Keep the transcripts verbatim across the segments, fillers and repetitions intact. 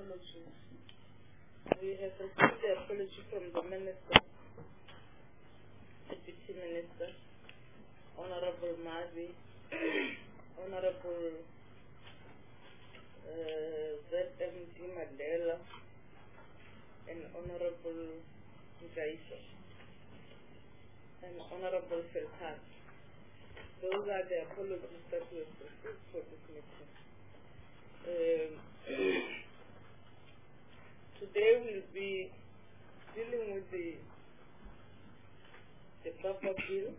apologies. We have received the apology from the Minister, Deputy Minister, Honorable Mazi, Honorable uh, Z M D Mandela, and Honorable Njaisa, and Honorable Feltan. Those are the apologies that we have received for this meeting. Um, today we'll be dealing with the the Papa Bill,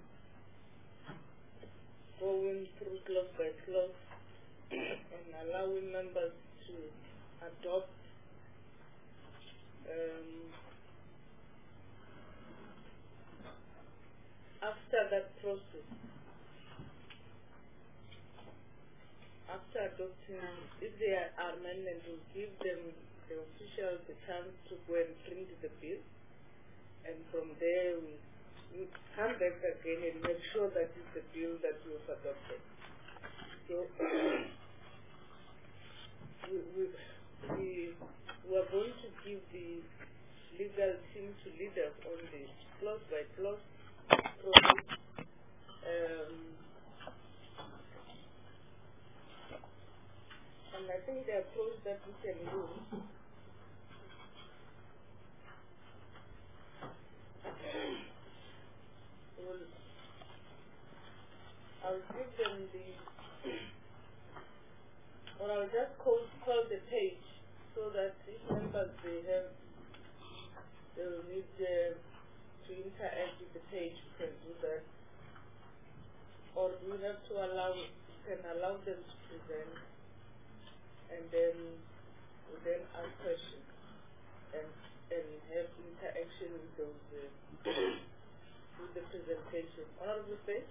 going through clause by clause and allowing members to adopt um, after that process. After adopting, if they are amendments, we'll give them, the officials, the chance to go and print the bill, and from there we we'll come back again and make sure that it's the bill that we've adopted. So we, we, we, we are going to give the legal team to lead us on the clause by clause process. Um, And I think the approach that we can use will, I'll give them the, or I'll just call, call the page so that if members they have, they will need uh, to interact with the page, we can do that. Or we have to allow, we can allow them to present, and then we then ask questions and and have interaction with those uh, with the presentation. Honorable Faith?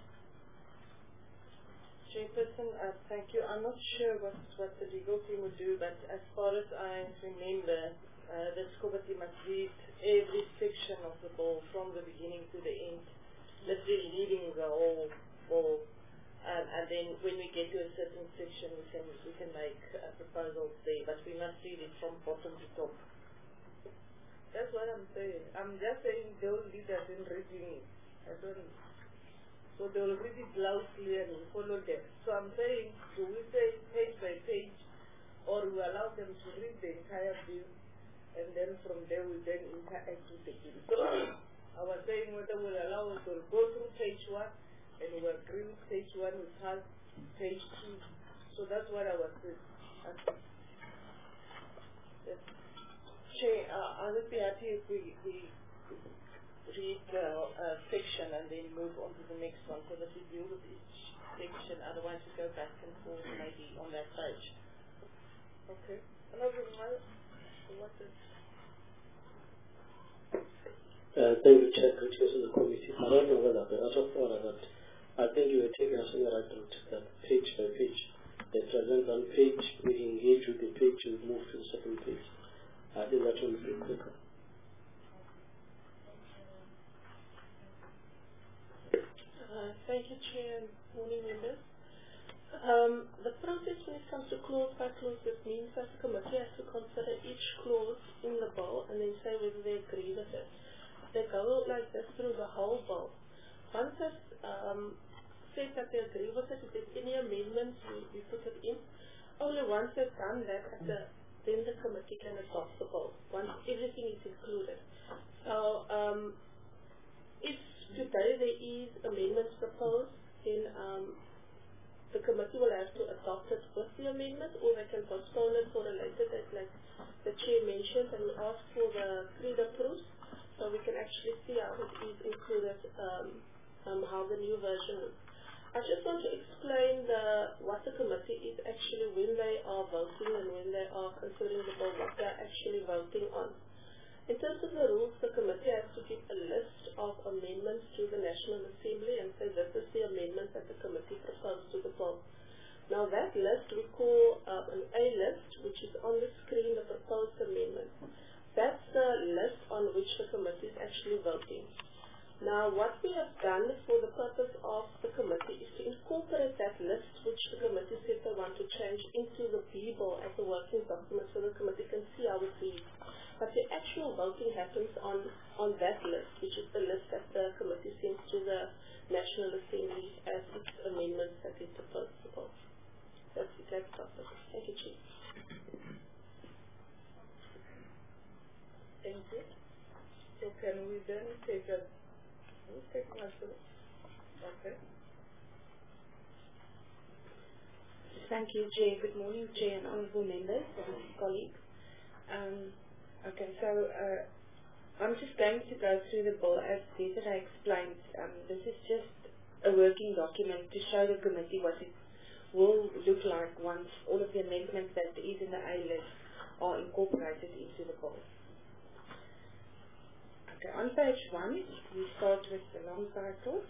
Chairperson, uh, thank you. I'm not sure what what the legal team would do, but as far as I remember, uh, this committee must read every section of the bill from the beginning to the end, literally reading the whole bill. Um, and then when we get to a certain section, we can we can make uh, proposals there, but we must read it from bottom to top. That's what I'm saying. I'm just saying they'll lead us in reading it. I don't. So they'll read it loudly and we follow them. So I'm saying, do we say page by page, or we allow them to read the entire bill, and then from there we then interact with the bill. So I was saying whether we'll allow us to go through page one, and we agree with page one, we pass page two. So that's what I was saying. Yes. Chair, uh, I would be happy if we, we read the uh, section and then move on to the next one, because if we deal with each section, otherwise we go back and forth maybe on that page. Okay. Another one, what is Uh, thank you, Chair, greetings to the committee. I don't know whether the out of order that I think you were taking us in the right route, that page by page. They present one page, we engage with the page, and move to the second page. I think that will be quicker. Uh, thank you, Chair, and morning members. Um, the process when it comes to clause by clause, this means that the committee has to consider each clause in the bill and then say whether they agree with it. They go like this through the whole bill. Once it's um, said that they agree with it, if there's any amendments, we, we put it in. Only once they've done that, at the, then the committee can adopt the bill, once everything is included. So, um, if today there is amendments proposed, then um, the committee will have to adopt it with the amendment, or they can postpone it for a later date, like the Chair mentioned, and we ask for the reader proofs, so we can actually see how it is included, um, um, how the new version is. I just want to explain the, what the committee is actually when they are voting and when they are considering the bill, what they are actually voting on. In terms of the rules, the committee has to give a list of amendments to the National Assembly and say this is the amendment that the committee proposed to the bill. Now that list we call uh, an A list, which is on the screen, the proposed amendment. That's the list on which the committee is actually voting. Now what we have done for the purpose of the committee is to incorporate incorporate that list which the committee said they want to change into the B bill as a working document so the committee can see how it reads. But the actual voting happens on, on that list, which is the list that the committee sends to the National Assembly as its amendments that it proposed to vote. That's the exact process. Thank you, Chief. Thank you. So can we then take a, we'll take Marcelo. Okay. Thank you, Chair. Good morning, Chair and honourable members and colleagues. Um, okay, so uh, I'm just going to go through the bill as Desiree explained. Um, this is just a working document to show the committee what it will look like once all of the amendments that is in the A list are incorporated into the bill. Okay, on page one, we start with the long title.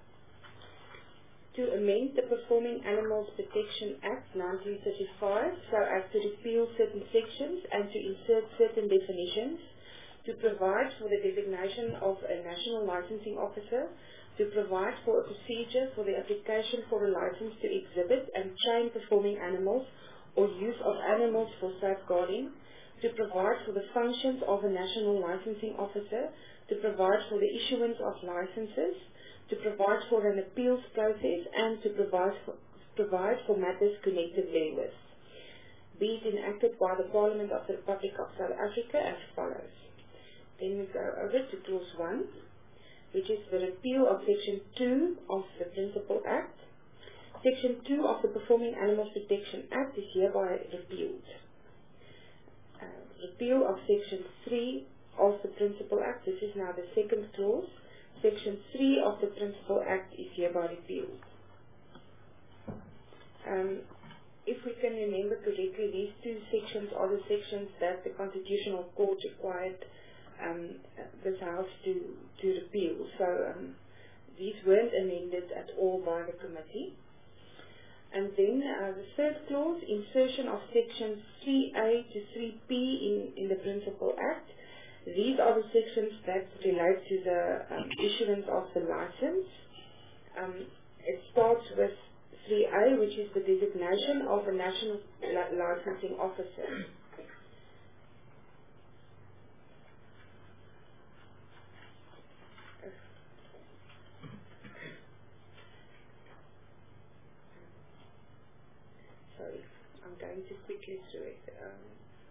To amend the Performing Animals Protection Act nineteen thirty-five so as to repeal certain sections and to insert certain definitions, to provide for the designation of a national licensing officer, to provide for a procedure for the application for a license to exhibit and train performing animals or use of animals for safeguarding, to provide for the functions of a national licensing officer, to provide for the issuance of licenses, to provide for an appeals process, and to provide for, provide for matters connected therewith. Be it enacted by the Parliament of the Republic of South Africa as follows. Then we go over to clause one, which is the repeal of section two of the Principal Act. Section two of the Performing Animals Protection Act is hereby repealed. Uh, repeal of section three of the Principal Act, this is now the second clause. Section three of the Principal Act is hereby repealed. Um, if we can remember correctly, these two sections are the sections that the Constitutional Court required um, this House to, to repeal. So um, these weren't amended at all by the committee. And then uh, the third clause, insertion of sections three A to three P in, in the Principal Act. These are the sections that relate to the um, issuance of the license. Um, it starts with three A, which is the designation of a national li licensing officer. Sorry, I'm going to quickly through it. Um,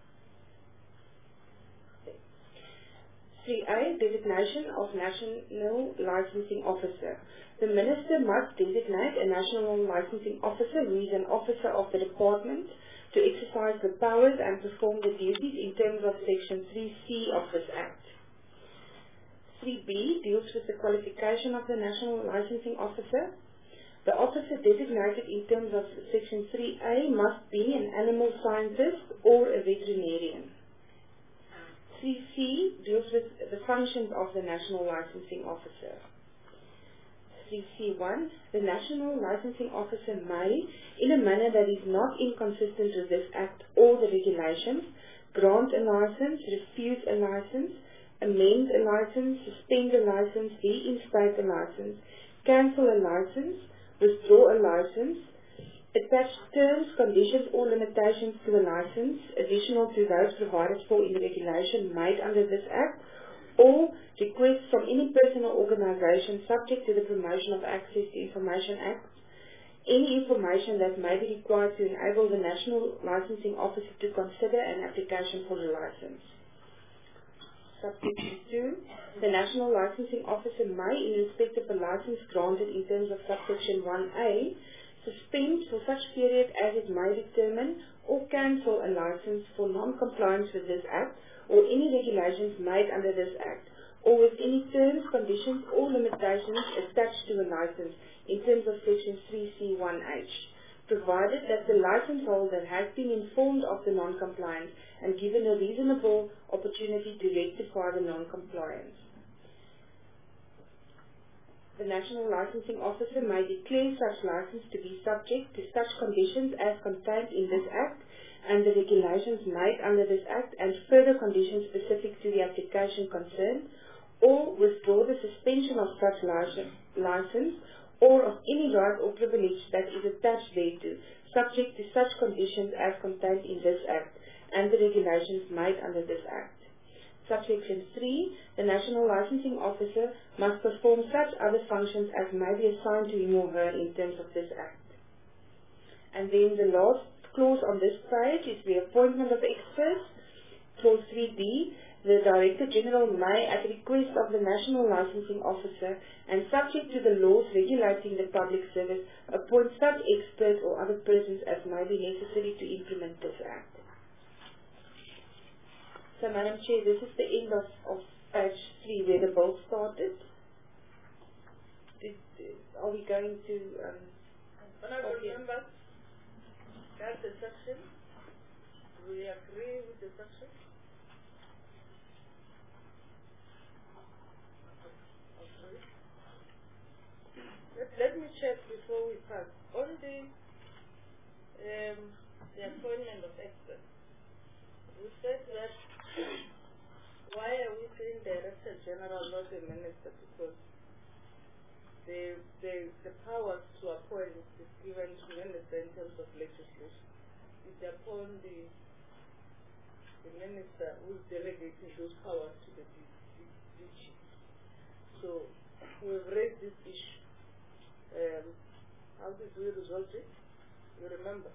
three A, designation of National Licensing Officer. The Minister must designate a National Licensing Officer who is an officer of the Department to exercise the powers and perform the duties in terms of Section three C of this Act. three B deals with the qualification of the National Licensing Officer. The officer designated in terms of Section three A must be an animal scientist or a veterinarian. three C deals with the functions of the National Licensing Officer. three C one, the National Licensing Officer may, in a manner that is not inconsistent with this Act or the regulations, grant a license, refuse a license, amend a license, suspend a license, reinstate a license, cancel a license, withdraw a license, attach terms, conditions or limitations to a license additional to those provided for in the regulation made under this Act, or requests from any person or organisation subject to the Promotion of Access to Information Act, any information that may be required to enable the National Licensing Officer to consider an application for the license. Subsection two, the National Licensing Officer may, in respect of a license granted in terms of subsection one A, suspend for such period as it may determine or cancel a license for non-compliance with this Act or any regulations made under this Act, or with any terms, conditions or limitations attached to a license in terms of Section three C one H, provided that the license holder has been informed of the non-compliance and given a reasonable opportunity to rectify the non-compliance. The National Licensing Officer may declare such license to be subject to such conditions as contained in this Act and the regulations made under this Act and further conditions specific to the application concerned, or withdraw the suspension of such license or of any right or privilege that is attached thereto, subject to such conditions as contained in this Act and the regulations made under this Act. Subsection three. The National Licensing Officer must perform such other functions as may be assigned to him or her in terms of this Act. And then the last clause on this page is the appointment of experts. Clause three B. The Director General may, at the request of the National Licensing Officer and subject to the laws regulating the public service, appoint such experts or other persons as may be necessary to implement this Act. So, Madam Chair, this is the end of, of page three where the bill started. Did, are we going to... Um, Honourable members, that's the section. Do we agree with the section? Okay. Let, let me check before we pass. On the, um, the appointment of experts, we said that why are we saying Director General, not the Minister? Because the, the, the powers to appoint is given to Minister in terms of legislation. It's upon the, the Minister who is delegating those powers to the D G. So we've raised this issue. Um, how did we resolve it? You remember?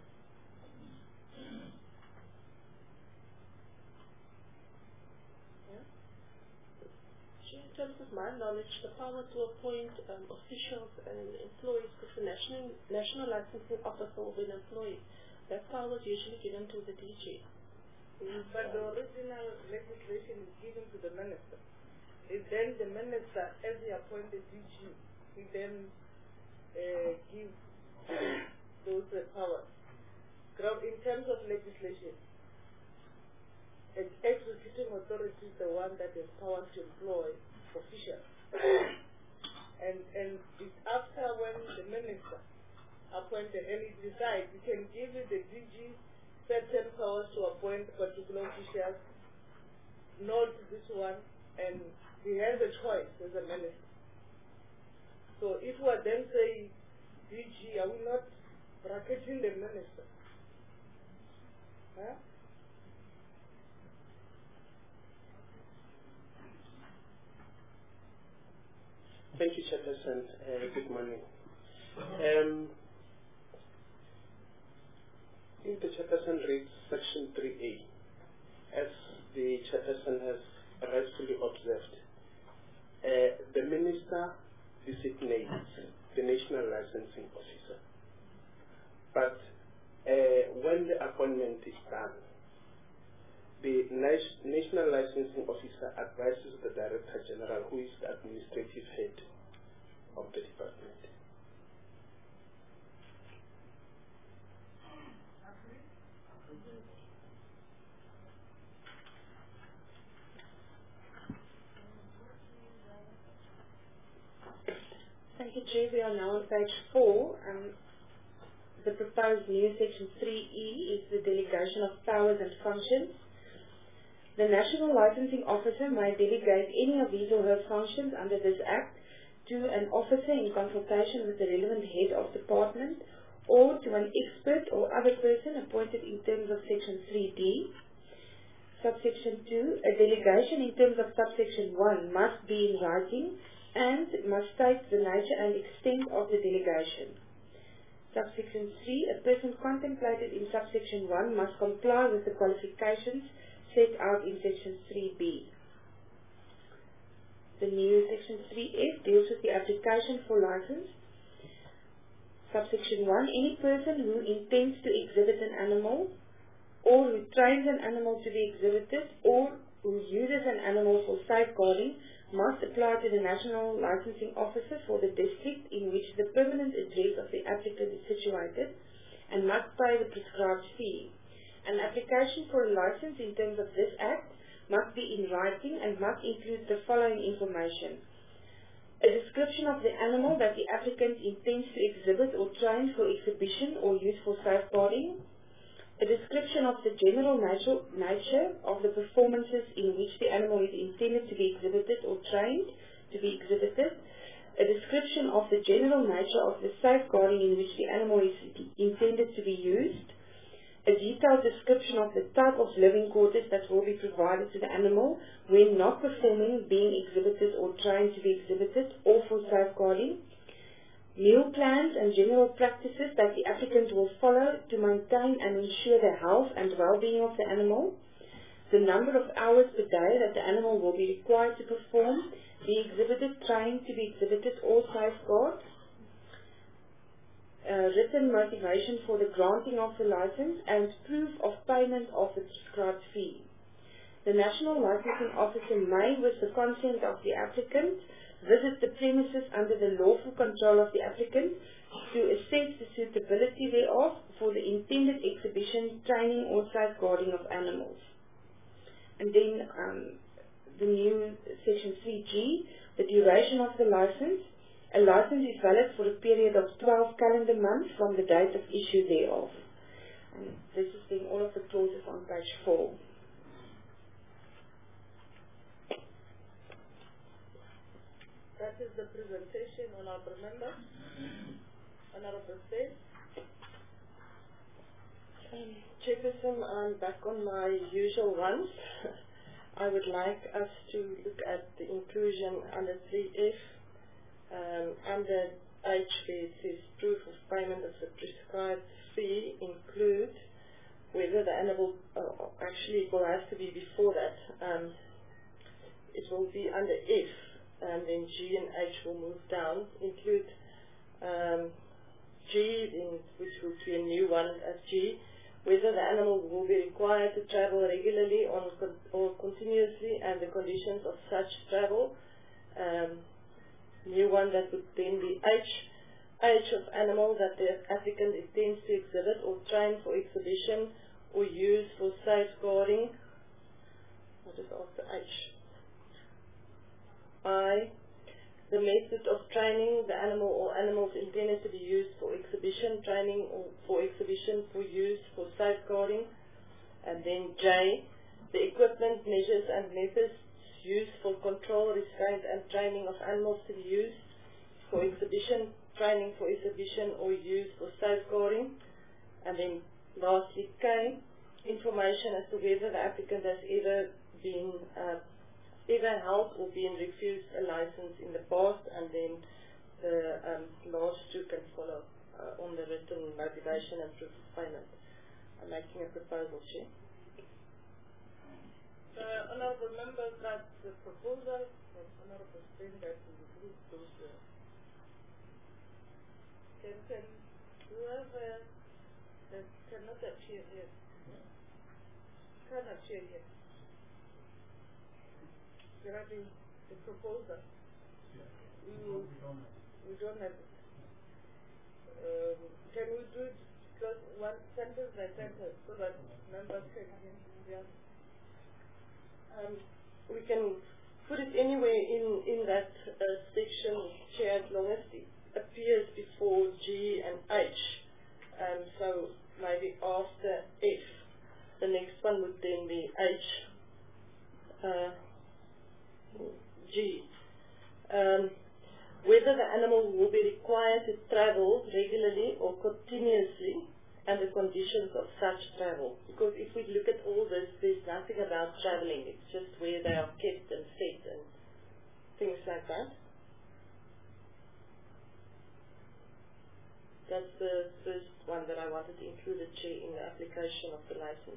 In terms of my knowledge, the power to appoint um, officials and employees, because the National, National Licensing Officer will be an employee, that power is usually given to the D G. Mm, but the original legislation is given to the Minister. It then the Minister, as he appointed D G, he then uh, gives those uh, powers. In terms of legislation, an executive authority is the one that has power to employ officials. and and it's after when the Minister appointed and he decides, he can give it the D G certain powers to appoint particular officials, not this one, and he has a choice as a Minister. So if we are then saying D G, are we not bracketing the Minister? Huh? Thank you, Chairperson. Uh, good morning. Um, I think the Chairperson reads Section three A. As the Chairperson has rightfully observed, uh, the Minister designates the National Licensing Officer. But uh, when the appointment is done, the National Licensing Officer advises the Director General, who is the administrative head of the department. Thank you, Chair. We are now on page four. Um, the proposed new section three E is the delegation of powers and functions. The National Licensing Officer may delegate any of his or her functions under this Act to an officer in consultation with the relevant head of department or to an expert or other person appointed in terms of section three D. Subsection two, a delegation in terms of subsection one must be in writing and must state the nature and extent of the delegation. Subsection three, a person contemplated in subsection one must comply with the qualifications set out in section three B. The new section three F deals with the application for license. Subsection one, any person who intends to exhibit an animal or who trains an animal to be exhibited or who uses an animal for safeguarding must apply to the National Licensing Officer for the district in which the permanent address of the applicant is situated and must pay the prescribed fee. An application for a license in terms of this Act must be in writing and must include the following information: a description of the animal that the applicant intends to exhibit or train for exhibition or use for safeguarding, a description of the general nature, nature of the performances in which the animal is intended to be exhibited or trained to be exhibited, a description of the general nature of the safeguarding in which the animal is intended to be used, a detailed description of the type of living quarters that will be provided to the animal when not performing, being exhibited or trying to be exhibited, or for safeguarding, meal plans and general practices that the applicant will follow to maintain and ensure the health and well-being of the animal, the number of hours per day that the animal will be required to perform, be exhibited, trying to be exhibited, or safeguard, uh, written motivation for the granting of the license, and proof of payment of the prescribed fee. The National Licensing Officer may, with the consent of the applicant, visit the premises under the lawful control of the applicant to assess the suitability thereof for the intended exhibition, training, or safeguarding of animals. And then um, the new section three G, the duration of the license. A license is valid for a period of twelve calendar months from the date of issue thereof. And this is then all of the clauses on page four. That is the presentation, Honorable Member. Honorable State. Um, Chairperson, I'm back on my usual ones. I would like us to look at the inclusion under three F, um, under H, where it says proof of payment of the prescribed fee, include whether the animal, uh, actually it will have to be before that, um, it will be under F, and then G and H will move down, include um, G, in, which will be a new one as G, whether the animal will be required to travel regularly on con or continuously and the conditions of such travel. Um, new one that would then be H, H of animal that the applicant intends to exhibit or train for exhibition or use for safeguarding. What is after H? I, the method of training the animal or animals intended to be used for exhibition, training or for exhibition, for use, for safeguarding. And then J, the equipment, measures and methods used for control, restraint and training of animals to be used for exhibition, training for exhibition or use for safeguarding. And then lastly K, information as to whether the applicant has ever been uh, ever held or been refused a license in the past, and then the um, last two can follow uh, on the written motivation and proof of payment. I'm making a proposal, Chair. Uh, honorable members, that's the proposal of Honorable Singh that we include those. Uh, can, can whoever that cannot appear here, can appear here. Regarding the proposal, we, will, we don't have it. Um, can we do it just one sentence by sentence so that members can hear? Um, we can put it anywhere in, in that uh, section, Chair, as long as it appears before G and H. Um, so maybe after F. The next one would then be H. Uh, G. Um, whether the animal will be required to travel regularly or continuously and the conditions of such travel. Because if we look at all this, there's nothing about traveling. It's just where they are kept and fed and things like that. That's the first one that I wanted to include, a Chair, in the application of the license.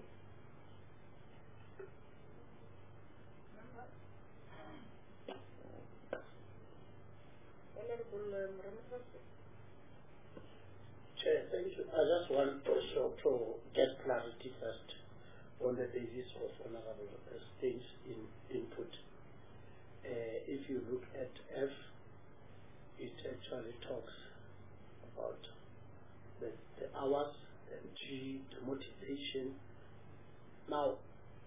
Chair, thank you. I just want also to get clarity first on the basis of Honorable State's in, input. Uh, if you look at F, it actually talks about the, the hours, and G, the motivation. Now,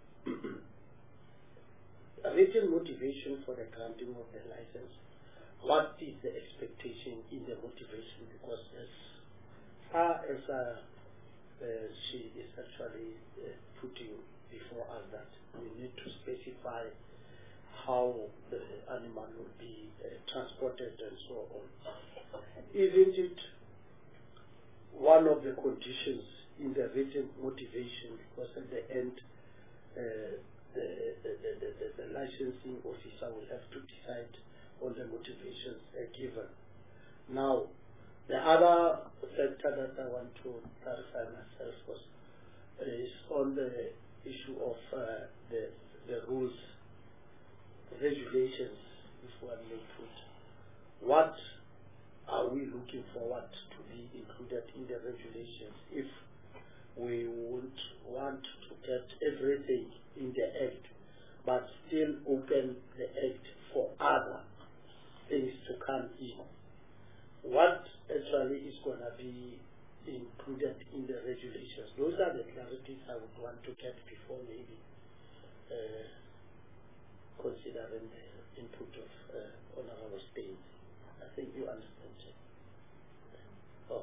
a written motivation for the granting of the license. What is the expectation in the motivation? Because as far as uh, uh, she is actually uh, putting before us that we need to specify how the animal will be uh, transported and so on. Isn't it one of the conditions in the written motivation, because at the end uh, the, the, the, the, the licensing officer will have to decide on the motivations uh, given. Now, the other factor that I want to clarify myself was is on the issue of uh, the, the rules, regulations, if one may put. What are we looking forward to be included in the regulations if we would want to get everything in the Act, but still open the Act for other things to come in? What actually is going to be included in the regulations? Those are the clarities I would want to get before maybe uh, considering the input of uh, Honorable Spain. I think you understand it. Oh.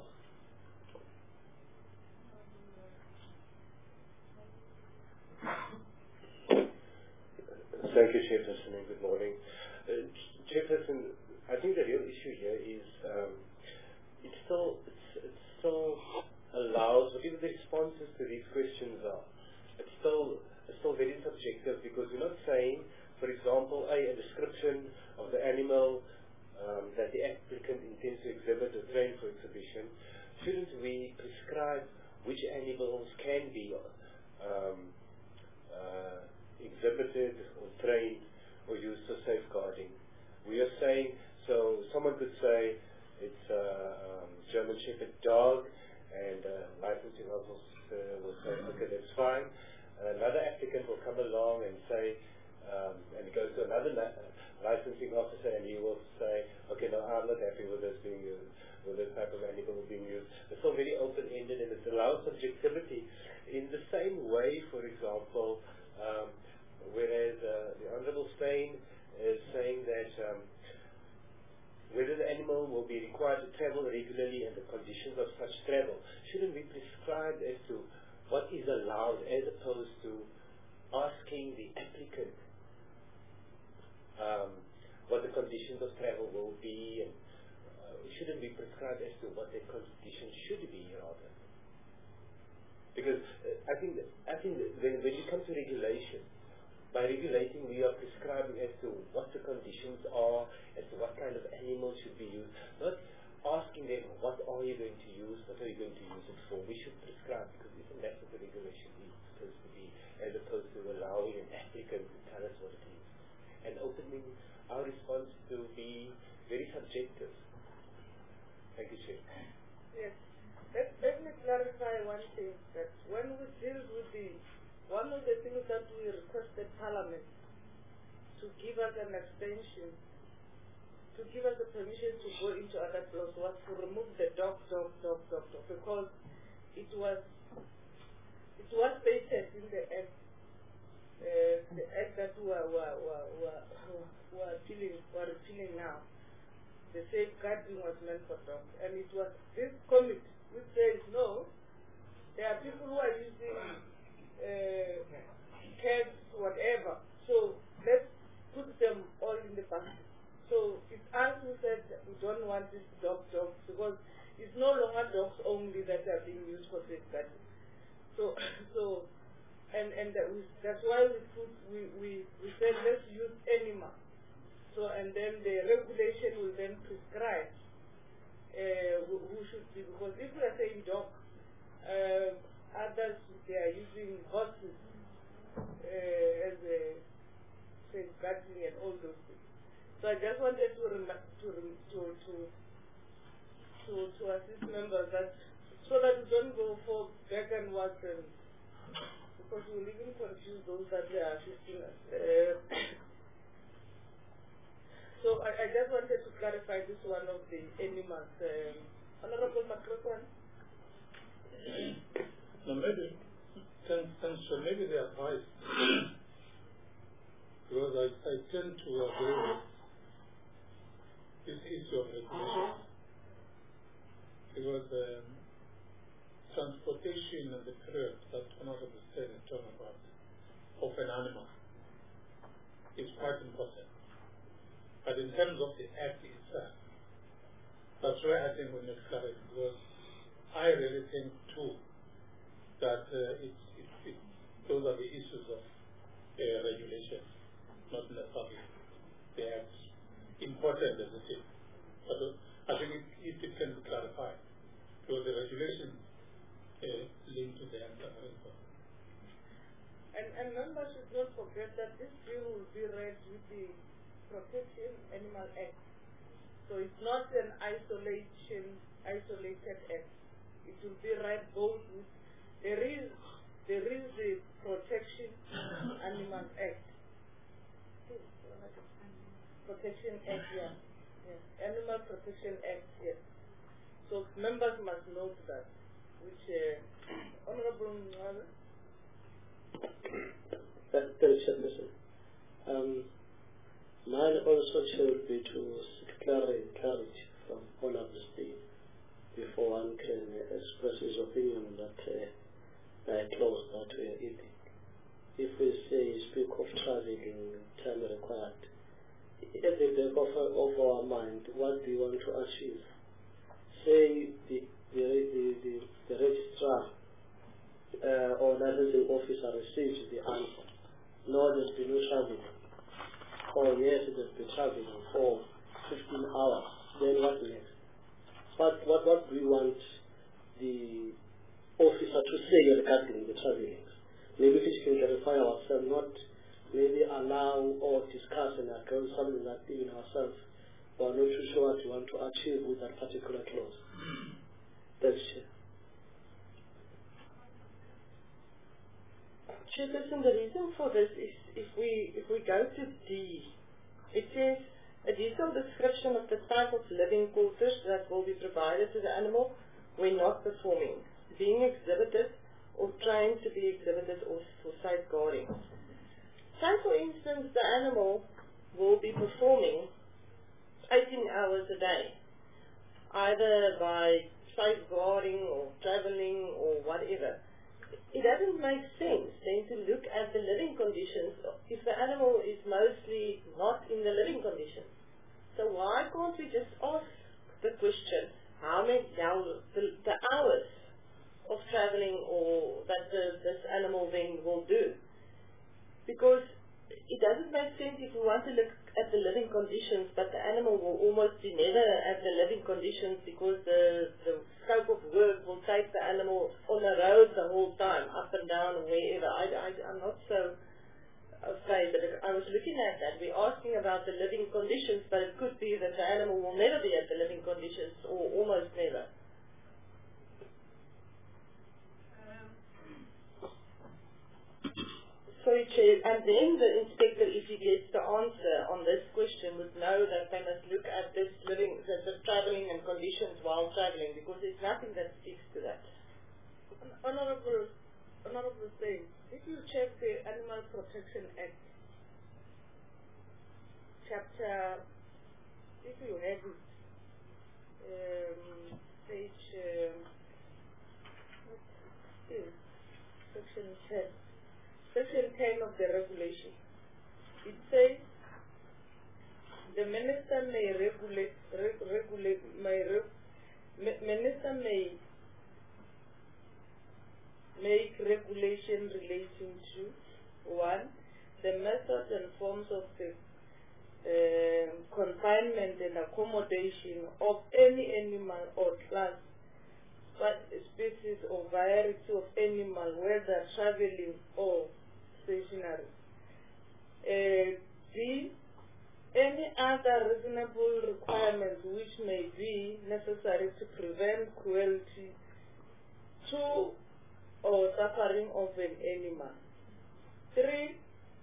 Thank you, Chairperson, and good morning. Uh, Chairperson, I think the real issue here is um, it still it's, it still allows whatever the responses to these questions are. It's still it's still very subjective, because we're not saying, for example, a, a description of the animal um, that the applicant intends to exhibit or train for exhibition. Shouldn't we prescribe which animals can be um, uh, exhibited or trained or used for safeguarding? We are saying, so someone could say it's a um, German Shepherd dog, and uh, licensing officer will say, okay, that's fine. Another applicant will come along and say, um, and he goes to another licensing officer, and he will say, okay, no, I'm not happy with this being used, with this type of animal being used. It's all very open-ended, and it allows subjectivity. In the same way, for example, um, whereas uh, the Honourable Spain is saying that um, whether the animal will be required to travel regularly and the conditions of such travel shouldn't be prescribed as to what is allowed, as opposed to asking the applicant um, what the conditions of travel will be, and uh, it shouldn't be prescribed as to what the conditions should be, rather. Because uh, I think that, I think that when, when you come to regulation, by regulating, we are prescribing as to what the conditions are, as to what kind of animals should be used, not asking them, what are you going to use, what are you going to use it for. We should prescribe, because isn't that what the regulation is supposed to be, as opposed to allowing an applicant to tell us what it is, and opening our response to be very subjective. Thank you, Chair. Yes. Let, let me clarify one thing, that when we deal with the one of the things that we requested Parliament to give us an extension, to give us the permission to go into other blocks, was to remove the dog, dog, dog, dog, dog, because it was it was stated in the act, uh, the act that we are we are, we are, we are, we are repealing, we are repealing now. The safeguarding was meant for dogs, and it was this committee which says no. There are people who are using Uh, cats, whatever. So let's put them all in the basket. So it's us who said that we don't want this dog dogs, because it's no longer dogs only that are being used for safeguarding. So so and and that we, that's why we put we, we we said let's use animal. So and then the regulation will then prescribe uh, who, who should be, because if we are saying dog, uh, others, they are using horses uh, as a safeguarding and all those things. So I just wanted to rem- to, rem- to to to to assist members that, so that we don't go for back and forth, and because we will even confuse those that they are assisting us. Uh, so I, I just wanted to clarify this one of the animals. Um, Honorable Macron. No, maybe, thanks, thanks for maybe the advice, because I, I tend to agree with this issue of regulation, because um, transportation and the period that Honorable Stan is talking about of an animal is quite important. But in terms of the act itself, that's where I think we need clarity, because I really think too that uh, it's, it, it, those are the issues of uh, regulation, not necessarily the acts, important as it is. But uh, I think it, it, it can be clarified, because the regulation uh, linked to the act are very important. And, and members should not forget that this bill will be read with the Protection Animal Act. So it's not an isolation, isolated act. It will be read both with, there is, there is the Protection Animal Act. Protection Act, yeah. Yes. Animal Protection Act, yes. So members must note that, which uh, Honorable Mwala. Thank you, Chairperson. Um, mine also should be to seek clarity, clarity from all of the state before one can uh, express his opinion on that uh, clause that we are eating. If we say speak of traveling time required, at the back of, of our mind, what do you want to achieve? Say the the the, the, the registrar uh, or licensing officer receives the answer. No, there's been no traveling. Or yes, there's been traveling for fifteen hours. Then what next? What what what do we want the officer to say regarding the traveling? Maybe we can clarify ourselves, not maybe allow or discuss and agree something that even ourselves we are not too sure what we want to achieve with that particular clause. That's it. Chairperson, the reason for this is if we if we go to D, it says a detailed description of the type of living quarters that will be provided to the animal when not performing, being exhibited or trained to be exhibited or for safeguarding. Say for instance the animal will be performing eighteen hours a day, either by safeguarding or traveling or whatever. It doesn't make sense then to look at the living conditions if the animal is mostly not in the living conditions. So why can't we just ask the question, how many hours, the, the hours of traveling or that the, this animal then will do? Because it doesn't make sense if we want to look at the living conditions, but the animal will almost be never at the living conditions because the, the scope of work will take the animal on the road the whole time, up and down, wherever. I, I, I'm not so afraid, but I was looking at that. We're asking about the living conditions, but it could be that the animal will never be at the living conditions, or almost never. Sorry, Chair, and then the inspector, if he gets the answer on this question, would know that they must look at this living, the, the travelling and conditions while travelling, because there's nothing that speaks to that. Honorable, Honorable Singh, if you check the Animal Protection Act, chapter, if you have it, um, page, um, what is section ten? Section ten of the regulation. It says the minister may regulate, reg, regulate may reg, minister may make regulation relating to one, the methods and forms of the uh, confinement and accommodation of any animal or class, but species or variety of animal, whether traveling or stationary. Uh, B, any other reasonable requirements which may be necessary to prevent cruelty to or suffering of an animal. Three,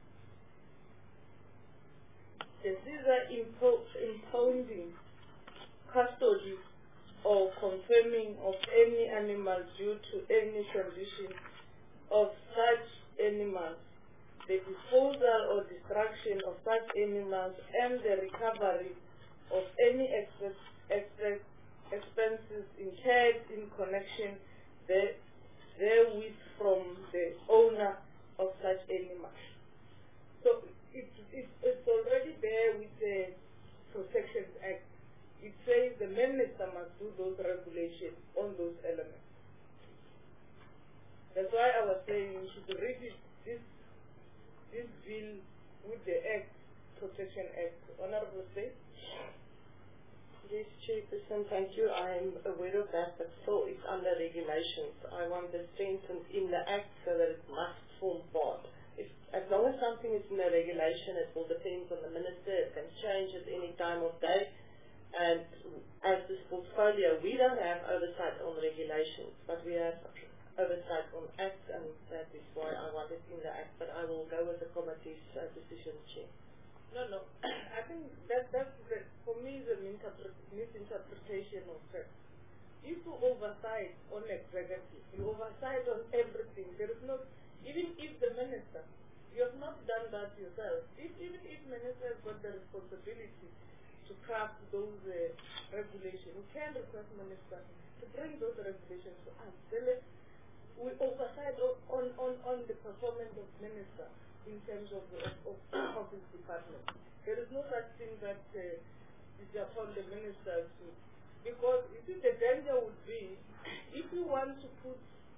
the seizure, impo impounding, custody, or confirming of any animal due to any condition of such animals, the disposal or destruction of such animals, and the recovery of any excess, excess expenses incurred in connection there, therewith from the owner of such animals. So it, it, must do those regulations on those elements. That's why I was saying you should read it, this, this bill with the Act, Protection Act. Honorable State? Yes, Chairperson, thank you. I'm aware of that, but still it's under regulations. I want this strengthened in the Act so that it must form part. If, as long as something is in the regulation, it will depend on the Minister. It can change at any time of day. And as this portfolio, we don't have oversight on regulations, but we have oversight on acts, and that is why I want it in the Act. But I will go with the committee's uh, decision, Chair. No, no. I think that that's the, for me, the misinterpretation of that. If you oversight on executive, you oversight on everything. There is no, even if the minister, you have not done that yourself. If even if minister has got the responsibility to craft those uh, regulations, you can request minister to bring those regulations to us. Then we oversight on on on the performance of minister in terms of, of, of, of his department. There is no such thing that uh, is upon the minister to, because you see the danger would be if you want to put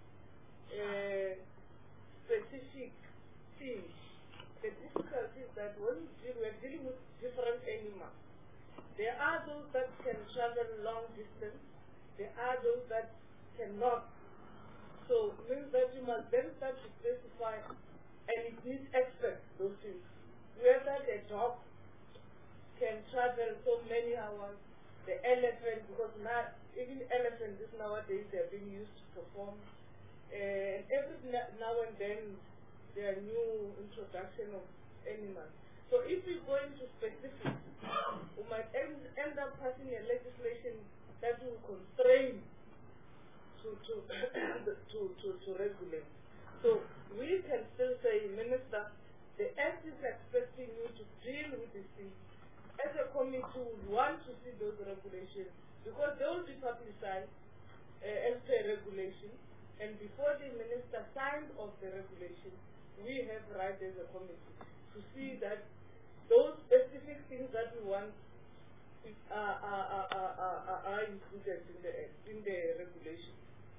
uh, specific things, the difficulty is that when we are dealing with different animals, there are those that can travel long distance, there are those that cannot. So means that you must then start to specify, and it needs experts, those things. Whether the dog can travel so many hours, the elephant, because now, even elephants nowadays they are being used to perform. And every now and then there are new introduction of animals. So if we go into specifics, we might end, end up passing a legislation that will constrain to to, to, to, to regulate. So we can still say, Minister, the Act is expecting you to deal with these things. As a committee, we want to see those regulations because they will be publicized uh, as per regulation, and before the Minister signs off the regulation, we have right as a committee to see that those specific things that we want are, are, are, are, are, are included in the, in the regulation.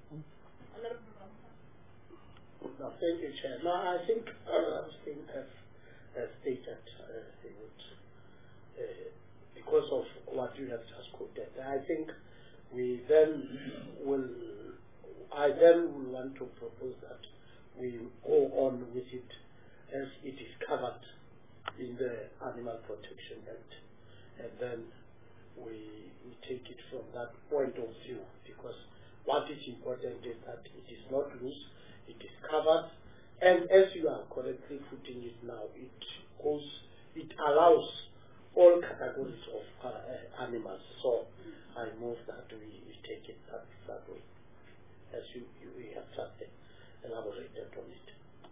No, thank you, Chair. No, I think uh, things have, have stated uh, they would, uh, because of what you have just quoted. I think we then will, I then will want to propose that we go on with it as it is covered in the Animal Protection Act, and then we, we take it from that point of view, because what is important is that it is not loose, it is covered, and as you are correctly putting it now, it goes, it allows all categories of uh, uh, animals. So I move that we, we take it that, that way, as you, you we have just elaborated on it.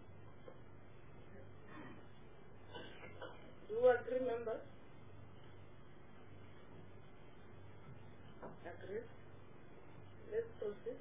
Do you agree, members? Agree? Let's proceed.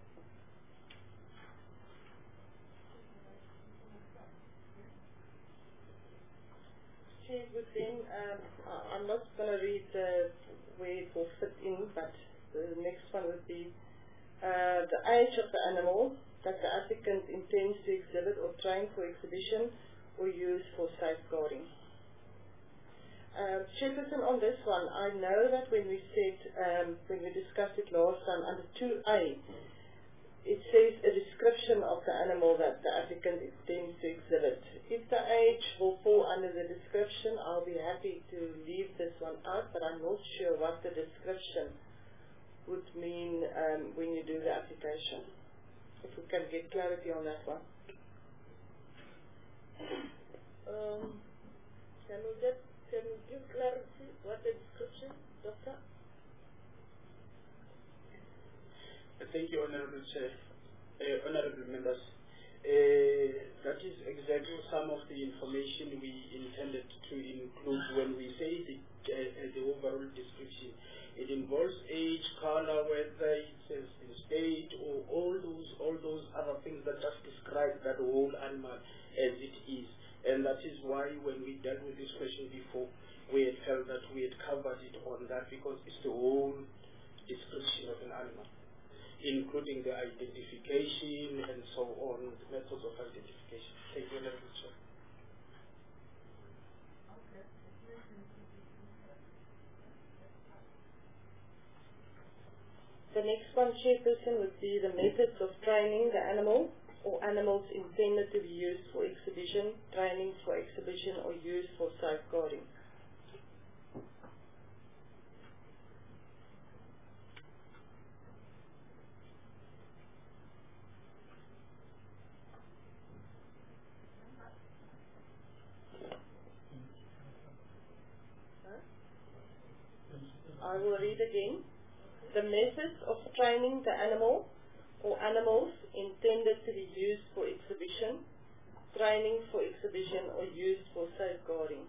Chair, within, um, I'm not going to read uh, where it will fit in, but the next one would be uh, the age of the animal that the applicant intends to exhibit or train for exhibition or use for safeguarding. Uh, Chairperson, on this one, I know that when we said, um, when we discussed it last time, under two A, it says a description of the animal that the applicant intends to exhibit. If the age will fall under the description, I'll be happy to leave this one out, but I'm not sure what the description would mean um, when you do the application. If we can get clarity on that one. Um, can we get, can we give clarity what the description, Doctor? Thank you, Honorable Chair, uh, Honorable Members. Uh, that is exactly some of the information we intended to include when we say the, uh, the overall description. It involves age, color, whether it says in state, or all those all those other things that just describe that whole animal as it is. And that is why when we dealt with this question before, we had felt that we had covered it on that, because it's the whole description of an animal, including the identification and so on, the methods of identification. Thank you, Honorable Chair. The next one, Chairperson, would be the methods of training the animal or animals intended to be used for exhibition, training for exhibition, or used for safeguarding. I will read again. The methods of training the animal or animals intended to be used for exhibition, training for exhibition, or used for safeguarding.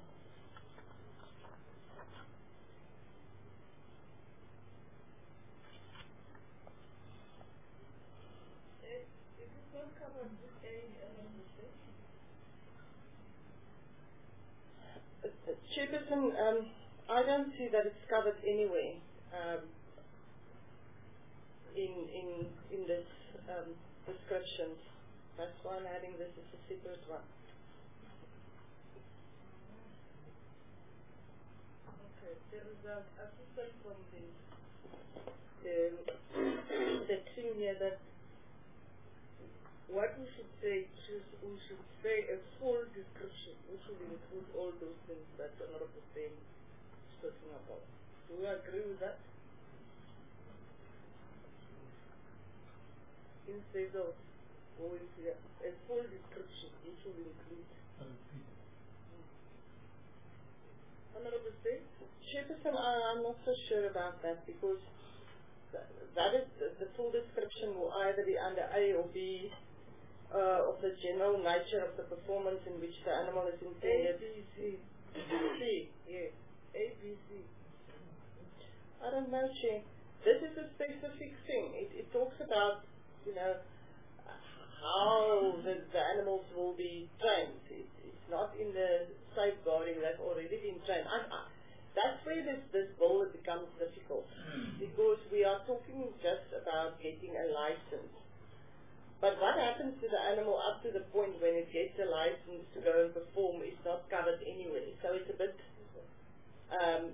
Chairperson, um, I don't see that it's covered anywhere. Um, in in in this um, descriptions. That's why I'm adding this as a separate one. Okay, there is an assistant from the the, the team here that what we should say is we should say a full description, which will include all those things that Honorable Steyn is talking about. Do you agree with that? Instead of going to a full description, which will include. Honorable Steyn? Chairperson, I'm not so sure about that because th that is the, the full description will either be under A or B uh, of the general nature of the performance in which the animal is intended. A, B, C. C. Yes. A, B, C. I don't know, Chair. This is a specific thing. It, it talks about, you know, how the, the animals will be trained. It, it's not in the safeguarding. They've already been trained. I, I, that's where this, this bill becomes difficult because we are talking just about getting a license. But what happens to the animal up to the point when it gets a license to go and perform is not covered anyway. So it's a bit... Um,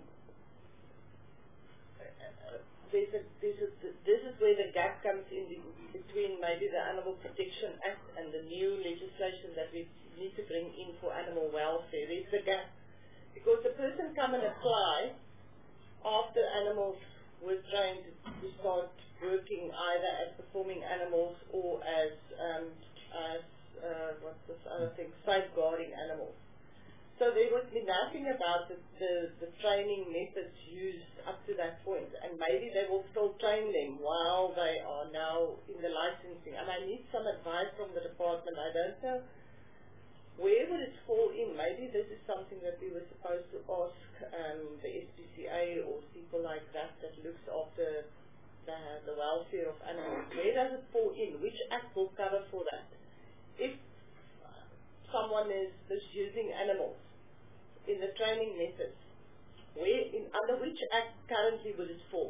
There's a, there's a, this is where the gap comes in between maybe the Animal Protection Act and the new legislation that we need to bring in for animal welfare. There's the gap. Because the person come and apply after animals were trained to start working either as performing animals or as, um, as uh, what's this other thing, safeguarding animals. So there would be nothing about the, the, the training methods used up to that point, and maybe they will still train them while they are now in the licensing. And I need some advice from the department. I don't know where would it fall in. Maybe this is something that we were supposed to ask um, the S P C A or people like that that looks after the, the welfare of animals. Where does it fall in? Which act will cover for that? If someone is, is using animals in the training methods, where in under which act currently would it fall?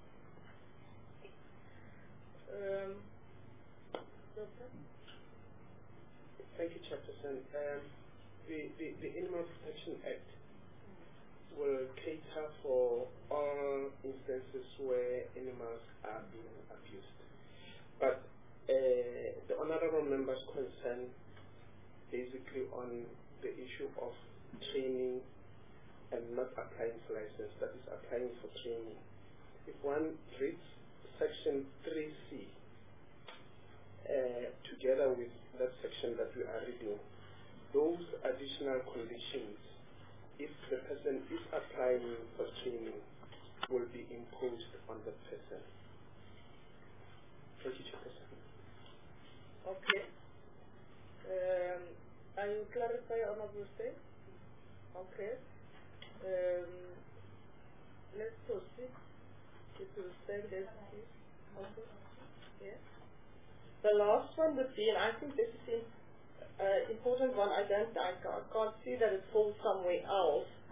Um, Thank you, Chairperson. Um, the, the, the Animal Protection Act will cater for all instances where animals are being abused. But uh, the honorable member's concern basically on the issue of training and not applying for license, that is applying for training. If one reads section three C uh, together with that section that we are reading, those additional conditions, if the person is applying for training, will be imposed on the person. Thank you, Chairperson. okay. Um, Are you clarify Honorable Steyn? Okay. Um, let's proceed. It will stand as it is. Okay. Yes. The last one would be, and I think this is an uh, important one, I don't, I can't, I can't see that it falls somewhere else,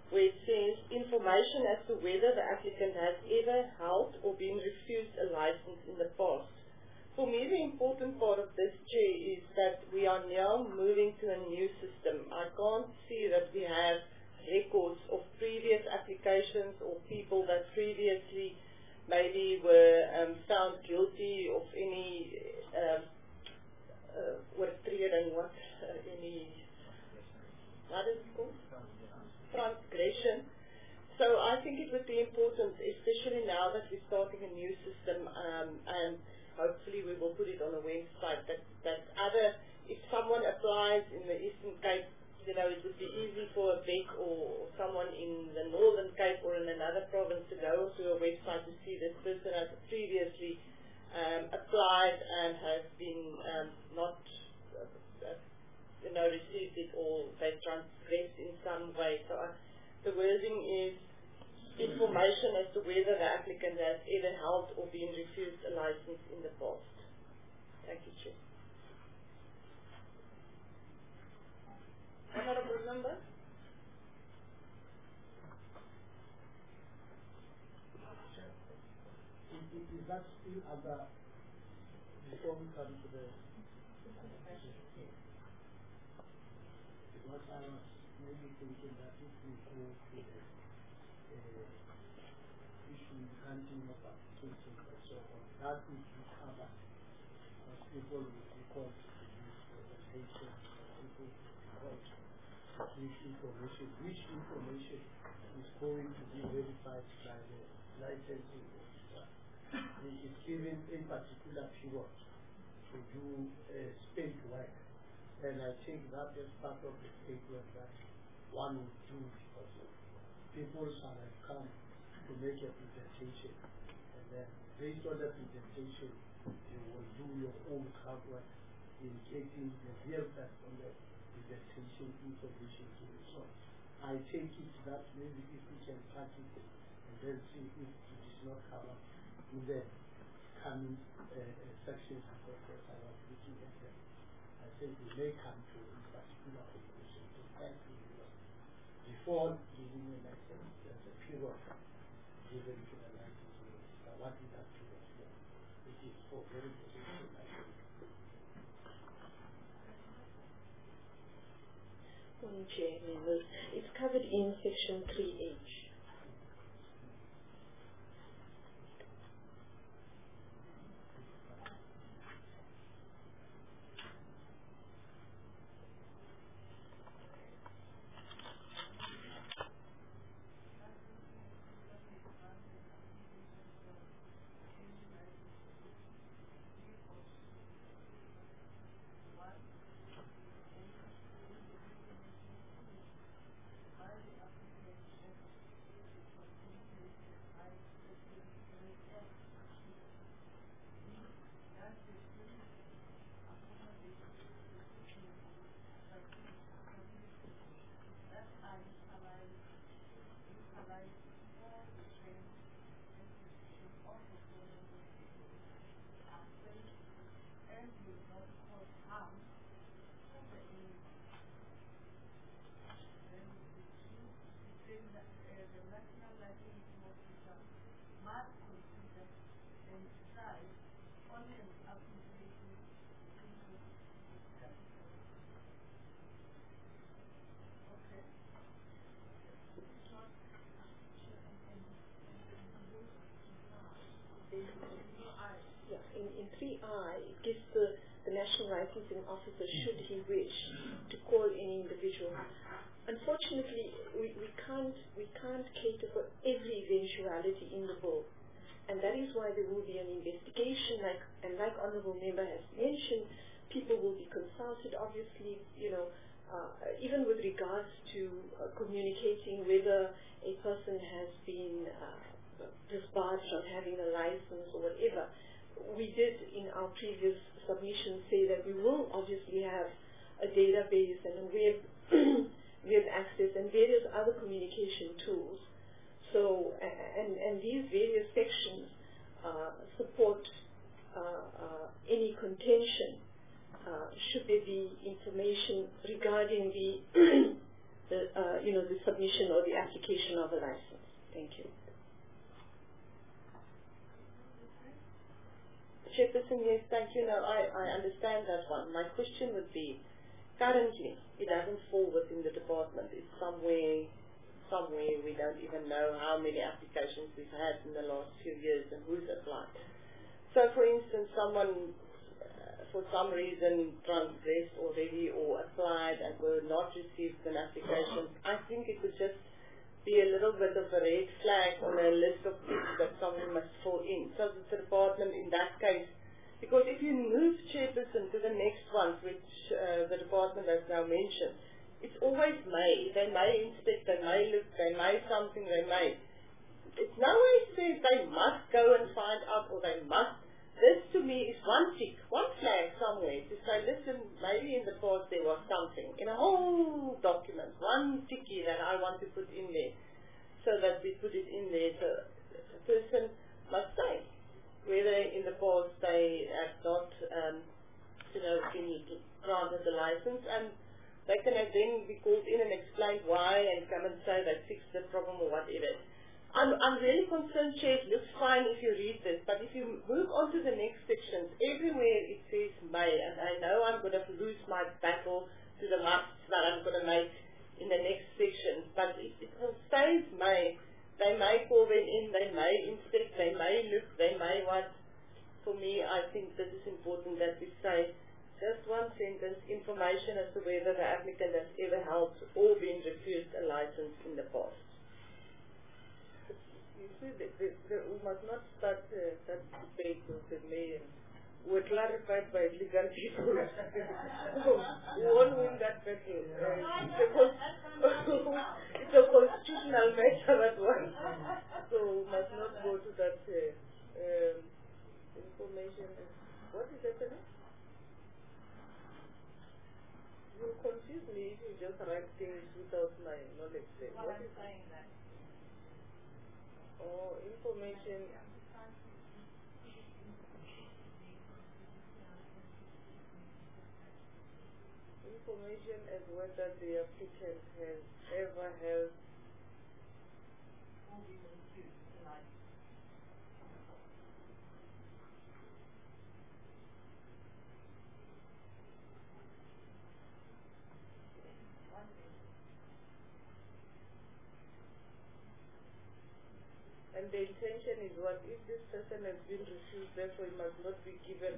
where it says information as to whether the applicant has ever held or been refused a license in the past. For me, the important part of this, Chair, is that we are now moving to a new system. I can't see that we have records of previous applications or people that previously maybe were um, found guilty of any uh, uh, what and what uh, any what is it called? Transgression. So I think it would be important, especially now that we're starting a new system, um, and hopefully we will put it on the website, that, that other, if someone applies in the Eastern Cape, you know, it would be easy for a B E C or someone in the Northern Cape or in another province to go to a website to see this person has previously um, applied and has been um, not, uh, uh, you know, received it, or they transgressed in some way. So uh, the wording is information as to whether the applicant has ever held or been refused a license in the past. Thank you, Chair. Honourable Member? Is that still under, before we come to the, because I was maybe thinking that if we go to the issue granting of applications and so on, that is recovered, because people will be called to produce presentation, people will be called to give information, which information is going to be verified by the licensing officer. He is given a particular period to do uh, spade work, and I think that is part of the statement that one will do, because people shall have come to make a presentation, and then based on the presentation you will do your own groundwork in getting the real fact on the presentation information to the source. I take it that maybe if we can track it and then see if it is not covered in the coming uh, uh, sections of the I was looking at them. I think we may come to a particular conclusion to thank you. Before giving a license, there's a period given to the licensing officer. What is that period for? It is for verification license. Morning, Chair, members. It's covered in section three H. In, in three I, it gives the, the National Licensing Officer, should he wish, to call any individual. Unfortunately, we, we can't we can't cater for every eventuality in the bill, and that is why there will be an investigation. Like and like Honourable Member has mentioned, people will be consulted. Obviously, you know, uh, even with regards to uh, communicating whether a person has been uh, disbarred from having a license or whatever. We did in our previous submission say that we will obviously have a database and a web, web access and various other communication tools. So, and, and these various sections uh, support uh, uh, any contention uh, should there be information regarding the the uh, you know, the submission or the application of a license. Thank you. Chairperson, yes, thank you. Now, I, I understand that one. My question would be, currently, it doesn't fall within the department. It's somewhere, somewhere we don't even know how many applications we've had in the last few years and who's applied. So, for instance, someone, uh, for some reason, transgressed already or applied and were not received an application. I think it would just be a little bit of a red flag on a list of things that someone must fill in. So the department in that case, because if you move chairperson to the next ones, which uh, the department has now mentioned, it's always may. They may inspect, they may look, they may something, they may. It's nowhere says they must go and find out or they must. This to me is one tick, one flag somewhere to say, listen, maybe in the past there was something in a whole document, one ticky that I want to put in there, so that we put it in there. So the person must say whether in the past they have not, um, you know, been granted the license, and they can then be called in and explain why and come and say they fixed the problem or whatever. I'm, I'm really concerned, Chair, it looks fine if you read this, but if you move on to the next sections, everywhere it says may, and I know I'm going to lose my battle to the musts that I'm going to make in the next section, but it, it says may. They may call them in, they may inspect, they may look, they may what. For me, I think this is important that we say just one sentence, information as to whether the applicant has ever held or been refused a license in the past. You see, the, the, the, we must not start uh, that debate with the mayor. We're clarified by legal people. So we won't win that battle. Uh, it's, a it's a constitutional matter, that one. So we must not go to that uh, um, information. What is happening? You confuse me if you just write things without my knowledge. What is saying that? Oh, information. Information as whether the applicant has ever held and the intention is what? If this person has been refused, therefore he must not be given.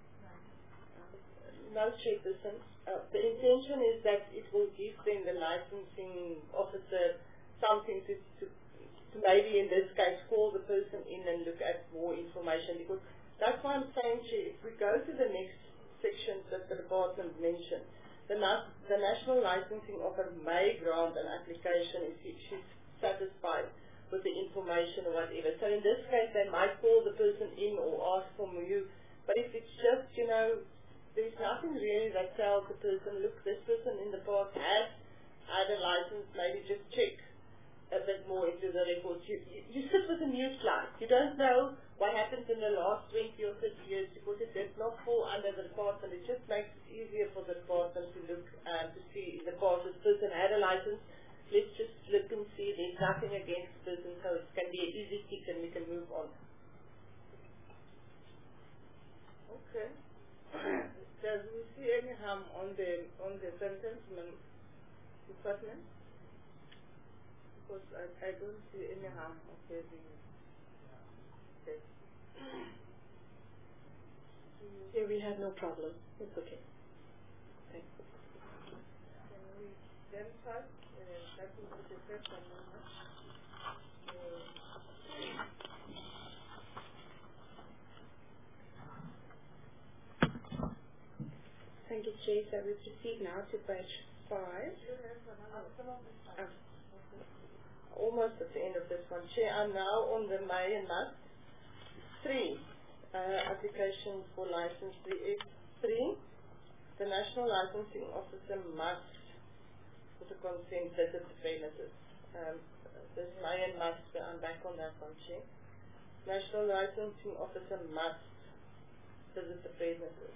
No, Chairperson. Uh, the intention is that it will give them, the licensing officer, something to, to, to maybe in this case call the person in and look at more information, because that's why I'm saying, Chair, if we go to the next sections that the department mentioned, the, na the National Licensing Officer may grant an application if she's satisfied with the information or whatever. So in this case, they might call the person in or ask from you. But if it's just, you know, there's nothing really that tells the person, look, this person in the past has had a license, maybe just check a bit more into the records. You, you, you sit with a new slide. You don't know what happened in the last twenty or thirty years because it did not fall under the department. It just makes it easier for the department to look and to see in the past this person had a license. Let's just look and see there's nothing against the person, so it can be an easy tick and we can move on. Okay. Does we see any harm on the on the sentencement department? Because I, I don't see any harm of having this. Here we have no problem. It's okay. Thanks. Can we then pass? Uh, that will be the first amendment. Uh, Thank you, Chair. So we proceed now to page five. Uh, almost at the end of this one. Chair, I'm now on the may and must. Three, uh, application for license three X three. The National Licensing Officer must, with the consent, visit the premises. Um, this may and must, I'm back on that one, Chair. National Licensing Officer must visit the premises.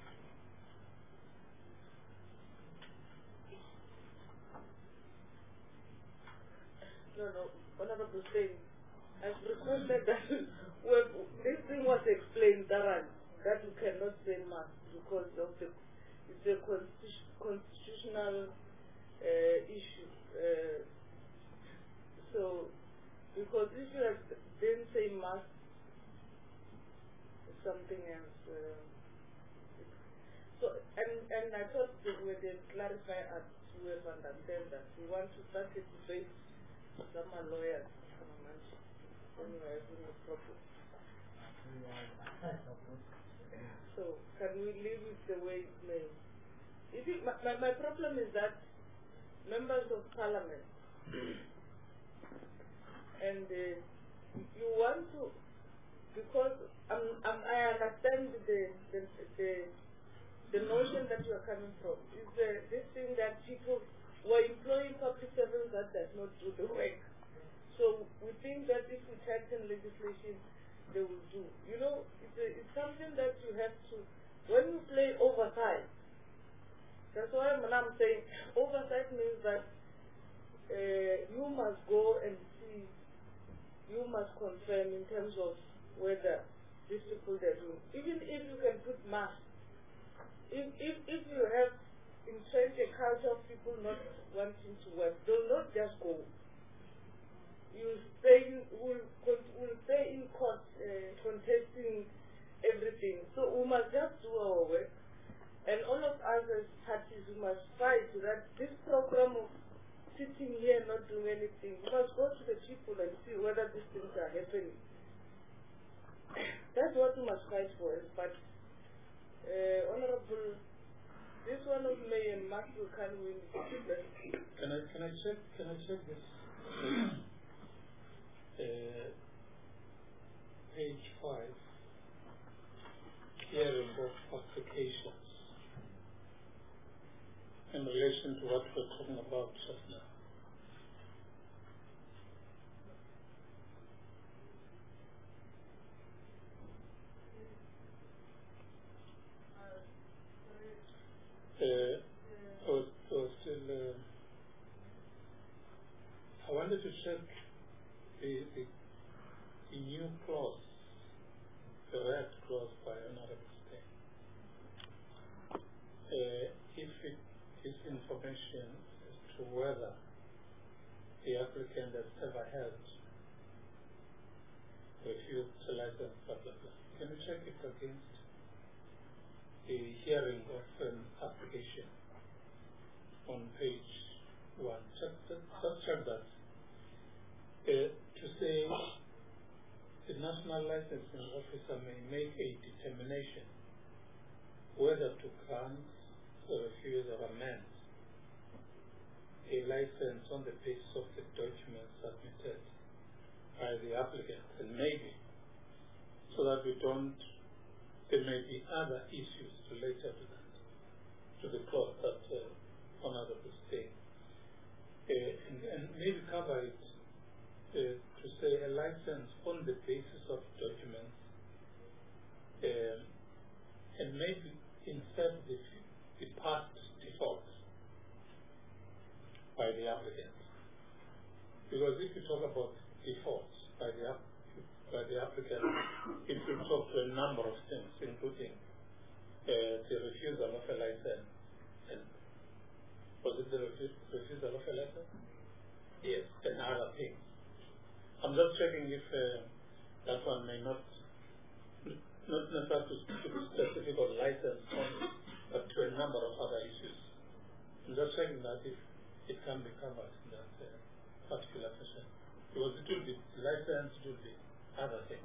Honorable saying, I've requested that when this thing was explained thoroughly, that you cannot say mass because of the it's a constitu constitutional uh, issue. Uh, so, because if you have, didn't say mass, it's something else. Uh, so, and and I thought that we did clarify as we have understand that we want to start a debate. Some are lawyers, some are managers. Anyway, I have no problem. So, can we leave it the way it may? You see, my, my, my problem is that members of parliament, and uh, you want to, because um, um, I understand the, the, the, the notion that you are coming from, is the, this thing that people were employing public servants that does not do the work. So we think that if we tighten legislation, they will do. You know, it's, a, it's something that you have to, when you play oversight, that's why when I'm saying oversight means that uh, you must go and see, you must confirm in terms of whether these people they're doing. Even if you can put mass, if, if, if you have entrenched a culture of people not wanting to work, they'll not just go. You stay in, will, will stay in court uh, contesting everything. So we must just do our work. And all of us as parties, we must fight that this program of sitting here not doing anything, we must go to the people and see whether these things are happening. That's what we must fight for. But, uh, Honorable, this one of May and Mark will can win. Can I, can I check, can I check this? uh, page five, hearing of applications in relation to what we're talking about just now. Uh, I was, I was still, uh, I wanted to check the, the, the new clause, the red clause by Honorable State. Uh, if it is information as to whether the applicant has ever held, refused the license, blah, blah, blah. Can you check it against the hearing of an application on page one? Check, just check that. Uh, to say the national licensing officer may make a determination whether to grant or refuse or amend a license on the basis of the documents submitted by the applicant, and maybe, so that we don't, there may be other issues related to that, to the clause that uh, Honorable State, uh, and, and maybe cover it uh, to say a license on the basis of documents, uh, and maybe insert the, the past defaults by the applicant. Because if you talk about defaults by the applicant, by the applicant, it will talk to a number of things, including uh, the refusal of a license. And was it the refu refusal of a license? Yes, and other things. I'm just checking if uh, that one may not, not necessarily to be specific on license only, but to a number of other issues. I'm just checking that if it can be covered in that uh, particular session. Because it will be license, it will be other thing.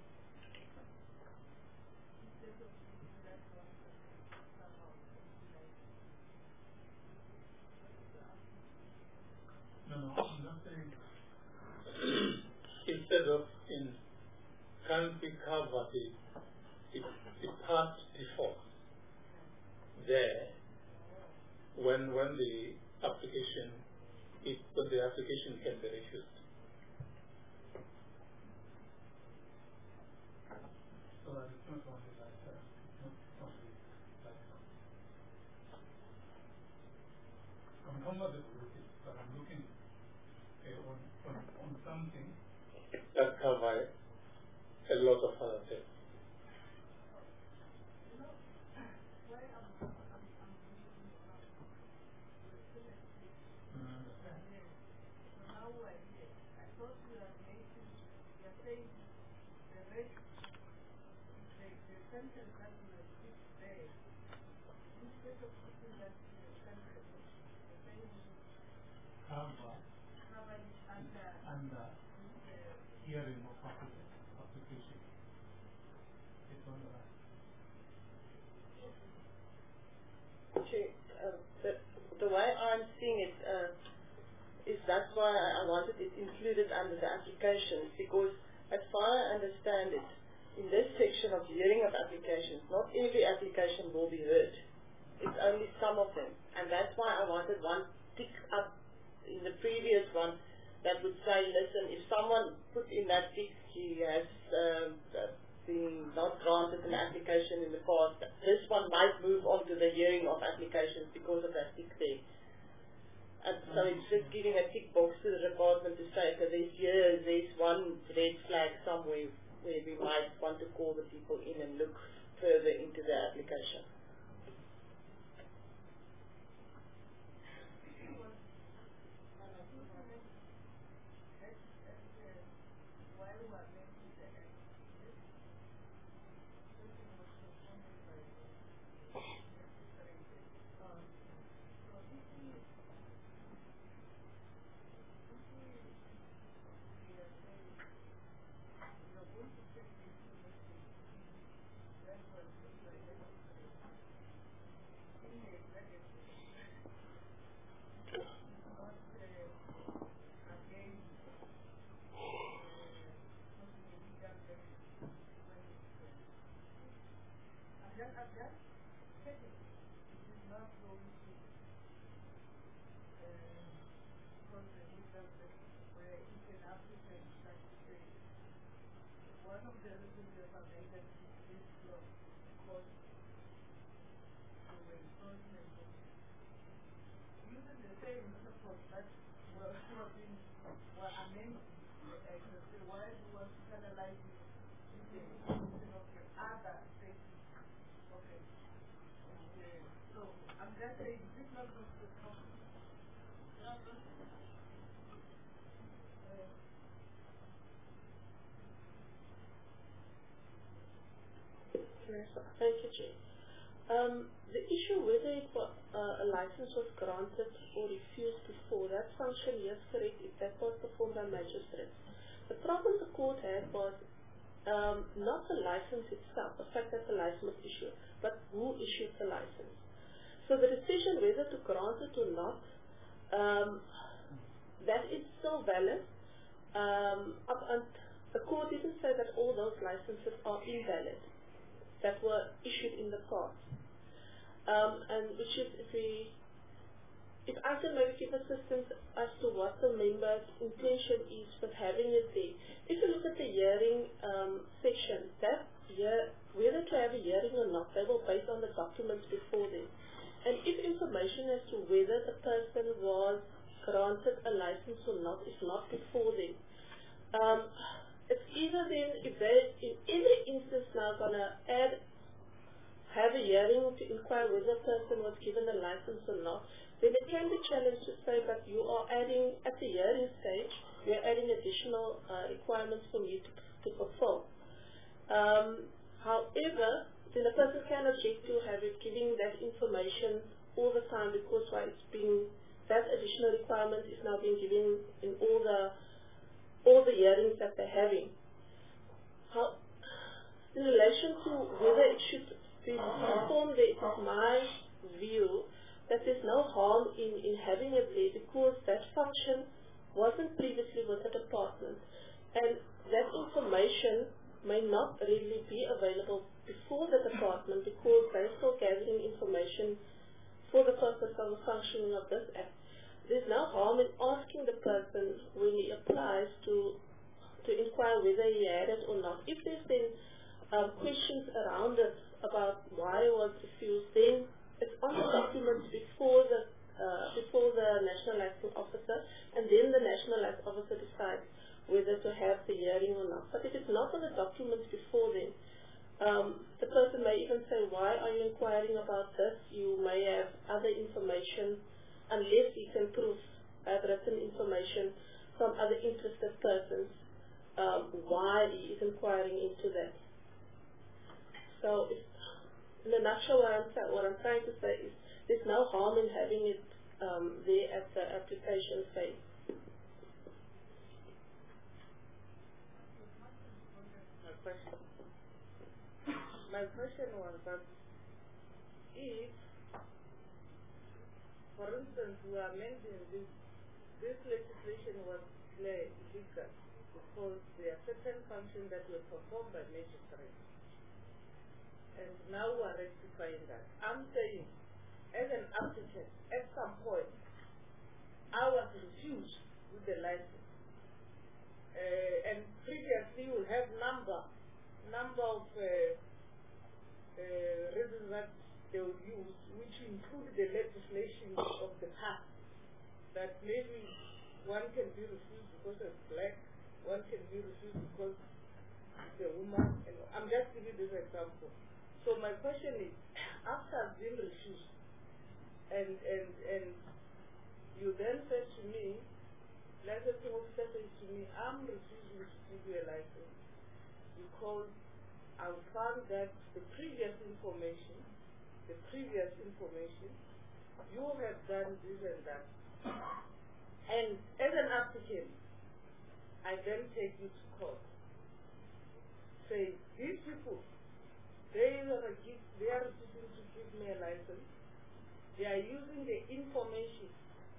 No, no, I'm not saying. Instead of in, can't we cover the, the, the past default there when when the application, if when the application can be refused? So that it's not only like that, not only like that. I'm comfortable with it, but I'm looking uh, on, on, on some something that covers a lot of other things. Under hearing of application. It's on the right. Chair, uh, the, the way I'm seeing it uh, is that's why I, I wanted it included under the applications, because as far as I understand it, in this section of hearing of applications, not every application will be heard. It's only some of them. And that's why I wanted one tick up in the previous one that would say, listen, if someone put in that tick, he has uh, been not granted an application in the past, this one might move on to the hearing of applications because of that tick there. And so it's just giving a tick box to the department to say, okay, there's here, there's one red flag somewhere where we might want to call the people in and look further into the application. Thank you, Chair. Um, the issue whether it was, uh, a license was granted or refused before, that function, yes, correct, if that was performed by magistrates. The problem the court had was um, not the license itself, the fact that the license was issued, but who issued the license. So the decision whether to grant it or not, um, that is still valid. Um, up and the court didn't say that all those licenses are invalid that were issued in the past. Um, and which is, if we, if I can maybe give assistance as to what the member's intention is with having it there. If you look at the hearing um, section, that year, whether to have a hearing or not, they were based on the documents before them. And if information as to whether the person was granted a license or not is not before them, um, it's either then, if they, in every instance now going to add, have a hearing to inquire whether a person was given a license or not, then it can be challenged to say that you are adding, at the hearing stage, you are adding additional uh, requirements for you to, to fulfill. Um, however, then the person can object to have it giving that information all the time, because why it's being, that additional requirement is now being given in all the all the hearings that they're having. How, in relation to whether it should be performed, there is my view that there's no harm in, in having it there, because that function wasn't previously with the department, and that information may not really be available before the department, because they're still gathering information for the purpose of the functioning of this act. There's no harm in asking the person when he applies to to inquire whether he had it or not. If there's been um, questions around it about why it was refused, then it's on the documents before the uh, before the national licensing officer, and then the national licensing officer decides whether to have the hearing or not. But if it's not on the documents before then, um, the person may even say, why are you inquiring about this? You may have other information, unless he can prove, have written information from other interested persons, um, why he is inquiring into that. So, if, in a nutshell, what I'm, what I'm trying to say is there's no harm in having it um, there at the application phase. My question, my question was that if, for instance, we are amending this, this legislation was clear illegal because there are certain functions that were performed by magistrates. And now we are rectifying that. I'm saying, as an applicant, at some point, I was refused with the license. Uh, and previously we have number, number of uh, uh, reasons that they would use, which include the legislation of the past. That maybe one can be refused because of black, one can be refused because it's a woman. And I'm just giving this example. So my question is, after being refused, and and and you then said to me, licensing officer says to me, I'm refusing to give you a license because I found that the previous information, the previous information, you have done this and that. And as an applicant, I then take you to court. Say, these people, they are, give, they are refusing to give me a license. They are using the information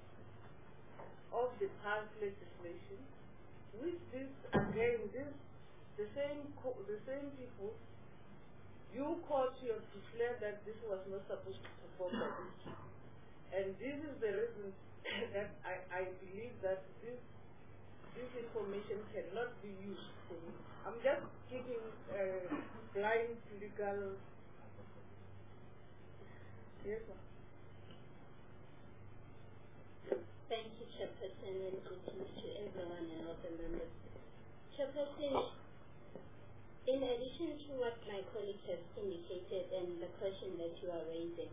of the past legislation, which this, again, this, the same, the same people, you court, you have declared that this was not supposed to perform by this. And this is the reason that I, I believe that this, this information cannot be used for me. I'm just giving uh, blind legal. Yes, ma'am. Thank you, Chairperson, and greetings to everyone and all the members. Chairperson, in addition to what my colleague has indicated and the question that you are raising,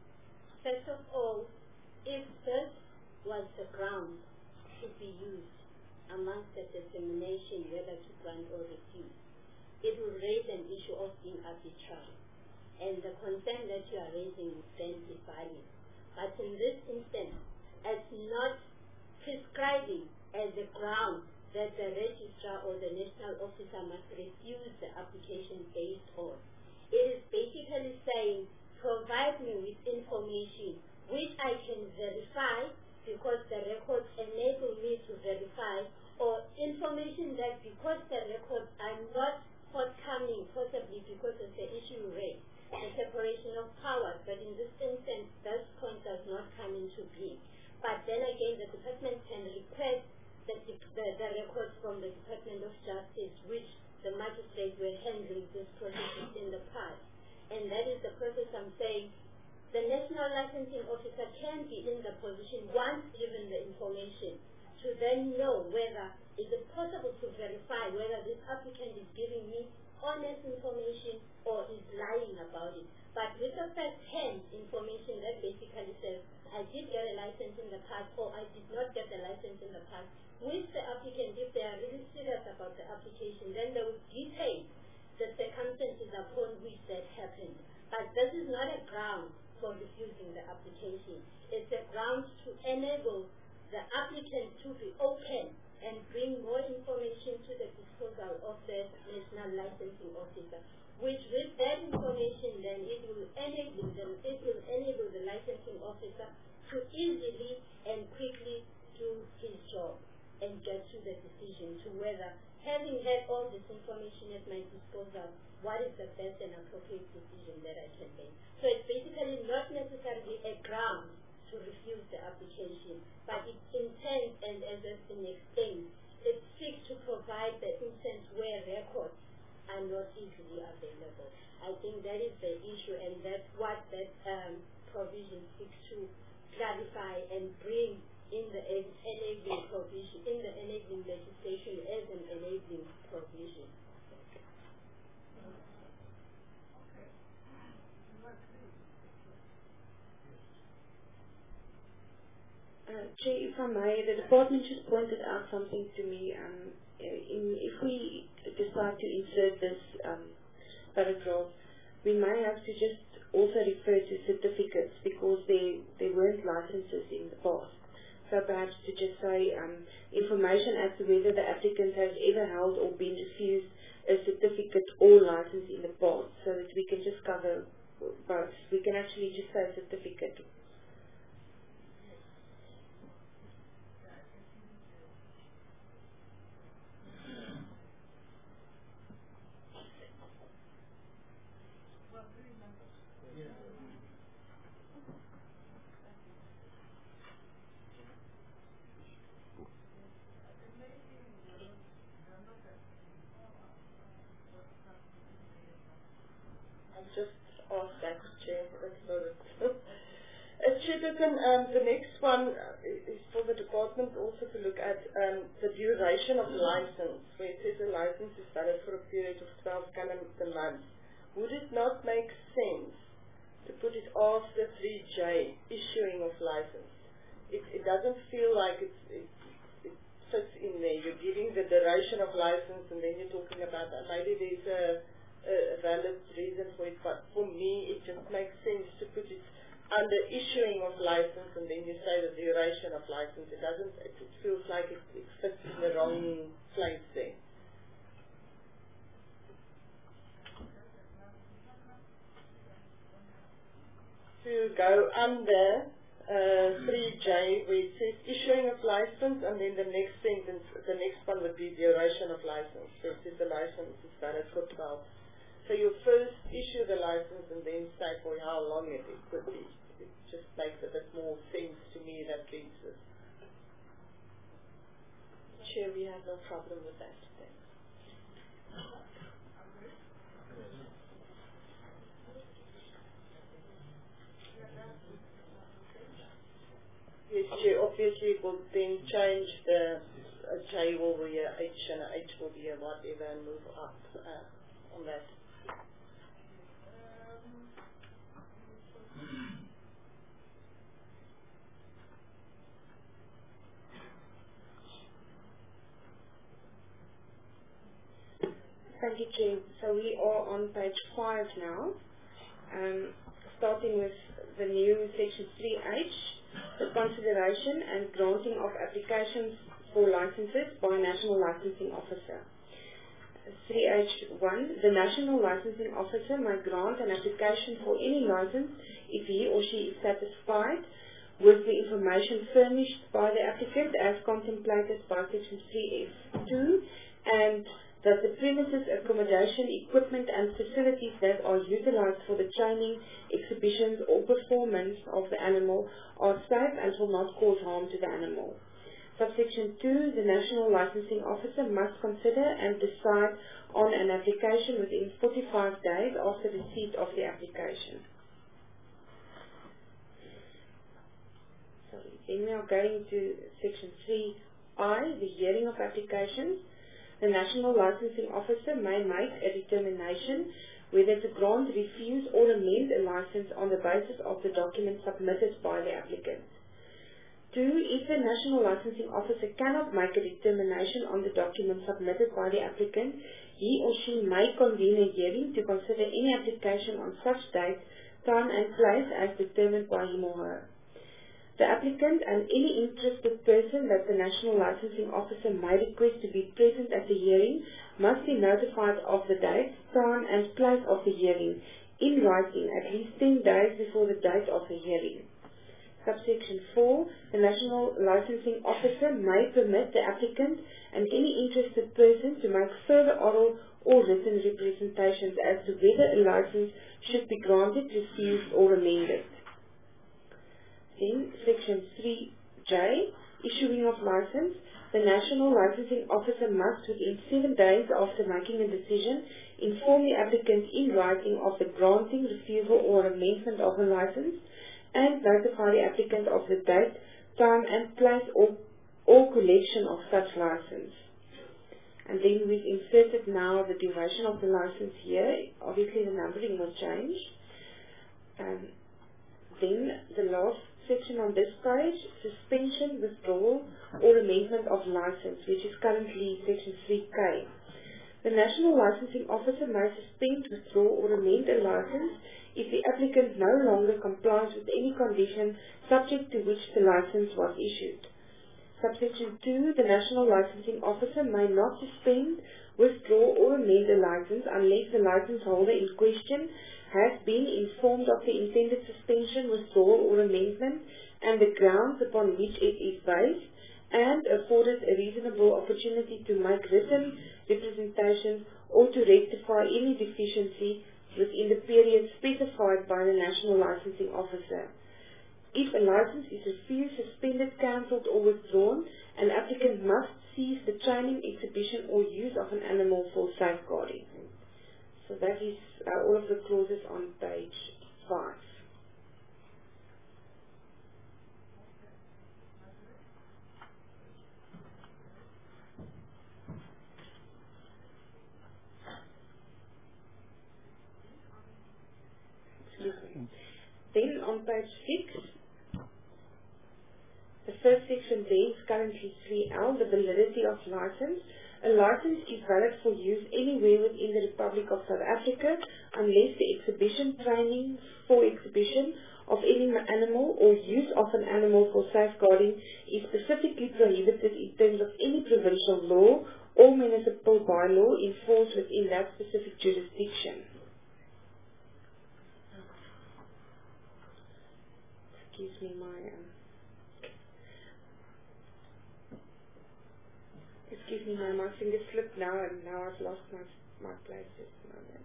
first of all, if this was the ground to be used amongst the determination whether to grant or refuse, it will raise an issue of being arbitrary. And the concern that you are raising is then valid. But in this instance, as not prescribing as a ground that the registrar or the national officer must refuse the application based on, it is basically saying, provide me with information which I can verify because the records enable me to verify, or information that because the records are not forthcoming, possibly because of the issue raised, the separation of powers, but in this instance, this point does not come into being. But then again, the department can request the, the, the records from the Department of Justice, which the magistrates were handling this process in the past. And that is the process I'm saying. The National Licensing Officer can be in the position, once given the information, to then know whether is it possible to verify whether this applicant is giving me honest information or is lying about it. But with the first-hand information that basically says, I did get a license in the past or I did not get a license in the past, with the applicant, if they are really serious about the application, then they will detail the circumstances upon which that happened. But this is not a ground for refusing the application. It's a ground to enable the applicant to be open and bring more information to the disposal of the National Licensing Officer, which with that information then it will enable them, it will enable the licensing officer to easily and quickly do his job and get to the decision to whether, having had all this information at my disposal, what is the best and appropriate decision that I can make. So it's basically not necessarily a ground to refuse the application, but it intends, and as has been explained, it seeks to provide the instance where records are not easily available. I think that is the issue, and that's what that um, provision seeks to clarify and bring in the en- enabling provision, in the enabling legislation as an enabling provision. Uh, Chair, if I may, the department just pointed out something to me. Um, in, if we decide to insert this um, paragraph, we may have to just also refer to certificates because they, they weren't licenses in the past. So perhaps to just say um, information as to whether the applicant has ever held or been refused a certificate or license in the past, so that we can just cover both. We can actually just say certificate. Just ask that, Chair. That's not it. uh, Chairperson, um, the next one is for the department also to look at um, the duration of license, where it says a license is valid for a period of twelve calendar months. Would it not make sense to put it after three J, issuing of license? It, it doesn't feel like it's, it, it fits in there. You're giving the duration of license and then you're talking about that. Maybe there's a a valid reason for it, but for me it just makes sense to put it under issuing of license and then you say the duration of license. It doesn't, it, it feels like it, it fits in the wrong place there. To go under uh, three J where it says issuing of license and then the next sentence, the next one would be duration of license. So it says the license is valid for twelve. So you first issue the license and then say for how long it, it could be. It just makes a bit more sense to me that reads this. Chair, we have no problem with that. Thanks. Yes, Chair, obviously it will then change the a J will be a H and a H will be a whatever and move up uh, on that. Thank you, Chair. So we are on page five now, um, starting with the new section three H, the consideration and granting of applications for licenses by a National Licensing Officer. three H one, the National Licensing Officer may grant an application for any license if he or she is satisfied with the information furnished by the applicant as contemplated by section three F two and that the premises, accommodation, equipment and facilities that are utilized for the training, exhibitions or performance of the animal are safe and will not cause harm to the animal. Subsection two, the National Licensing Officer must consider and decide on an application within forty-five days after receipt of the application. Sorry. Then we are going to section three I, the hearing of applications. The National Licensing Officer may make a determination whether to grant, refuse or amend a license on the basis of the documents submitted by the applicant. Two, if the National Licensing Officer cannot make a determination on the documents submitted by the applicant, he or she may convene a hearing to consider any application on such date, time and place as determined by him or her. The applicant and any interested person that the National Licensing Officer may request to be present at the hearing must be notified of the date, time and place of the hearing in writing at least ten days before the date of the hearing. Subsection four, the National Licensing Officer may permit the applicant and any interested person to make further oral or written representations as to whether a license should be granted, refused or amended. Then, section three J, issuing of license. The National Licensing Officer must, within seven days after making a decision, inform the applicant in writing of the granting, refusal or amendment of a license and notify the applicant of the date, time and place or, or collection of such license. And then we've inserted now the duration of the license here. Obviously the numbering will change. Um, then the last section on this page, suspension, withdrawal or amendment of license, which is currently section three K. The National Licensing Officer may suspend, withdraw or amend a license if the applicant no longer complies with any condition subject to which the license was issued. Subsection two, the National Licensing Officer may not suspend, withdraw or amend a license unless the license holder in question has been informed of the intended suspension, withdrawal or amendment and the grounds upon which it is based, and afforded a reasonable opportunity to make written representation or to rectify any deficiency within the period specified by the National Licensing Officer. If a license is refused, suspended, cancelled or withdrawn, an applicant must cease the training, exhibition or use of an animal for safeguarding. So that is uh, all of the clauses on page five. Then on page six, the first section there is currently three L, the validity of license. A license is valid for use anywhere within the Republic of South Africa unless the exhibition, training for exhibition of any animal or use of an animal for safeguarding is specifically prohibited in terms of any provincial law or municipal bylaw in force within that specific jurisdiction. Excuse me, my um, excuse me, my, my finger slipped now, and now I've lost my my place just a moment.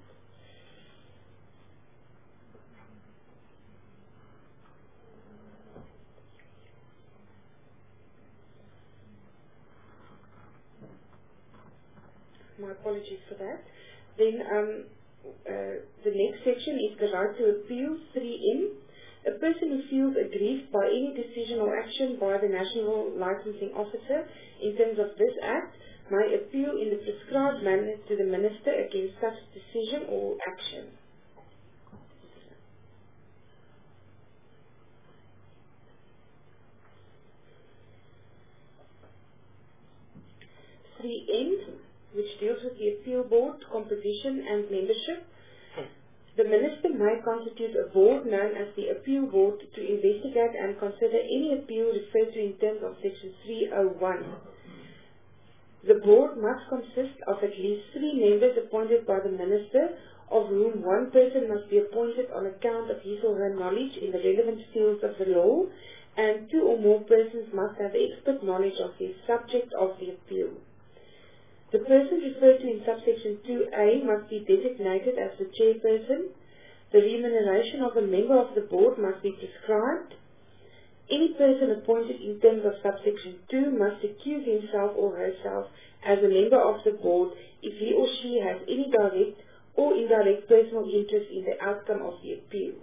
My apologies for that. Then um, uh, the next section is the right to appeal, three N. A person who feels aggrieved by any decision or action by the National Licensing Officer in terms of this Act may appeal in the prescribed manner to the Minister against such decision or action. three N, which deals with the Appeal Board, composition and membership. The Minister may constitute a board known as the Appeal Board to investigate and consider any appeal referred to in terms of section three oh one. The board must consist of at least three members appointed by the Minister, of whom one person must be appointed on account of his or her knowledge in the relevant fields of the law, and two or more persons must have expert knowledge of the subject of the appeal. The person referred to in subsection two A must be designated as the chairperson. The remuneration of a member of the board must be prescribed. Any person appointed in terms of subsection two must accuse himself or herself as a member of the board if he or she has any direct or indirect personal interest in the outcome of the appeal.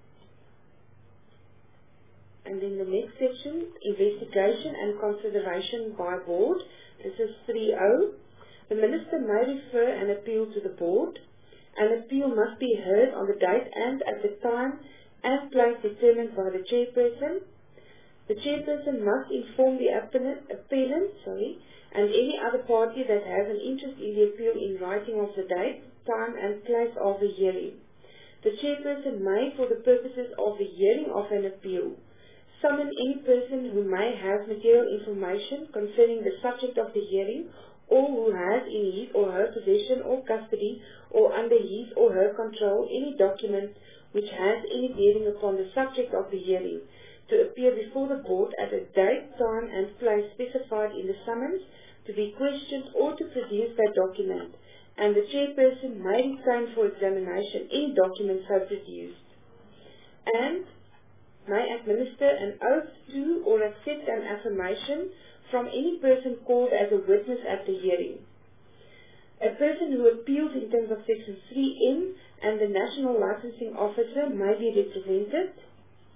And then the next section, investigation and consideration by board. This is three O. The Minister may refer an appeal to the board. An appeal must be heard on the date and at the time and place determined by the chairperson. The chairperson must inform the appellant, appellant sorry, and any other party that has an interest in the appeal in writing of the date, time and place of the hearing. The chairperson may, for the purposes of the hearing of an appeal, summon any person who may have material information concerning the subject of the hearing or who has in his or her possession or custody or under his or her control any document which has any bearing upon the subject of the hearing, to appear before the board at a date, time and place specified in the summons, to be questioned or to produce that document, and the chairperson may retain for examination any document so produced, and may administer an oath to or accept an affirmation from any person called as a witness at the hearing. A person who appeals in terms of section three N and the National Licensing Officer may be represented.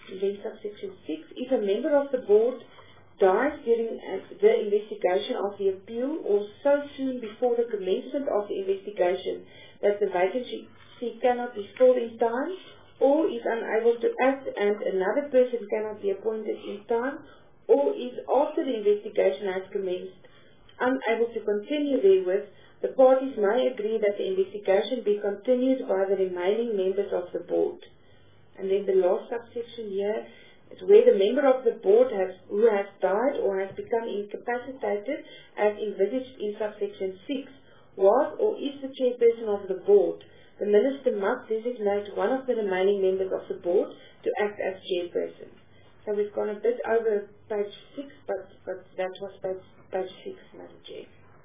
then subsection six, if a member of the board dies during uh, the investigation of the appeal or so soon before the commencement of the investigation that the vacancy cannot be filled in time, or is unable to act and another person cannot be appointed in time, or is after the investigation has commenced unable to continue therewith, the parties may agree that the investigation be continued by the remaining members of the board. And then the last subsection here is where the member of the board has, who has died or has become incapacitated as envisaged in subsection six was or is the chairperson of the board, the minister must designate one of the remaining members of the board to act as chairperson. So we've gone a bit over page six, but, but that was page, page six, Madam Chair.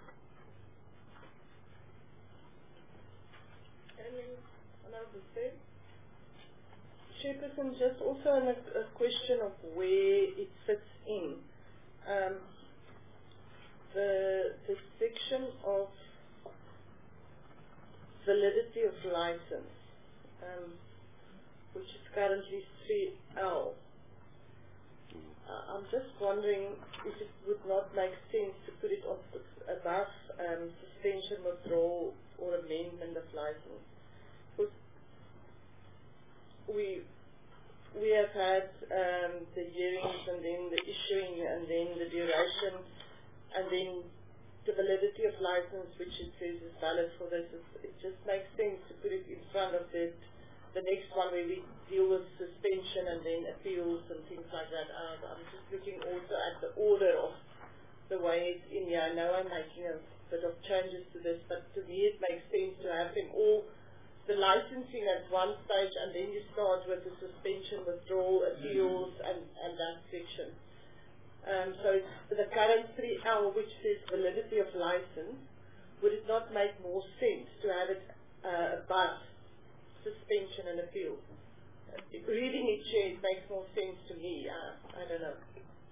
Chairperson, just also a, a question of where it fits in. Um, the, the section of validity of license, um, which is currently three L. Uh, I'm just wondering if it would not make sense to put it on above um, suspension, withdrawal, or amendment of license. Because we we have had um, the hearings and then the issuing and then the duration and then the validity of license, which it says is valid for this. It just makes sense to put it in front of it. The next one where we deal with suspension and then appeals and things like that. Uh, I'm just looking also at the order of the way it's in here. I know I'm making a bit of changes to this, but to me it makes sense to have them all, the licensing at one stage, and then you start with the suspension, withdrawal, appeals, and, and that section. Um, so it's the current three L, which says validity of license, would it not make more sense to have it uh, above suspension and appeal? Uh, reading it, Chair, it makes more sense to me. Uh, I don't know.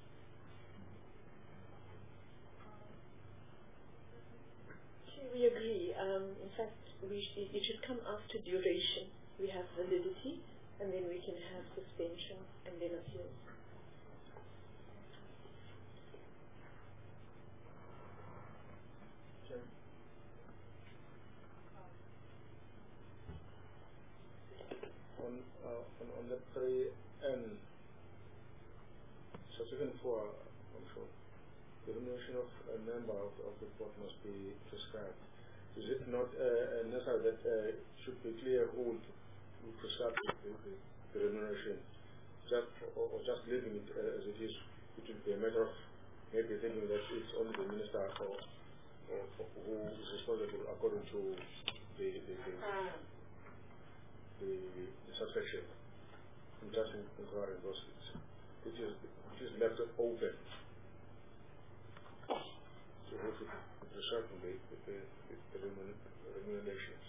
Chair, we agree. Um, in fact, we sh it should come after duration. We have validity, and then we can have suspension, and then appeals. On, uh, on, on the three N, subsection four, I'm sure, the remuneration of a member of, of the board must be prescribed. Is it not uh, necessary that uh, should be clear who will prescribe the, the, the remuneration, just or, or just leaving it uh, as it is? It will be a matter of maybe thinking that it's only the minister or, or, or who is responsible according to the the, the, the, the subsection. I'm just inquiring those things. It is it is left open. So who should prescribe the the, the, the remunerations?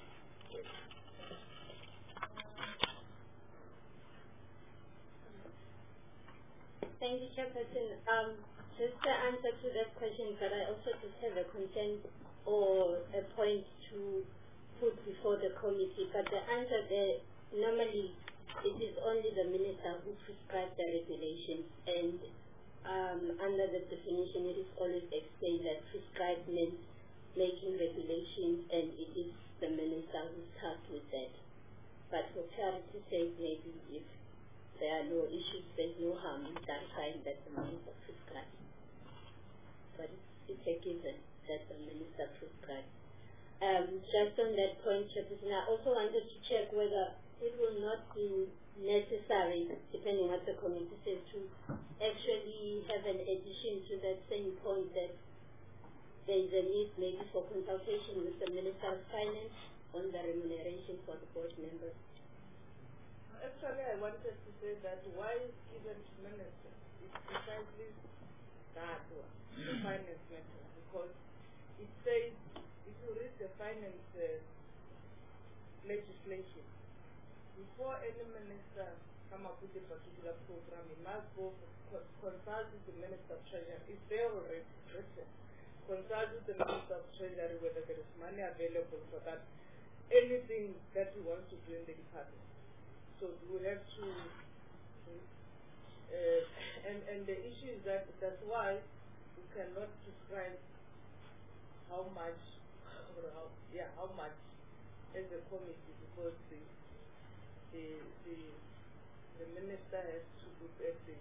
Thank you, Chairperson. Um, just the answer to that question, but I also just have a concern or a point to put before the committee. But the answer there, normally it is only the minister who prescribes the regulations, and um, under the definition it is always explained that prescribed means making regulations, and it is the minister who's tasked with that. But for clarity's sake, maybe if there are no issues, there's no harm in clarifying that the minister prescribes. But it's, it's a given that the minister prescribes. Um, just on that point, Chairperson, I also wanted to check whether it will not be necessary, depending what the committee says, to actually have an addition to that same point that there is a need maybe for consultation with the Minister of Finance on the remuneration for the board members. Actually, I wanted to say that why is given to minister? It's precisely that one, the finance matter, because it says, if you read the finance uh, legislation, before any minister come up with a particular program, he must go for, consult with the Minister of Treasury. It's there already written. Consult with the Minister of Treasury whether there is money available for that, anything that he wants to do in the department. So we have to Uh, and, and the issue is that that's why we cannot prescribe how much, or how, yeah, how much as a committee, because the, the, the, the minister has to look at the,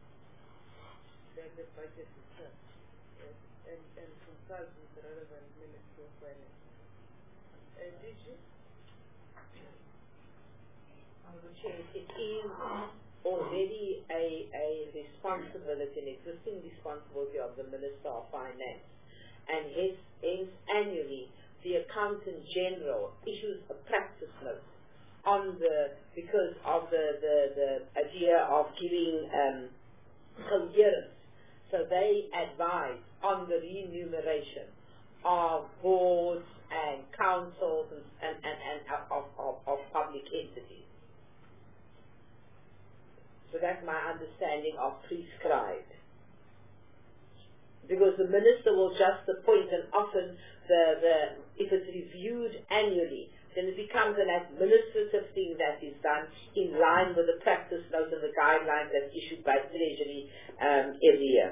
at the budget itself, yes, and, and consult with the relevant Ministry of Finance. Uh, did you? It is already a, a responsibility, an existing responsibility of the Minister of Finance, and hence, hence annually the Accountant General issues a practice note on the, because of the, the, the idea of giving um, coherence. So they advise on the remuneration of boards and councils and, and, and, and of, of, of public entities. So that's my understanding of prescribed. Because the minister will just appoint, and often the, the if it's reviewed annually, then it becomes an administrative thing that is done in line with the practice notes and the guidelines that's issued by Treasury um, every year.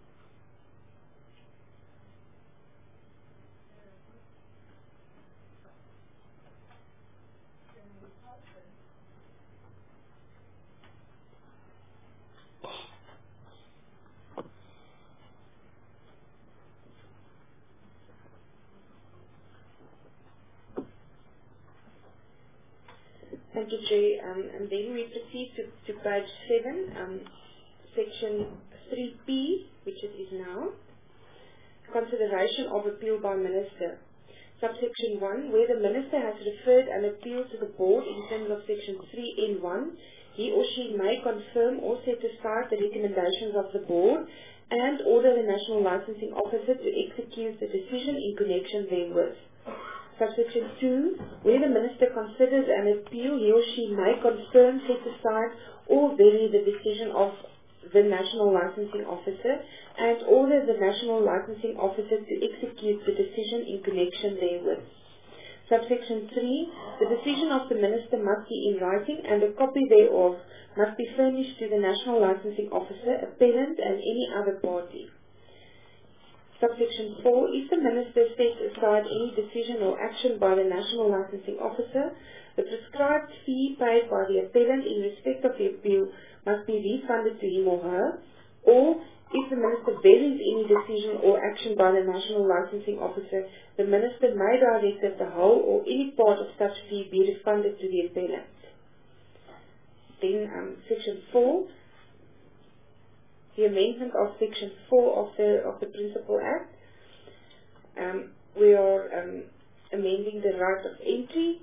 Thank you, Jay. Um, and then we proceed to, to page seven, um, section three P, which it is now. Consideration of appeal by minister. Subsection one, where the minister has referred an appeal to the board in terms of section three N one, he or she may confirm or set aside the recommendations of the board and order the national licensing officer to execute the decision in connection therewith. Subsection two, where the minister considers an appeal, he or she may confirm, set aside, or vary the decision of the national licensing officer and order the national licensing officer to execute the decision in connection therewith. Subsection three, the decision of the minister must be in writing and a copy thereof must be furnished to the national licensing officer, appellant, and any other party. Subsection four, if the minister sets aside any decision or action by the national licensing officer, the prescribed fee paid by the appellant in respect of the appeal must be refunded to him or her, or if the minister varies any decision or action by the national licensing officer, the minister may direct that the whole or any part of such fee be refunded to the appellant. Then um, section four, the amendment of section four of the of the Principal Act. Um, we are um, amending the right of entry.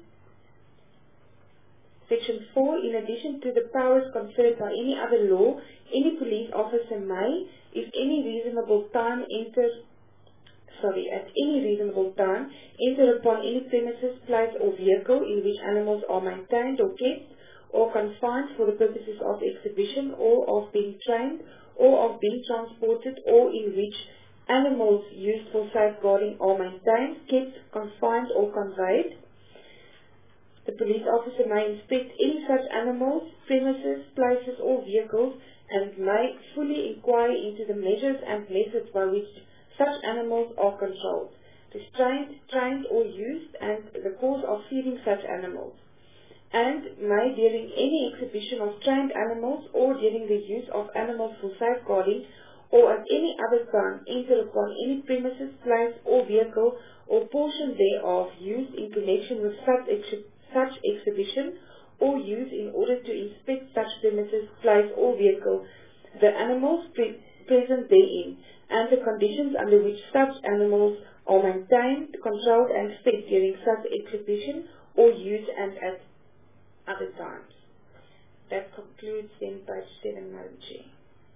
Section four, in addition to the powers conferred by any other law, any police officer may, if any reasonable time enter, sorry, at any reasonable time, enter upon any premises, place or vehicle in which animals are maintained or kept or confined for the purposes of exhibition or of being trained or of being transported, or in which animals used for safeguarding are maintained, kept, confined or conveyed. The police officer may inspect any such animals, premises, places or vehicles and may fully inquire into the measures and methods by which such animals are controlled, restrained, trained or used, and the cause of feeding such animals, and may, during any exhibition of trained animals or during the use of animals for safeguarding or at any other time, enter upon any premises, place or vehicle or portion thereof used in connection with such, ex such exhibition or used in order to inspect such premises, place or vehicle, the animals pre present therein, and the conditions under which such animals are maintained, controlled and fed during such exhibition or use and at other times. That concludes then page seven, Madam Chair.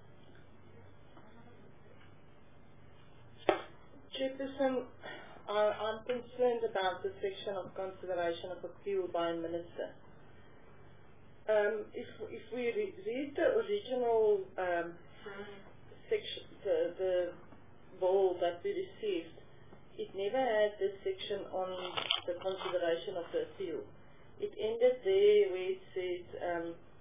Chairperson, uh, I'm concerned about the section of consideration of appeal by a minister. Um, if, if we re read the original um, section, the, the bill that we received, it never had this section on the consideration of the appeal. It ended there where it said um,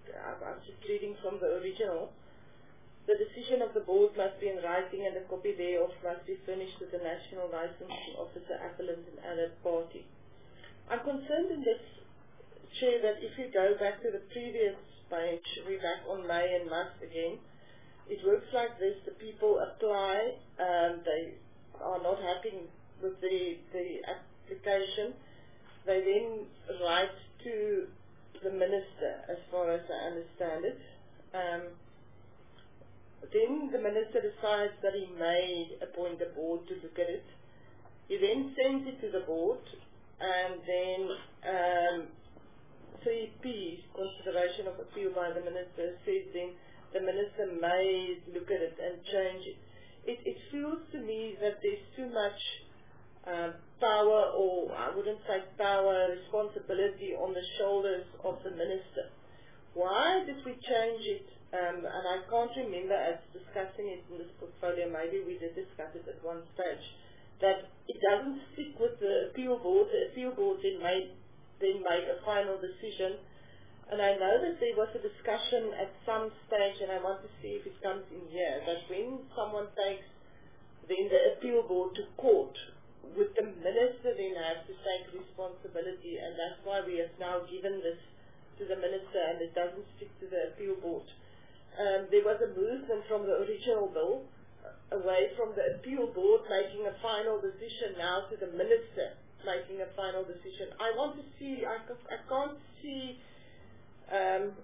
I'm just reading from the original. The decision of the board must be in writing and a copy thereof must be furnished to the National Licensing Officer, appellant and other party. I'm concerned in this, Chair, that if you go back to the previous page, we're back on May and must again, it works like this: the people apply, um, they are not happy with the, the application, they then write to the minister, as far as I understand it. Um, then the minister decides that he may appoint a board to look at it. He then sends it to the board, and then um, C P, consideration of appeal by the minister, says then the minister may look at it and change it. It, it feels to me that there's too much uh, power, or I wouldn't say power, responsibility on the shoulders of the minister. Why did we change it? Um, and I can't remember us discussing it in this portfolio, maybe we did discuss it at one stage, that it doesn't stick with the appeal board. The appeal board then made, then made a final decision. And I know that there was a discussion at some stage, and I want to see if it comes in here, that when someone takes then the appeal board to court, would the minister then have to take responsibility? And that's why we have now given this to the minister, and it doesn't stick to the appeal board. Um, there was a movement from the original bill uh, away from the appeal board making a final decision now to the minister making a final decision. I want to see, I, I can't see, um,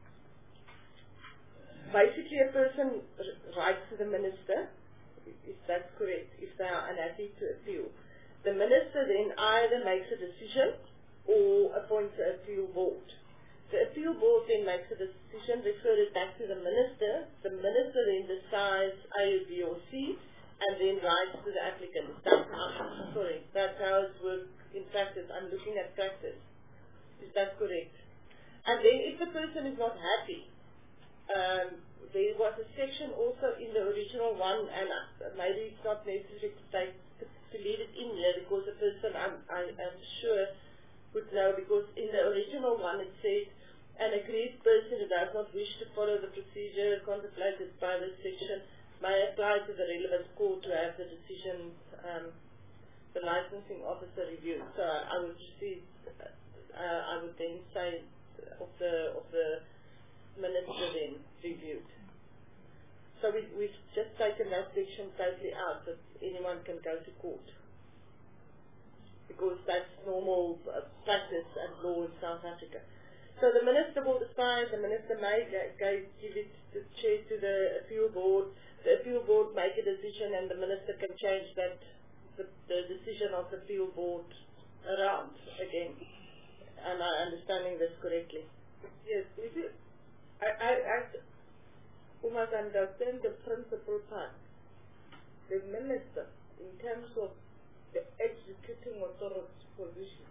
basically a person writes to the minister, if that's correct, if they are unhappy to appeal. The minister then either makes a decision or appoints an appeal board. The appeal board then makes a decision, refer it back to the minister. The minister then decides A, B, or C, and then writes to the applicant. That's how, sorry, that's how it works in practice. I'm looking at practice. Is that correct? And then if the person is not happy, um, there was a section also in the original one, and uh, maybe it's not necessary to, take, to, to leave it in here, because the person, I'm, I am sure, would know, because in the original one it says, an aggrieved person who does not wish to follow the procedure contemplated by this section may apply to the relevant court to have the decision, um, the licensing officer reviewed. So I would see, uh, I would then say of the of the minister then reviewed. So we, we've just taken that section totally out, that anyone can go to court, because that's normal uh, practice and law in South Africa. So the minister will decide, the minister may go give it the chair to the appeal board, the appeal board make a decision, and the minister can change that, the, the decision of the appeal board around again. Am I understanding this correctly? Yes, it is. I, I, I we must understand the principal part. The minister, in terms of the executing authority's position,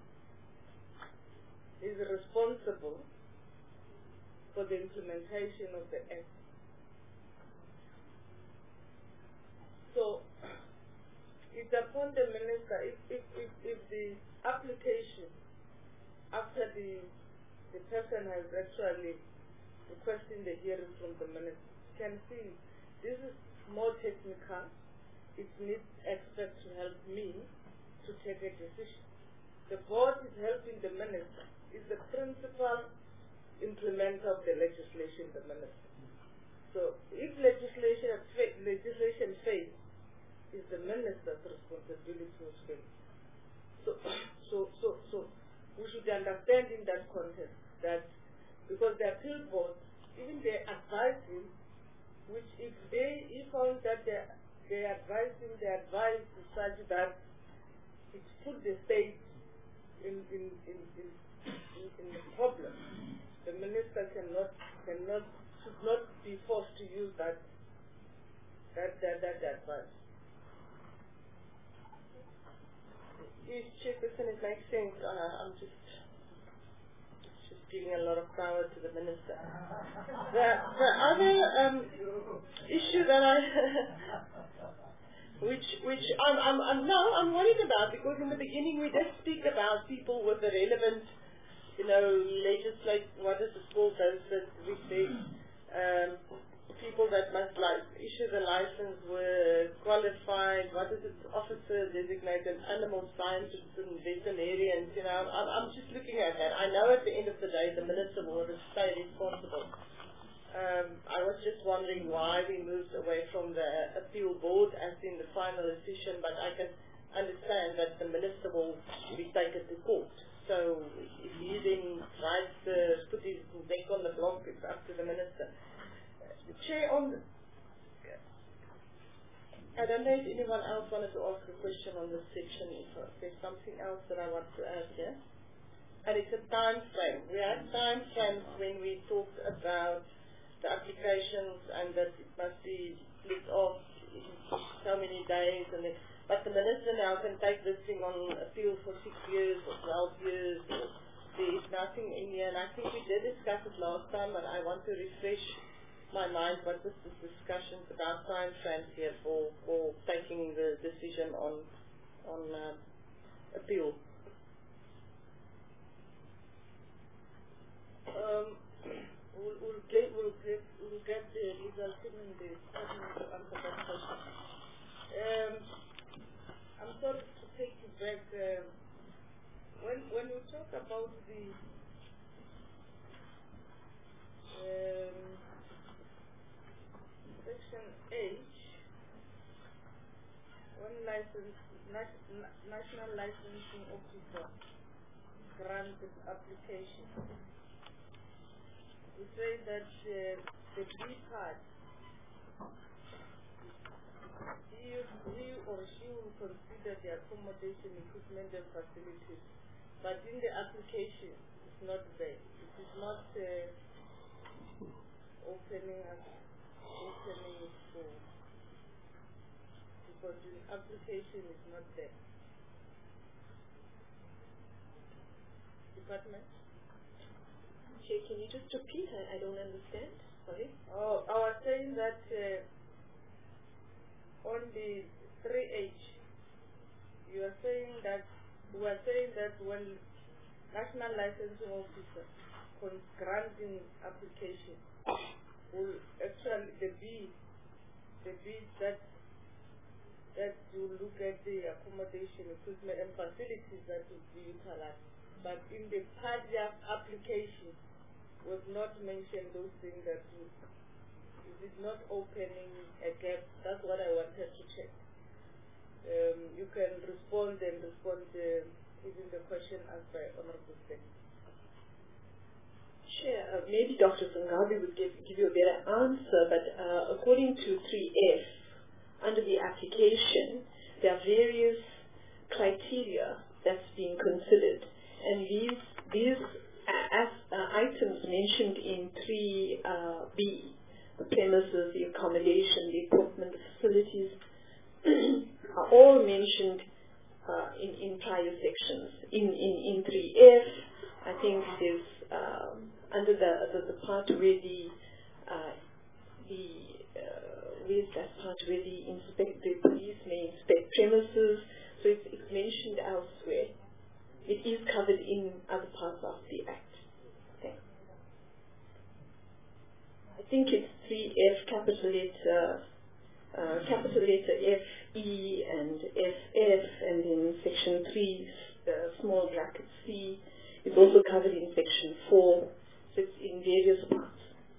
is responsible for the implementation of the Act. So, it's upon the minister, if, if, if, if the application, after the, the person has actually requesting the hearing from the minister, can see this is more technical, it needs experts to help me to take a decision. The board is helping the minister, is the principal implementer of the legislation, the minister. So if legislation legislation fails, is the minister's responsibility to fail. So so so so we should understand in that context that because the appeal board, even they advise him, which if they he found that they they advise him, they advise is such that it put the state in in in in, in, in the problem. The minister cannot cannot should not be forced to use that that that that advice. Yes, Chairperson, it makes sense. Uh, I'm just just giving a lot of power to the minister. The the other um, issue that I which which I'm I'm I'm now I'm worried about, because in the beginning we did speak about people with the relevant you know, legislate, what is it called, those that we say, um, people that must like issue the license were qualified, what is it, officer designated, animal scientists and veterinarians, you know, I'm, I'm just looking at that. I know at the end of the day the minister will stay responsible. Um, I was just wondering why we moved away from the appeal board as in the final decision, but I can understand that the minister will be taken to court. So if he then tries to put his neck on the block, it's up to the minister. The chair on the, I don't know if anyone else wanted to ask a question on this section, if there's something else that I want to add here. And it's a time frame. We had time frames when we talked about the applications and that it must be split off in so many days, and then, but the minister now can take this thing on appeal for six years or twelve years. Or there is nothing in here, and I think we did discuss it last time, but I want to refresh my mind what was this discussions about time frames here for, for taking the decision on on uh, appeal. Um, We'll, we'll, get, we'll, get, we'll get the legal team in the department to answer that question. Um, I'm sorry to take you back. Uh, when, when we talk about the um, section H, when license, nat, national licensing officer granted application, we say that uh, the B part, he, he or she will consider the accommodation, equipment and facilities, but in the application it's not there. It is not uh, opening us, opening it for, because the application is not there. Department? Can you just repeat? I, I don't understand. Sorry. Oh, I was saying that uh, on the three H, you are saying that we are saying that when national licensing officer granting application will actually the B, the B that that will look at the accommodation, equipment, and facilities that will be utilized, but in the P A D A application was not mentioned those things that you, is it not opening a gap? That's what I wanted to check. Um, you can respond and respond to even the question asked by Honorable Singh. Sure. Uh, maybe Doctor Sangabi would give, give you a better answer, but uh, according to three F, under the application, there are various criteria that's being considered, and these these As uh, items mentioned in three B, the premises, the accommodation, the equipment, the facilities, are all mentioned uh, in, in prior sections. In, in, in three F, I think there's um, under the, the the part where the uh, the uh, where's that part where the inspect the police may inspect premises. So it's, it's mentioned elsewhere. It is covered in other parts of the Act. Okay. I think it's three F, capital letter, uh, capital letter F, E, and F F, and in section three, uh, small bracket C. It's also covered in section four, so it's in various parts.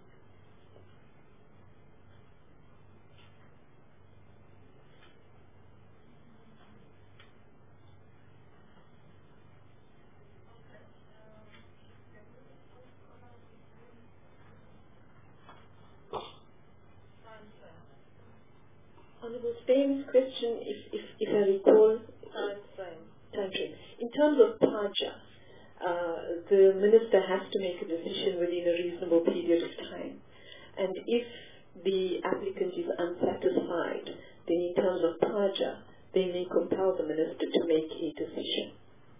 Honorable Spain's question, if, if, if I recall, time frame. Time frame. In terms of P A J A, uh, the minister has to make a decision within a reasonable period of time. And if the applicant is unsatisfied, then in terms of P A J A, they may compel the minister to make a decision.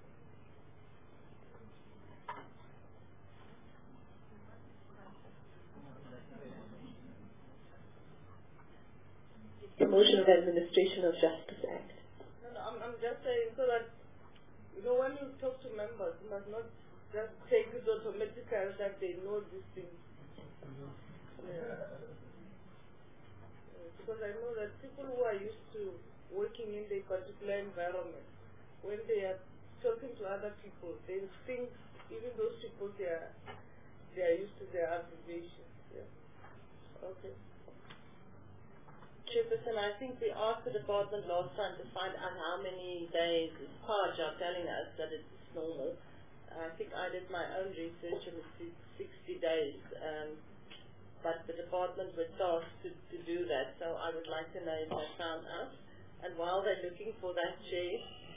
Promotion of Administration of Justice Act. No, no, I'm, I'm just saying so that, you know, when you talk to members, you must not just take it automatically that they know these things. Yeah. Because I know that people who are used to working in a particular environment, when they are talking to other people, they think even those people they are they are used to their abbreviations. Yeah. Okay. Chairperson, I think we asked the department last time to find out how many days is P A J are telling us that it's normal. I think I did my own research and it's sixty days, um, but the department was tasked to, to do that, so I would like to know if they found out. And while they're looking for that, Chair,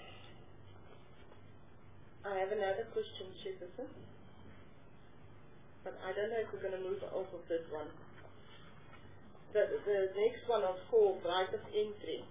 I have another question, Chairperson, but I don't know if we're going to move off of this one. The, the next one on four, right of entry.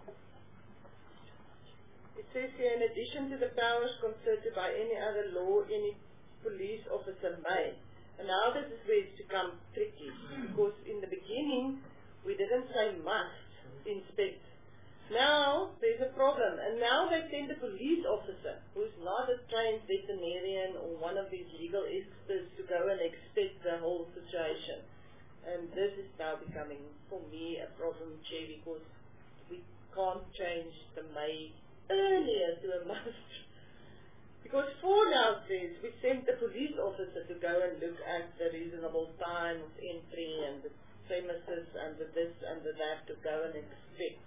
It says here, in addition to the powers conferred by any other law, any police officer may. And now this is where it's become tricky, because in the beginning, we didn't say must inspect. Now, there's a problem, and now they send a police officer, who's not a trained veterinarian or one of these legal experts, to go and inspect the whole situation. And this is now becoming, for me, a problem, Chair, because we can't change the may earlier to a must. Because four now says we sent the police officer to go and look at the reasonable time of entry and the premises and the this and the that to go and inspect.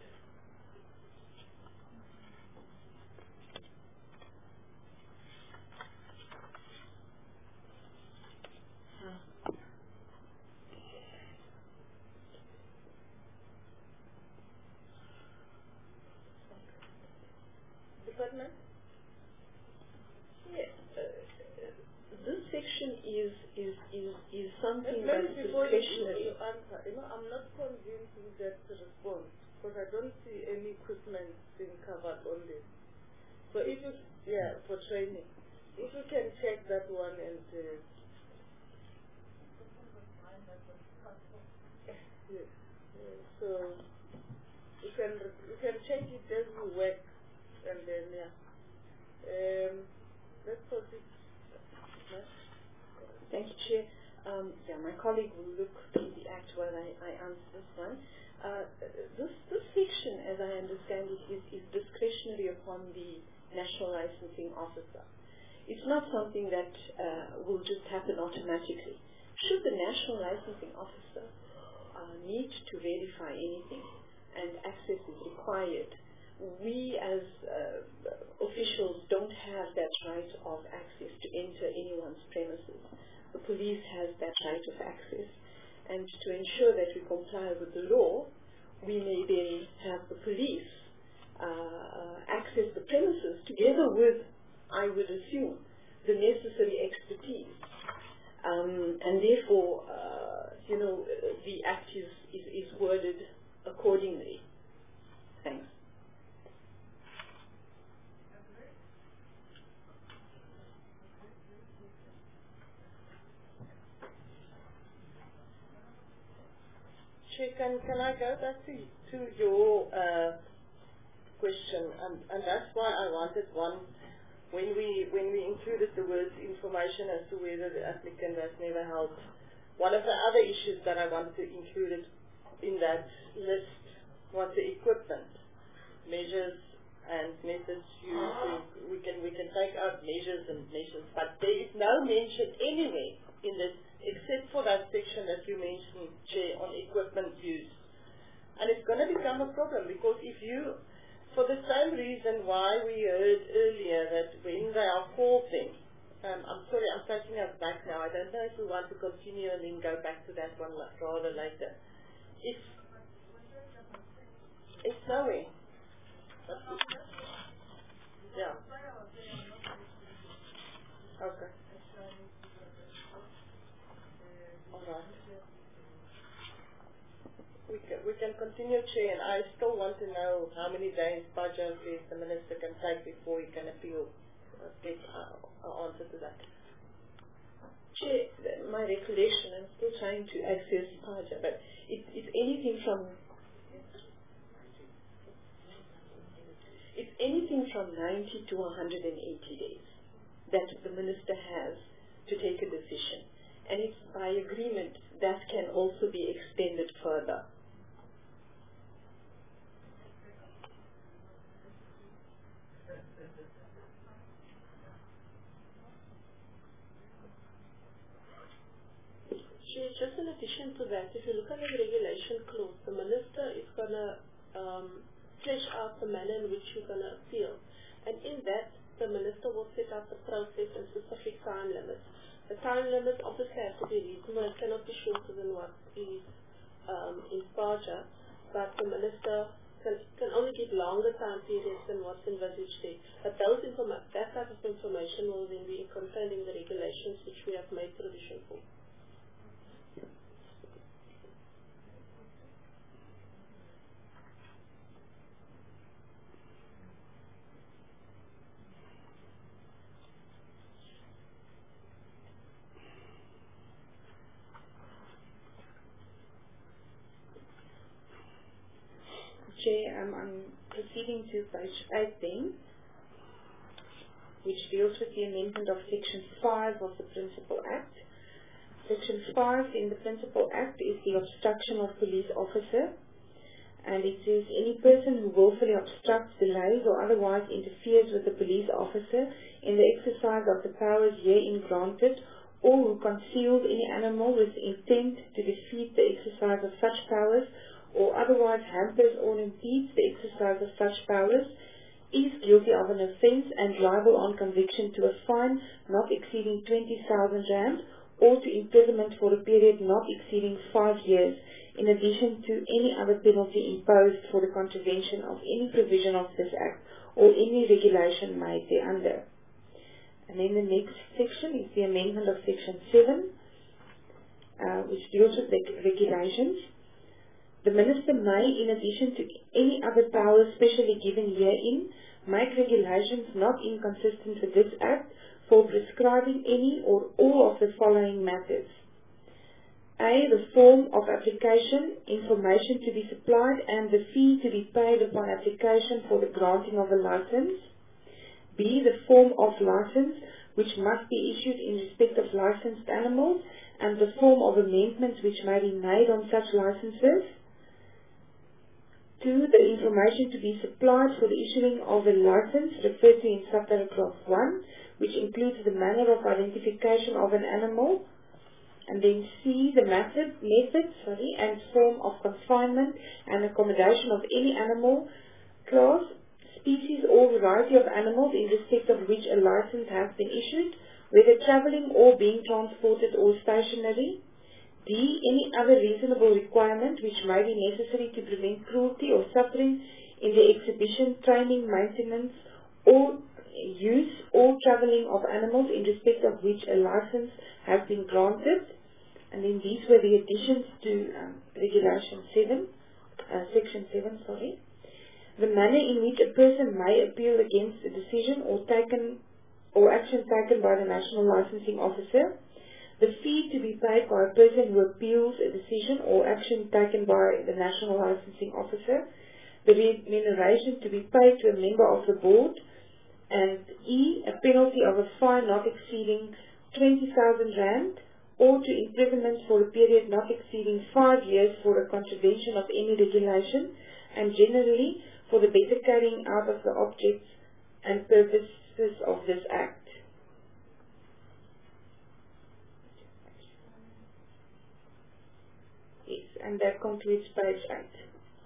Department? Yes. Uh, this section is is is, is something that is discretionary. You, you answer, you know, I'm not convinced with that response because I don't see any equipment being covered on this. So if you, yeah, for training, if you can check that one and. Uh, yes, yes. So you can you can check it as you work. And then, yeah. Um, let's proceed. Thank you, Chair. Um, yeah, my colleague will look through the Act while I, I answer this one. Uh, this, this section, as I understand it, is, is discretionary upon the National Licensing Officer. It's not something that uh, will just happen automatically. Should the National Licensing Officer uh, need to verify anything and access is required, we as uh, officials don't have that right of access to enter anyone's premises. The police has that right of access. And to ensure that we comply with the law, we may then have the police uh, access the premises together with, I would assume, the necessary expertise. Um, and therefore, uh, you know, the Act is, is, is worded accordingly. Thanks. Can, can I go back to, to your uh, question, and, and that's why I wanted one, when we when we included the words information as to whether the applicant has never held, one of the other issues that I wanted to include in that list was the equipment, measures and methods used. We can, we can take out measures and measures, but there is no mention anywhere in this except for that section that you mentioned, Chair, on equipment use. And it's going to become a problem because if you, for the same reason why we heard earlier that when they are called then, um, I'm sorry, I'm taking us back now. I don't know if we want to continue and then go back to that one rather later. It's, it's nowhere. Yeah. Okay. Right. We can, we can continue, Chair, and I still want to know how many days budget the Minister can take before he can appeal, uh, get uh, an answer to that. Chair, my recollection, I'm still trying to access P A J A, but it, it's anything from it's anything from ninety to one hundred eighty days that the Minister has to take a decision. And it's by agreement that can also be extended further. Just in addition to that, if you look at the regulation clause, the minister is going to um, flesh out the manner in which you're going to appeal. And in that, the minister will set out the process and specific time limits. The time limit obviously has to be reasonable. It cannot be shorter than what is um, in SPARJA, but the minister can, can only give longer time periods than what's envisaged there. But those informa- that type of information will then be contained in the regulations which we have made provision for. Chair, um, I'm proceeding to page eight then, which deals with the amendment of Section five of the Principal Act. Section five in the Principal Act is the obstruction of police officer, and it says any person who willfully obstructs, delays or otherwise interferes with the police officer in the exercise of the powers herein granted, or who conceals any animal with intent to defeat the exercise of such powers, or otherwise hampers or impedes the exercise of such powers, is guilty of an offence and liable on conviction to a fine not exceeding twenty thousand rand or to imprisonment for a period not exceeding five years, in addition to any other penalty imposed for the contravention of any provision of this Act or any regulation made thereunder. And then the next section is the amendment of Section seven, uh, which deals with the regulations. The Minister may, in addition to any other powers specially given herein, make regulations not inconsistent with this Act for prescribing any or all of the following matters. A. The form of application, information to be supplied and the fee to be paid upon application for the granting of a license. B. The form of license which must be issued in respect of licensed animals and the form of amendments which may be made on such licenses. Two, the information to be supplied for the issuing of a license referred to in subparagraph one, which includes the manner of identification of an animal. And then C, the method, method sorry, and form of confinement and accommodation of any animal, class, species or variety of animals in respect of which a license has been issued, whether travelling or being transported or stationary. D. Any other reasonable requirement which may be necessary to prevent cruelty or suffering in the exhibition, training, maintenance, or use or travelling of animals in respect of which a license has been granted. And then these were the additions to um, Regulation seven, uh, Section seven, sorry. The manner in which a person may appeal against a decision or taken or action taken by the National Licensing Officer. The fee to be paid by a person who appeals a decision or action taken by the National Licensing Officer, the remuneration to be paid to a member of the board, and E, a penalty of a fine not exceeding twenty thousand rand or to imprisonment for a period not exceeding five years for a contravention of any regulation, and generally for the better carrying out of the objects and purposes of this Act. Yes, and that concludes page eight.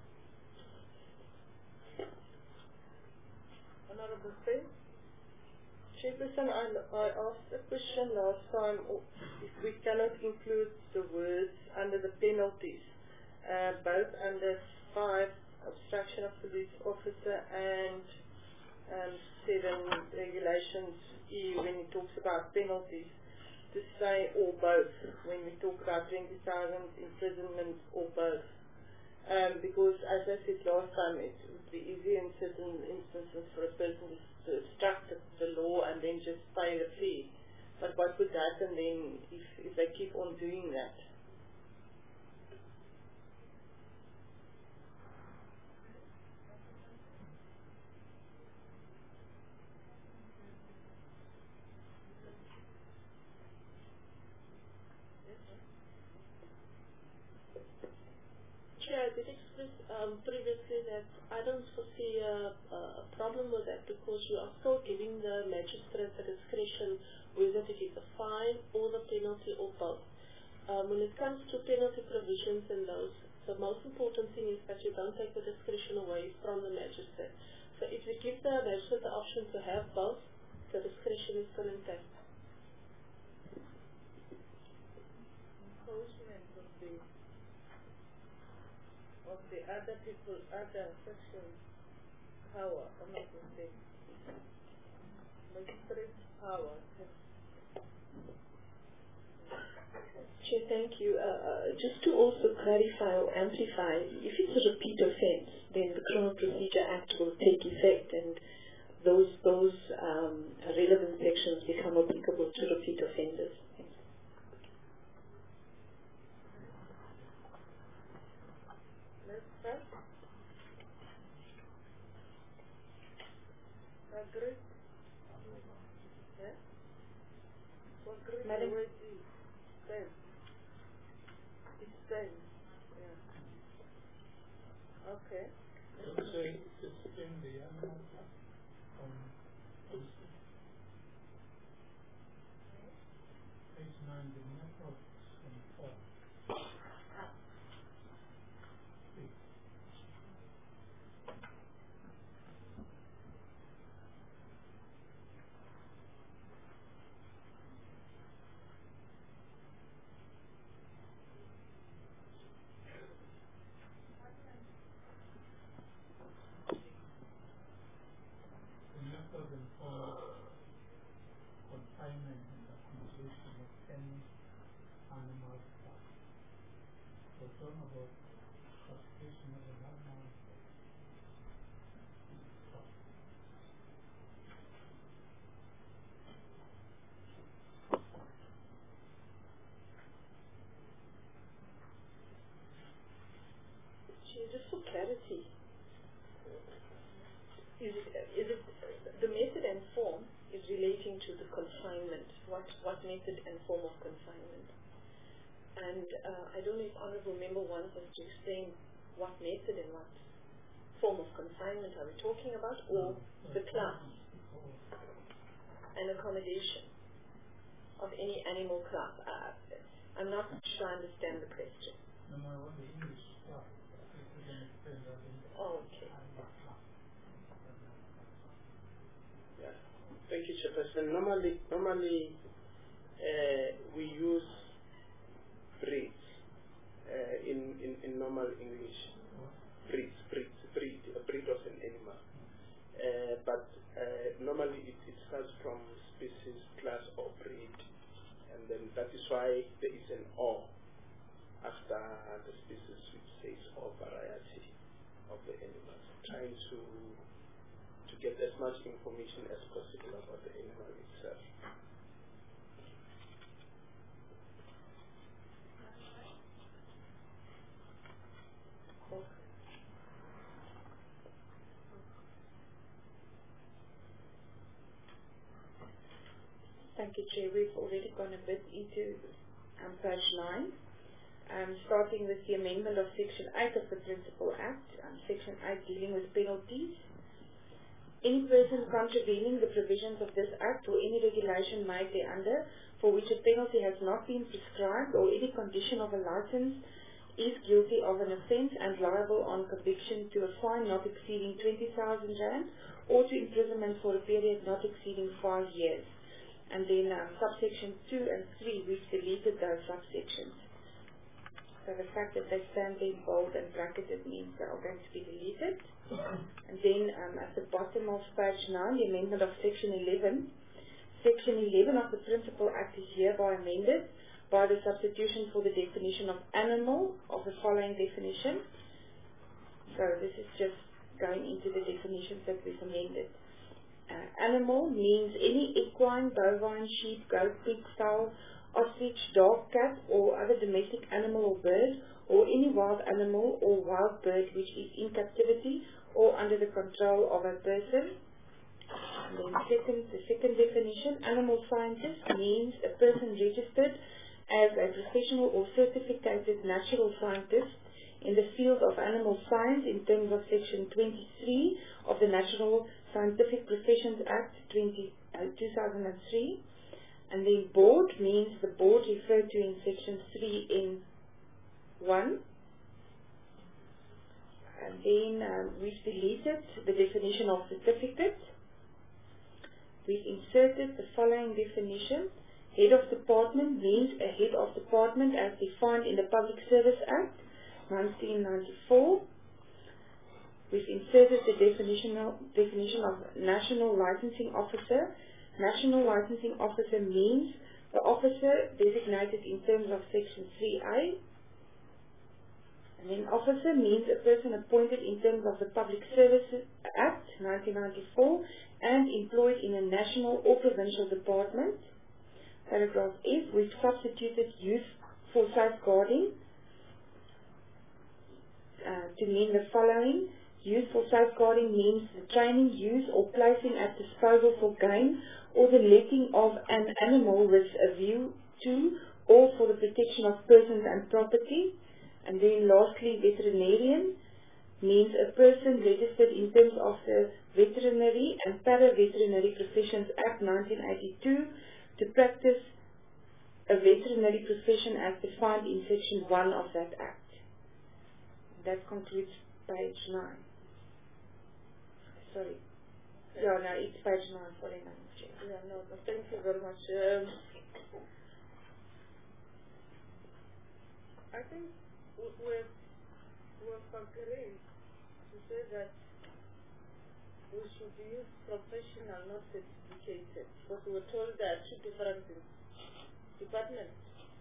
Honourable Singh? Chairperson, I, I asked a question last time if we cannot include the words under the penalties, uh, both under five, obstruction of police officer, and um, seven, regulations E, when it talks about penalties, to say or both, when we talk about twenty thousand imprisonment or both. Um, because as I said last time, it would be easy in certain instances for a person to obstruct the law and then just pay the fee. But what would happen then if, if they keep on doing that? um, previously that I don't foresee a, a problem with that because you are still giving the magistrate the discretion whether it is a fine or the penalty or both. Um, when it comes to penalty provisions and those, the most important thing is that you don't take the discretion away from the magistrate. So if you give the magistrate the option to have both, the discretion is still intact. Enforcement of the of the other people, other section power, I'm not mistaken. Magistrate power. Chair, thank you. Uh, uh, just to also clarify or amplify, if it's a repeat offence, then the Criminal Procedure Act will take effect and those those um, relevant sections become applicable to repeat offenders. Let's start. Agree? Yeah? Agree Madam? the way it is. Same. It's same. Yeah. Okay. So it's in the animal on page nine, the method and form. Confinement and accommodation of any animal part. So talk about classification of an animal part. Just for clarity, is it, is it the method and form is relating to the confinement, what, what method and form of confinement. And uh, I don't know if Honourable Member wants us to explain what method and what form of confinement are we talking about, or the class and accommodation of any animal class. Uh, I'm not sure I understand the question. No, no, I want the English class. Oh, okay. Yeah. Thank you, Chairperson. Normally, normally uh, we use breeds uh, in, in, in normal English. Breeds, breeds, breed, a breed of an animal. Uh, but uh, normally it, it starts from species, class, or breed. And then that is why there is an or after the species, which says or variety of the animals, trying to to get as much information as possible about the animal itself. Thank you, Chair. We've already gone a bit into um, page nine. Um, starting with the amendment of Section eight of the Principal Act, um, Section eight dealing with penalties. Any person contravening the provisions of this Act or any regulation made thereunder for which a penalty has not been prescribed or any condition of a license is guilty of an offence and liable on conviction to a fine not exceeding twenty thousand rand or to imprisonment for a period not exceeding five years. And then um, subsection two and three, we've deleted those subsections. So the fact that they stand there bold and bracketed means they are going to be deleted. And then um, at the bottom of page nine, the amendment of section eleven. Section eleven of the Principal Act is hereby amended by the substitution for the definition of animal of the following definition. So this is just going into the definitions that we've amended. Uh, animal means any equine, bovine, sheep, goat, pig, fowl, ostrich, dog, cat, or other domestic animal or bird, or any wild animal or wild bird which is in captivity or under the control of a person. And then second, the second definition, animal scientist means a person registered as a professional or certificated natural scientist in the field of animal science in terms of Section twenty-three of the National Scientific Professions Act twenty, uh, two thousand three. And then board means the board referred to in Section three N one. And then um, we've deleted the definition of certificate. We've inserted the following definition. Head of department means a head of department as defined in the Public Service Act nineteen ninety-four. We've inserted the definition of, definition of National Licensing Officer. National Licensing Officer means the officer designated in terms of Section three A. And then officer means a person appointed in terms of the Public Service Act nineteen ninety-four and employed in a national or provincial department. Paragraph F, we've substituted youth for safeguarding uh, to mean the following. Youth for safeguarding means the training, use or placing at disposal for gain or the letting of an animal with a view to or for the protection of persons and property. And then lastly, veterinarian means a person registered in terms of the Veterinary and Para-Veterinary Professions Act nineteen eighty-two to practice a veterinary profession as defined in Section one of that Act. That concludes page nine. Sorry. Yeah, no, it's page nine, forty-nine. Yeah, no, no, thank you very much. Um, I think we've, we've agreed to say that we should use professional, not certificated, because we were told there are two different departments.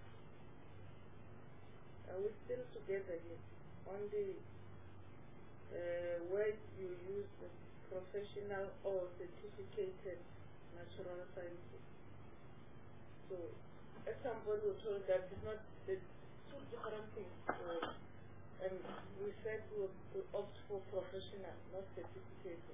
Are we still together here? On the uh, where you use the professional or certificated natural sciences. So at some point we were told that it's not the two different things. So, and we said we would opt for professional, not certificated.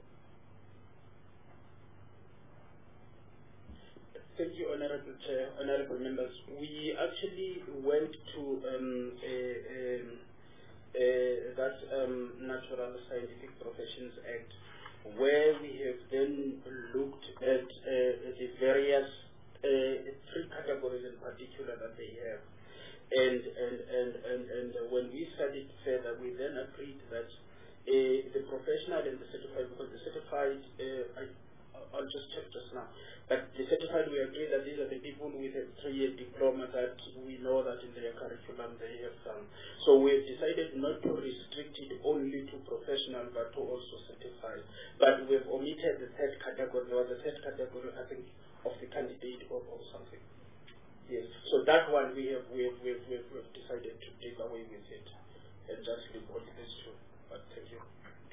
Thank you, Honorable Chair, Honorable Members. We actually went to um, a, a, a, that um, Natural Scientific Professions Act, where we have then looked at uh, the various uh, three categories in particular that they have. And, and, and, and, and when we studied further, we then agreed that uh, the professional and the certified, because the certified, uh, I, I'll just check just now. But the certified, we agree that these are the people with a three-year diploma that we know that in their curriculum they have done. So we've decided not to restrict it only to professional, but to also certified. But we've omitted the third category. There was a third category, I think, of the candidate or, or something. Yes. So that one we have we have, we have, we have, we have decided to take away with it and just leave all these two. But thank you.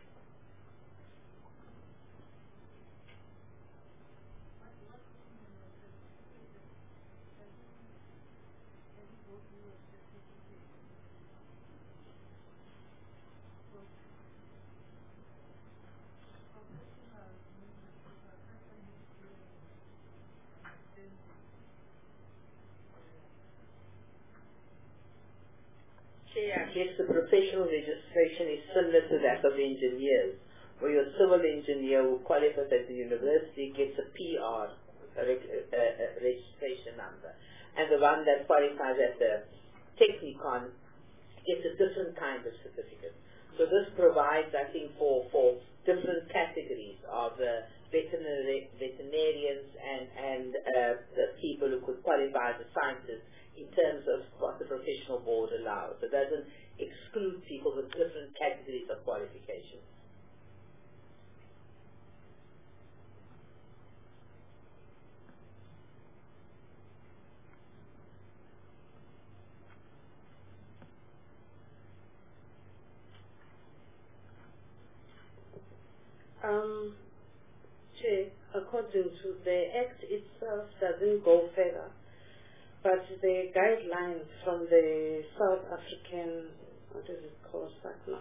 I guess the professional registration is similar to that of engineers, where your civil engineer who qualifies at the university gets a P R, a, reg a, a registration number, and the one that qualifies at the Technicon gets a different kind of certificate. So this provides, I think, for, for different categories of uh, veterinary, veterinarians and, and uh, the people who could qualify as scientists in terms of what the professional board allows. It doesn't exclude people with different categories of qualifications. Um, Chair, according to the Act itself doesn't go further, but the guidelines from the South African, what is it called, SACNA,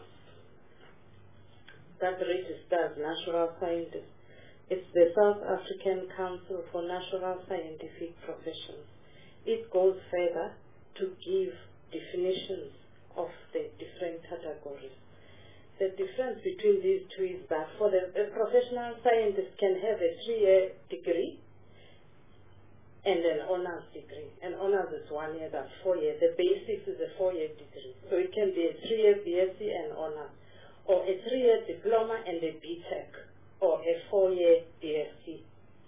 that registers natural scientists. It's the South African Council for Natural Scientific Professions. It goes further to give definitions of the different categories. The difference between these two is that for the a professional scientist can have a three-year degree and an honors degree. An honors is one year, that's four years. The basics is a four-year degree. So it can be a three-year B S c and honors, or a three-year diploma and a B Tech, or a four-year B S c.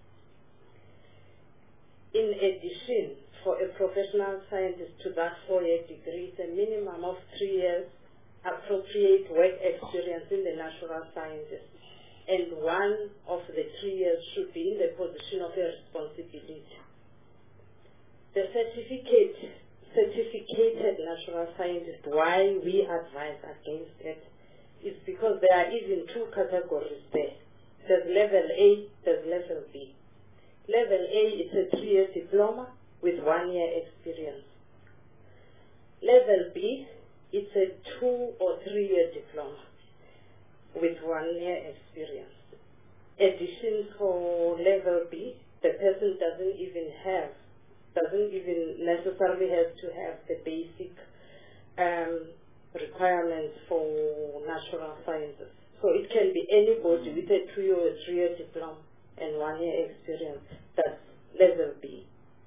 In addition, for a professional scientist to that four-year degree, it's a minimum of three years appropriate work experience in the natural sciences. And one of the three years should be in the position of a responsibility. The certificate, certificated natural scientist, why we advise against it, is because there are even two categories there. There's level A, there's level B. Level A is a three-year diploma with one year experience. Level B, it's a two or three-year diploma with one year experience. Addition for level B, the person doesn't even have, doesn't even necessarily have to have the basic um, requirements for natural sciences. So it can be anybody with a two or three-year diploma and one year experience. That's level B.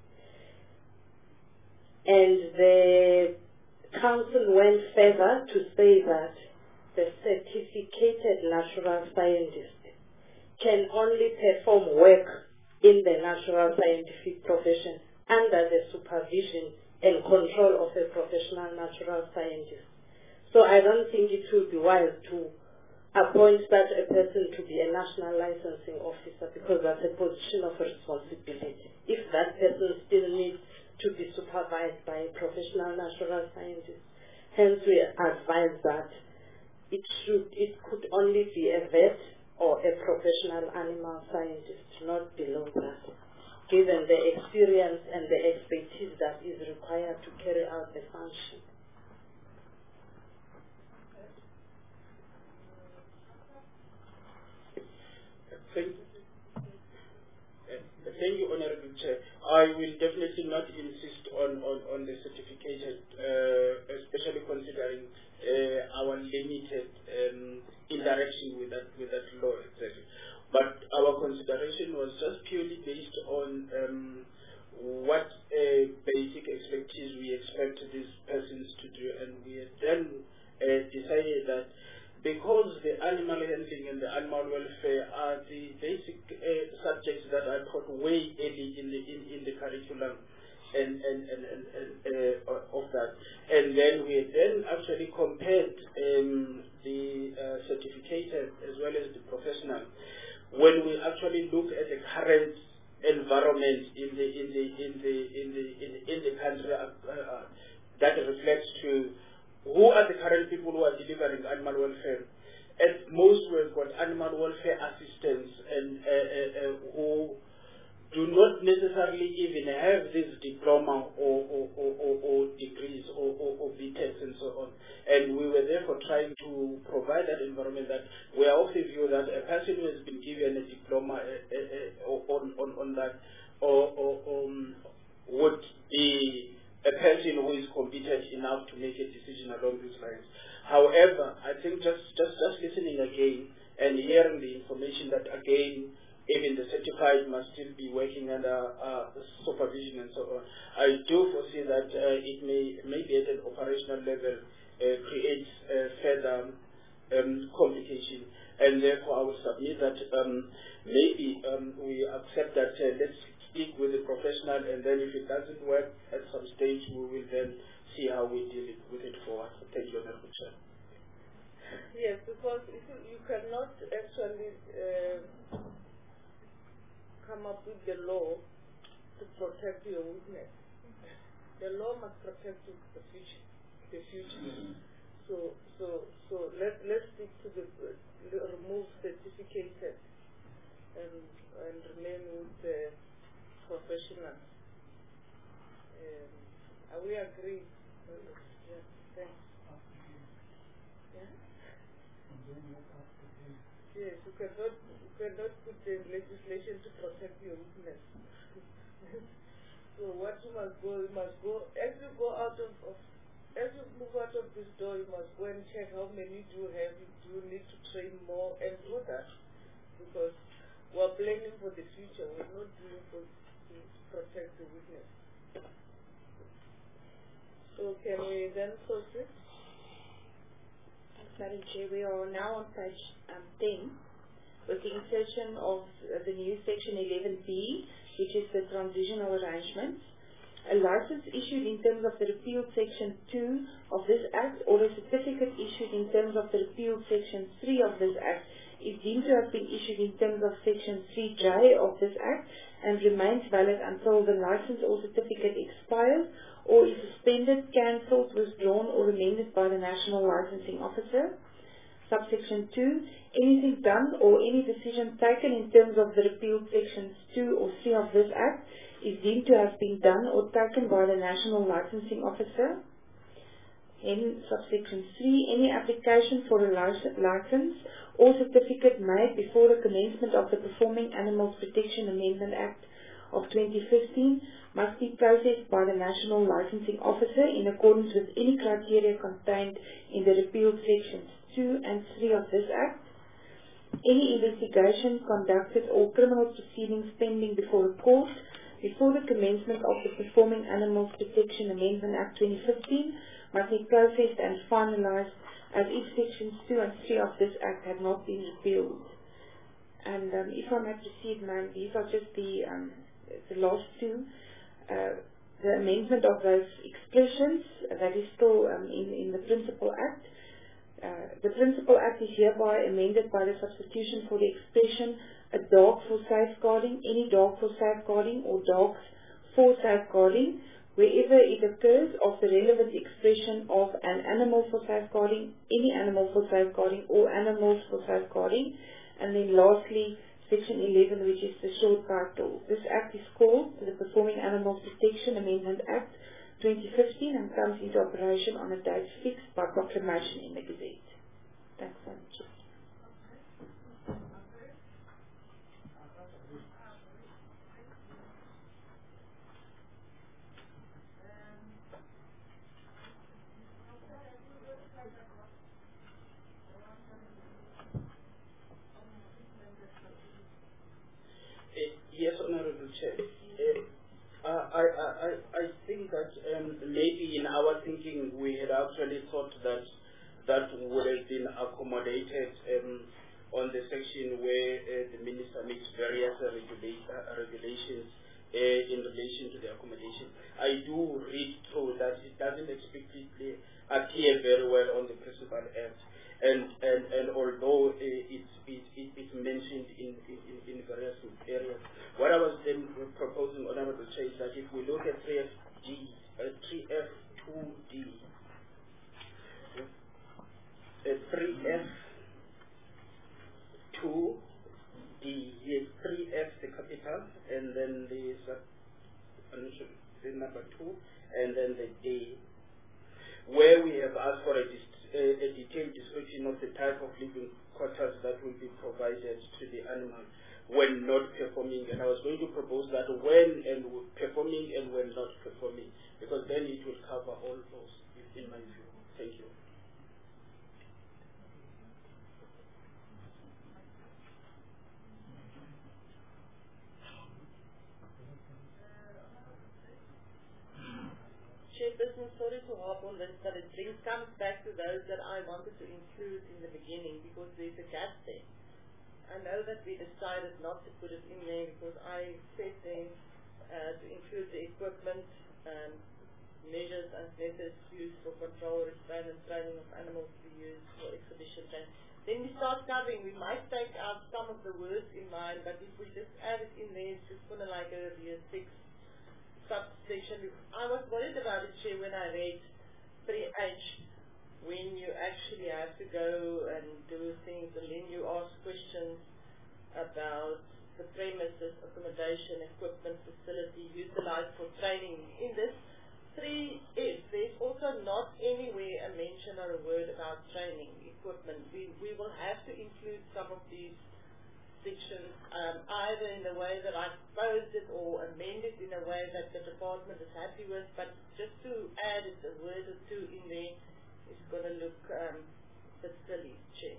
And the council went further to say that the certificated natural scientist can only perform work in the natural scientific profession under the supervision and control of a professional natural scientist. So I don't think it would be wise to appoint such a person to be a national licensing officer, because that's a position of responsibility. If that person still needs to be supervised by a professional natural scientist, hence we advise that it should, it could only be a vet or a professional animal scientist, not below that, given the experience and the expertise that is required to carry out the function. Thank you. Thank you, Honorable Chair. I will definitely not insist on, on, on the certificated, uh, especially considering uh, our limited um, interaction with that, with that law, et cetera. But our consideration was just purely based on um, what uh, basic expertise we expect these persons to do, and we then uh, decided that because the animal handling and the animal welfare are the basic uh, subjects that are taught way early in the in, in the curriculum and and and, and, and uh, of that, and then we then actually compared um, the uh, certificated as well as the professional. When we actually look at the current environment in the in the in the in the in, in the country, uh, uh, that reflects to who are the current people who are delivering animal welfare. At most, we've got animal welfare assistants and uh, uh, uh, who do not necessarily even have this diploma or, or, or, or, or degrees or, or, or B Techs and so on. And we were therefore trying to provide that environment that we are of the view that a person who has been given a diploma uh, uh, uh, on, on, on that or, or um, would be a person who is competent enough to make a decision along these lines. However, I think just, just, just listening again and hearing the information that again, even the certified must still be working under uh, supervision and so on, I do foresee that uh, it may, maybe at an operational level uh, creates uh, further um, complication. And therefore I will submit that um, maybe um, we accept that uh, let's speak with the professional, and then if it doesn't work at some stage, we will then see how we deal it, with it forward. Thank you, Honorable Chair. Yes, because you, you cannot actually uh, come up with the law to protect your witness. The law must protect the future. The future. Mm-hmm. So, so, so let let's stick to the uh, remove certificated and and remain with the professional. Um, uh, we agree. Yeah, thanks. Yeah? Yes, you cannot, you cannot put the legislation to protect your witness. So what you must go, you must go, as you go out of, of as you move out of this door, you must go and check how many do you have, do you need to train more and do that. Because we're planning for the future, we're not doing for to protect the witness. So can we then proceed? Thanks, Madam Chair. We are now on page um, ten with the insertion of uh, the new section eleven B, which is the transitional arrangements. A license issued in terms of the repealed section two of this Act or a certificate issued in terms of the repealed section three of this Act is deemed to have been issued in terms of section three J of this Act and remains valid until the license or certificate expires or is suspended, cancelled, withdrawn or amended by the National Licensing Officer. Subsection two, anything done or any decision taken in terms of the repealed sections two or three of this Act is deemed to have been done or taken by the National Licensing Officer. In subsection three, any application for a license or certificate made before the commencement of the Performing Animals Protection Amendment Act of twenty fifteen must be processed by the National Licensing Officer in accordance with any criteria contained in the repealed sections two and three of this Act. Any investigation conducted or criminal proceedings pending before a court before the commencement of the Performing Animals Protection Amendment Act twenty fifteen must be processed and finalized as if sections two and three of this Act had not been repealed. And um, if I may proceed, ma'am, these are just the, um, the last two. Uh, the amendment of those expressions, uh, that is still um, in, in the Principal Act. Uh, the Principal Act is hereby amended by the substitution for the expression a dog for safeguarding, any dog for safeguarding or dogs for safeguarding, wherever it occurs of the relevant expression of an animal for safeguarding, any animal for safeguarding or animals for safeguarding. And then lastly, section eleven, which is the short title. This Act is called the Performing Animals Protection Amendment Act twenty fifteen and comes into operation on a date fixed by proclamation in the Gazette. Thanks, Madam Chair. Yes, Honorable Chair. Uh, I, I, I, I think that um, maybe in our thinking we had actually thought that that would have been accommodated um, on the section where uh, the Minister makes various uh, regula uh, regulations uh, in relation to the accommodation. I do read through that it doesn't explicitly appear very well on the Principal Act. And, and, and although uh, it's, it, it, it's mentioned in, in, in various areas, what I was then proposing, Honorable Chair, is that if we look at three F G, uh, three F two D, uh, three F two D, yes, three F the capital, and then the, the number two, and then the A, where we have asked for a A, a detailed description of the type of living quarters that will be provided to the animal when not performing. And I was going to propose that when and performing and when not performing, because then it will cover all those, in my view. Thank you. Chairperson, sorry to harp on this, but it brings, comes back to those that I wanted to include in the beginning because there's a gap there. I know that we decided not to put it in there because I said there uh, to include the equipment, um, measures and methods used for control, restraint and training of animals to be used for exhibition training. Then we start covering, we might take out some of the words in mind, but if we just add it in there, it's just going to like a year six subsection. I was worried about it, Chair, when I read three H, when you actually have to go and do things and then you ask questions about the premises, accommodation, equipment, facility, utilized for training. In this three F, there's also not anywhere a mention or a word about training, equipment. We, we will have to include some of these sections, um, either in the way that I proposed it or amend it in a way that the department is happy with, but just to add a word or two in there is going to look um, a bit silly, Chair.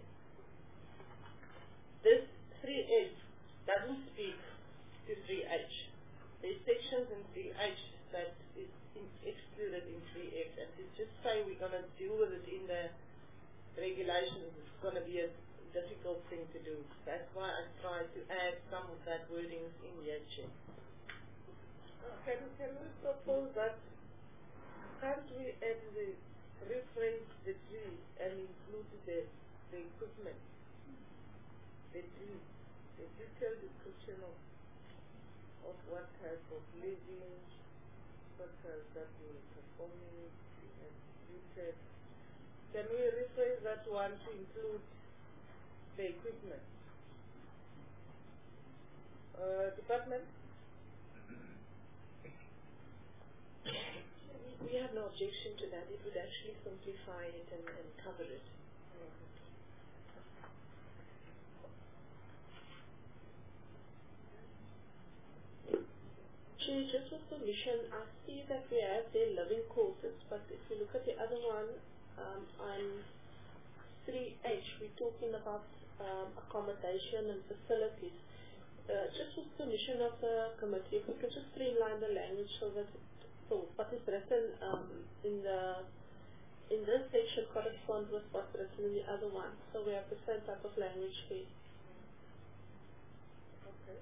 This three F doesn't speak to three H. There's sections in three H that is in excluded in three F, and to just say we're going to deal with it in the regulations is going to be a difficult thing to do. That's why I tried to add some of that wording in here, Chair. Can, can we propose that, can't we add the, rephrase the tree and include the, the equipment? The tree, the detailed description of, of what type of living structures that will perform it and uses. Can we rephrase that one to include the equipment? Uh, department? We have no objection to that. It would actually simplify it and, and cover it. Chair, just with permission, I see that we have their living quarters, but if you look at the other one, um, on three H, we're talking about um, accommodation and facilities. Uh, just with permission of the committee, if we could just streamline the language so that it, so what is written um, in the in this section corresponds with what's written in the other one. So we have the same type of language here. Okay.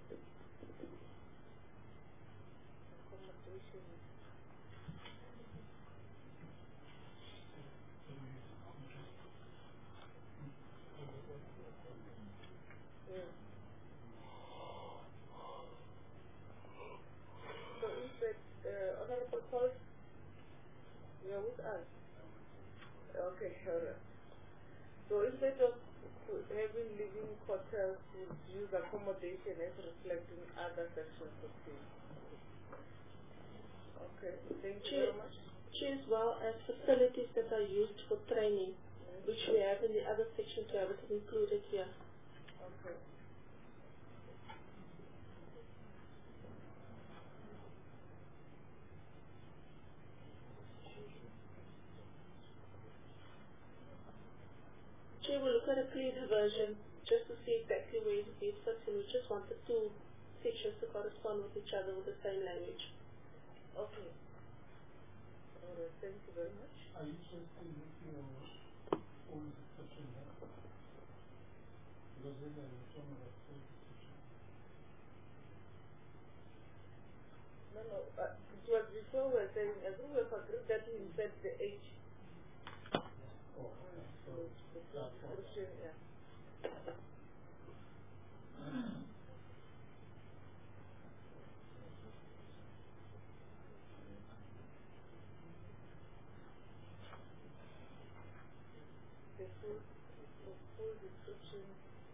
Accommodation. Yeah. So instead, uh, Honorable Paul, you are with us? Okay, alright. So instead of having living quarters, we use accommodation as reflecting other sections of the. Okay, thank you very much. As well as facilities that are used for training, mm-hmm. which we have in the other section to have it included here. Okay. Chair, we'll look at a cleaner version just to see exactly where it fits in. We just want the two sections to correspond with each other with the same language. Okay. Alright, thank you very much. Are you just looking at full description here? Because then I was talking about full description. No, no, uh, it was before we were saying, I think we have agreed that we insert the H. Oh, okay. So the description, yeah. The full, the full description.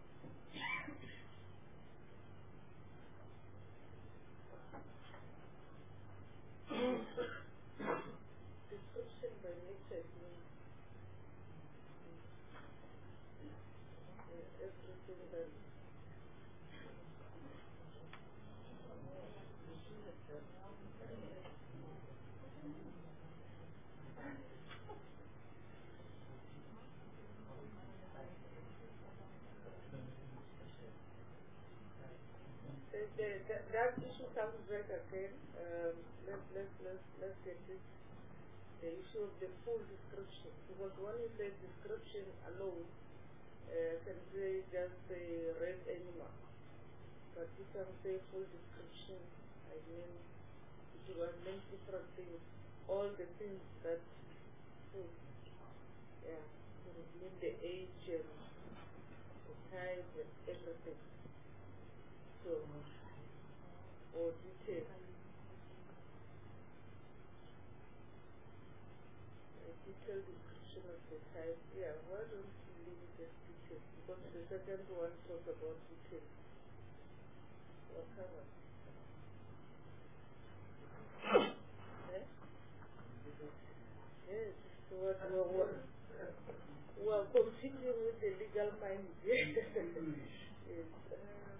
Description by nature means uh, everything that The, the, the, that issue comes back again. Um, let's let's let's let's get this the issue of the full description, because when you say description alone, uh, can say just say red animal, but you can say full description. I mean, it was meant different things. All the things that, oh, yeah, it mean the age and the type and everything. So, or detail. A detailed description of the type. Yeah, why don't you leave it as detail? Because the second one talks about detail. Well, come on. Eh? Yes, so what we're, we're, we're competing with the legal mind. is, uh,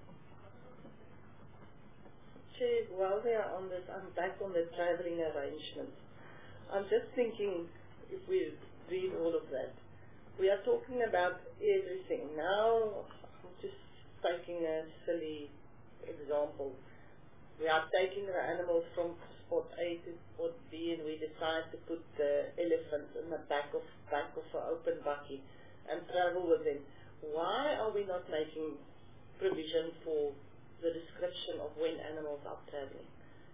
Chair, while we are on this, I'm back on the travelling arrangements. I'm just thinking, if we read all of that, we are talking about everything. Now, I'm just taking a silly example. We are taking the animals from spot A to spot B, and we decide to put the elephant in the back of back of an open bakkie and travel with them. Why are we not making provision for the description of when animals are traveling?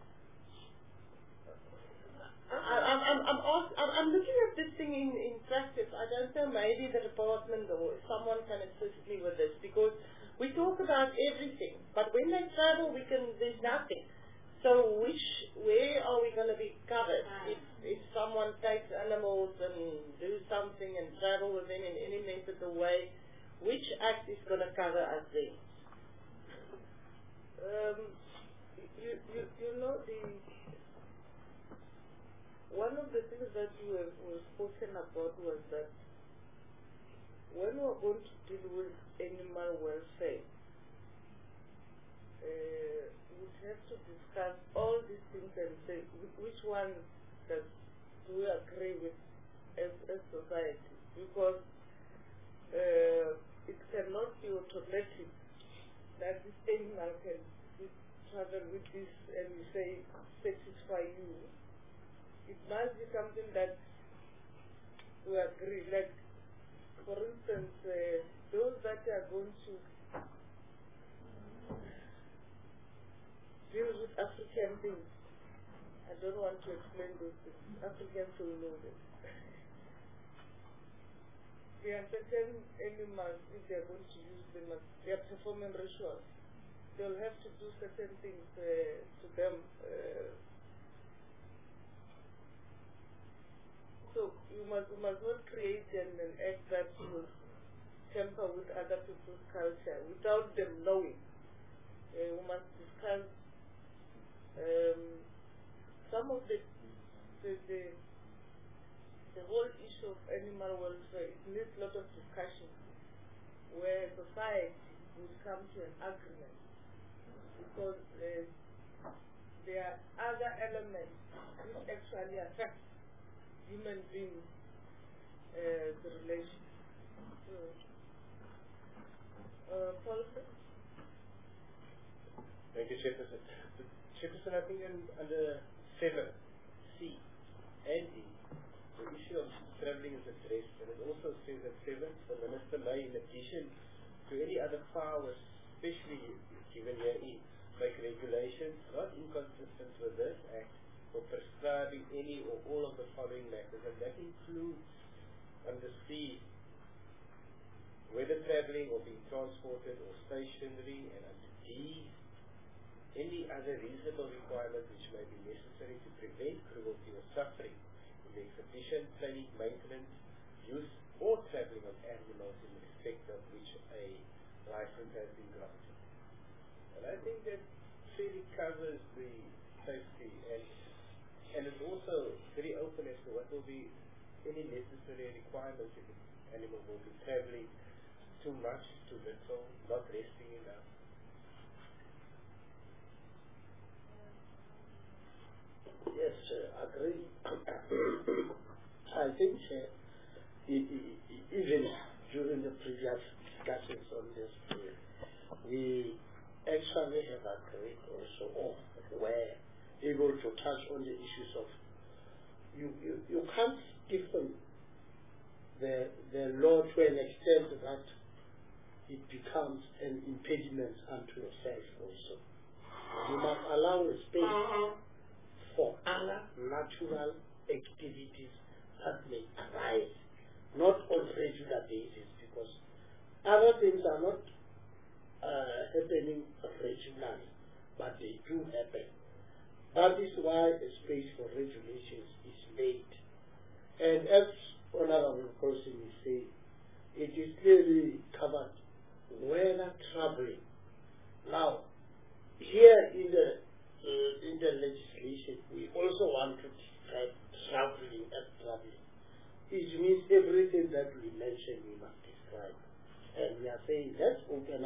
I, I'm, I'm, I'm, ask, I'm, I'm looking at this thing in, in practice. I don't know, maybe the department or someone can assist me with this, because we talk about everything, but when they travel, we can, there's nothing. So which, where are we going to be covered? If, if someone takes animals and do something and travel with them in any mythical way, which act is going to cover us there? Um, you, you, you know, the one of the things that you were, were spoken about was that when we're going to deal with animal welfare, uh, we'd have to discuss all these things and say which one does do we agree with as a society, because uh, it cannot be automatic that this animal can travel with this and we say satisfy you. It must be something that we agree. Like, for instance, uh, those that are going to deal with African things, I don't want to explain those things. Africans will know them. There are certain animals, if they are going to use them, as they are performing rituals, they'll have to do certain things uh, to them. Uh, So you must, you must not create an, an act that will tamper with other people's culture without them knowing. Uh, we must discuss um, some of the the, the the whole issue of animal welfare. It needs a lot of discussion where society would come to an agreement, because uh, there are other elements which actually affect human beings, uh, the relation. So, uh, Paulson? Thank you, Chairperson. Chairperson, I think in, under seven C and E, the issue of travelling is addressed, and it also says that seven, the Minister may, in addition to any other powers, especially given here in, make regulations not inconsistent with this Act, for prescribing any or all of the following matters, and that includes under C, whether travelling or being transported or stationary, and under D, any other reasonable requirement which may be necessary to prevent cruelty or suffering in the exhibition, planning, maintenance, use or travelling of animals in respect of which a license has been granted. And I think that fairly covers the safety, and And it's also very open as to what will be any necessary requirements if the animal will be travelling too much, too little, not resting enough. Yes, uh, agree. I think uh, even during the previous discussions on this, we actually have agreed also on where able to touch on the issues of you, you, you can't stiffen the the law to an extent that it becomes an impediment unto yourself also. You must allow a space for other natural activities that may arise, not on a regular basis, because other things are not uh, happening regularly, but they do happen. That is why a space for regulations is made. And as Honorable Person is saying, it is clearly covered whether traveling. Now, here in the uh, in the legislation, we also want to describe traveling as traveling. It means everything that we mentioned we must describe. And we are saying let's open up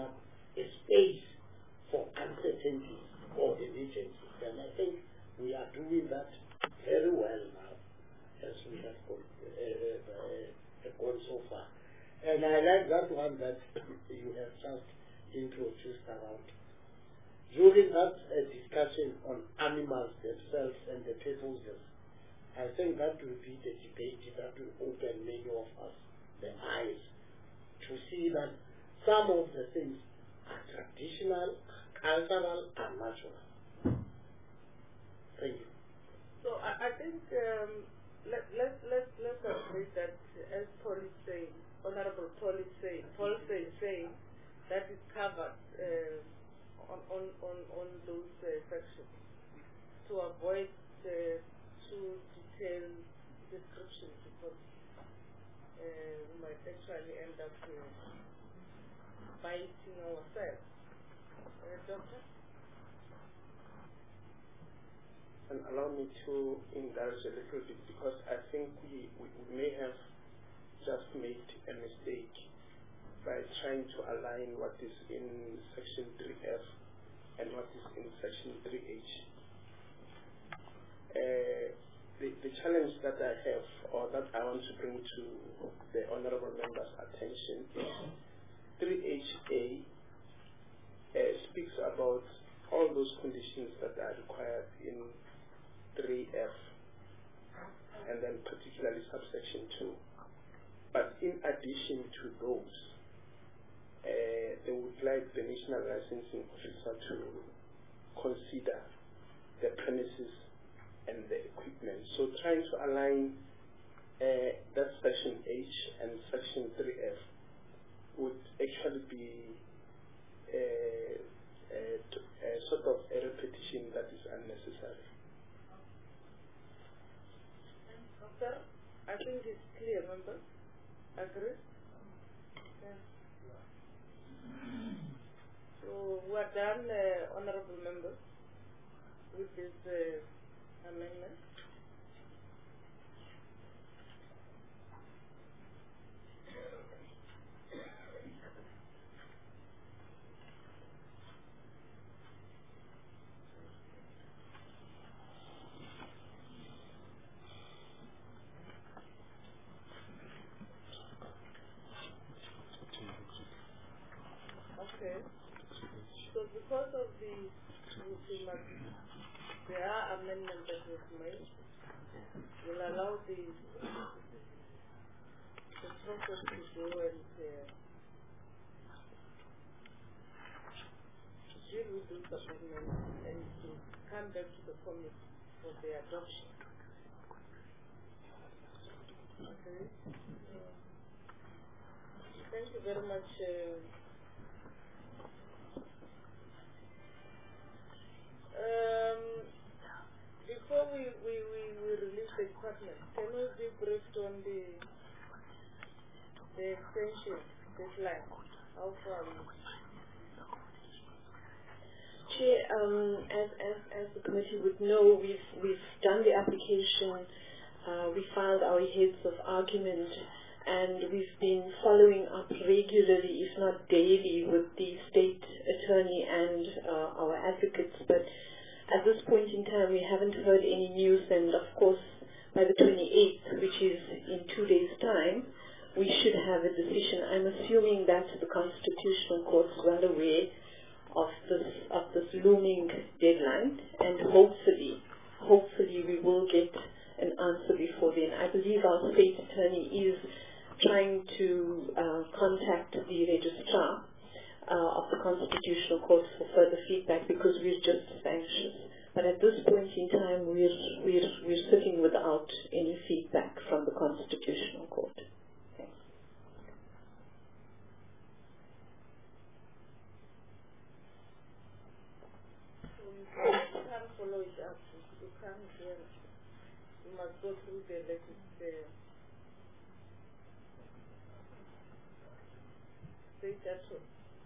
a space for uncertainties or emergencies. And I think we are doing that very well now, as we have gone, uh, uh, gone so far. And I like that one that you have just introduced around. During that uh, discussion on animals themselves and the purposes, I think that will be the debate that will open many of us the eyes to see that some of the things are traditional, cultural, and natural. Thank you. So I, I think um, let, let, let, let's agree that as Paul is saying, Honorable Paul is saying, Paul is saying that is covered uh, on, on, on, on those uh, sections to avoid uh, too detailed descriptions, because uh, we might actually end up uh, biting ourselves. Uh, Doctor? And allow me to indulge a little bit, because I think we, we, we may have just made a mistake by trying to align what is in section three F and what is in section three H. Uh, the, the challenge that I have, or that I want to bring to the honorable members' attention, is three H A uh, speaks about all those conditions that are required in three F, and then particularly subsection two. But in addition to those, uh, they would like the National Licensing Officer to consider the premises and the equipment. So trying to align uh, that section H and section three F would actually be a, a, a sort of a repetition that is unnecessary. Doctor, I think it's clear, remember? Agree? Yeah. So we are done, uh, honorable members, with this uh, amendment. Okay. So because of the, the there are amendments that was made, will allow the, the process to go and uh, deal with those amendments and to come back to the committee for their adoption. Okay. Uh, thank you very much. Uh, Um, before we, we, we, we release the department, can we be briefed on the the extension deadline? How far are we? Chair, um, as, as, as the committee would know, we've, we've done the application, uh, we filed our heads of argument, and we've been following up regularly, if not daily, with the state attorney and uh, our advocates. But at this point in time, we haven't heard any news, and of course, by the twenty-eighth, which is in two days' time, we should have a decision. I'm assuming that the Constitutional Court is well aware of this of this looming deadline, and hopefully, hopefully we will get an answer before then. I believe our state attorney is trying to uh, contact the registrar uh, of the Constitutional Court for further feedback, because we're just as anxious. But at this point in time, we're, we're, we're sitting without any feedback from the Constitutional Court. Thanks. So you can't follow it up. You can't hear it. You must go through the latest uh, state statute.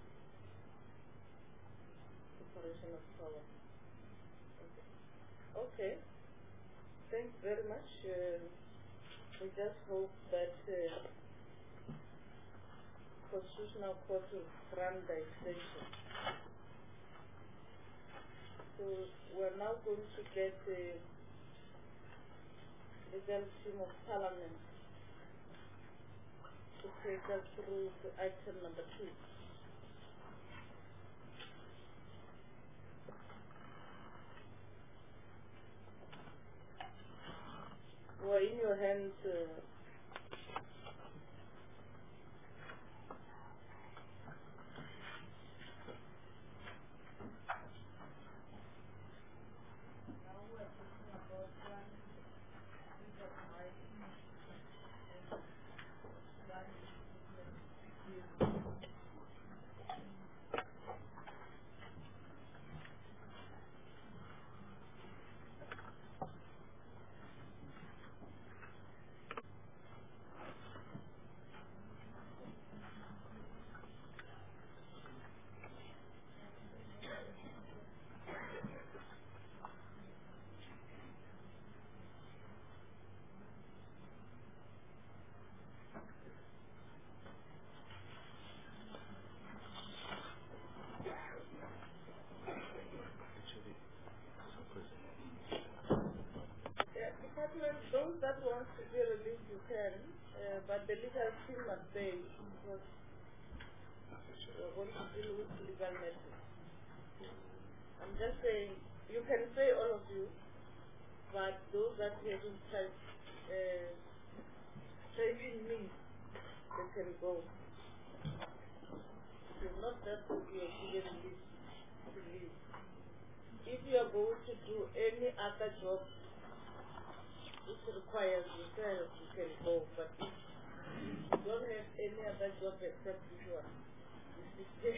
Separation of power. Okay. Thanks very much. Uh, we just hope that uh, Constitutional Court will grant the extension. So we're now going to get the legal team of Parliament to take us through to item number two. We're in your hands. Uh, Those that want to be released, you can, uh, but the legal team must say, because we're going to deal with legal matters. I'm just saying, you can say all of you, but those that haven't tried uh, saving me, they can go. It's not that you are given leave to leave. If you are going to do any other job, it requires yourself, you can go, but if you don't have any other job except this one, you stay.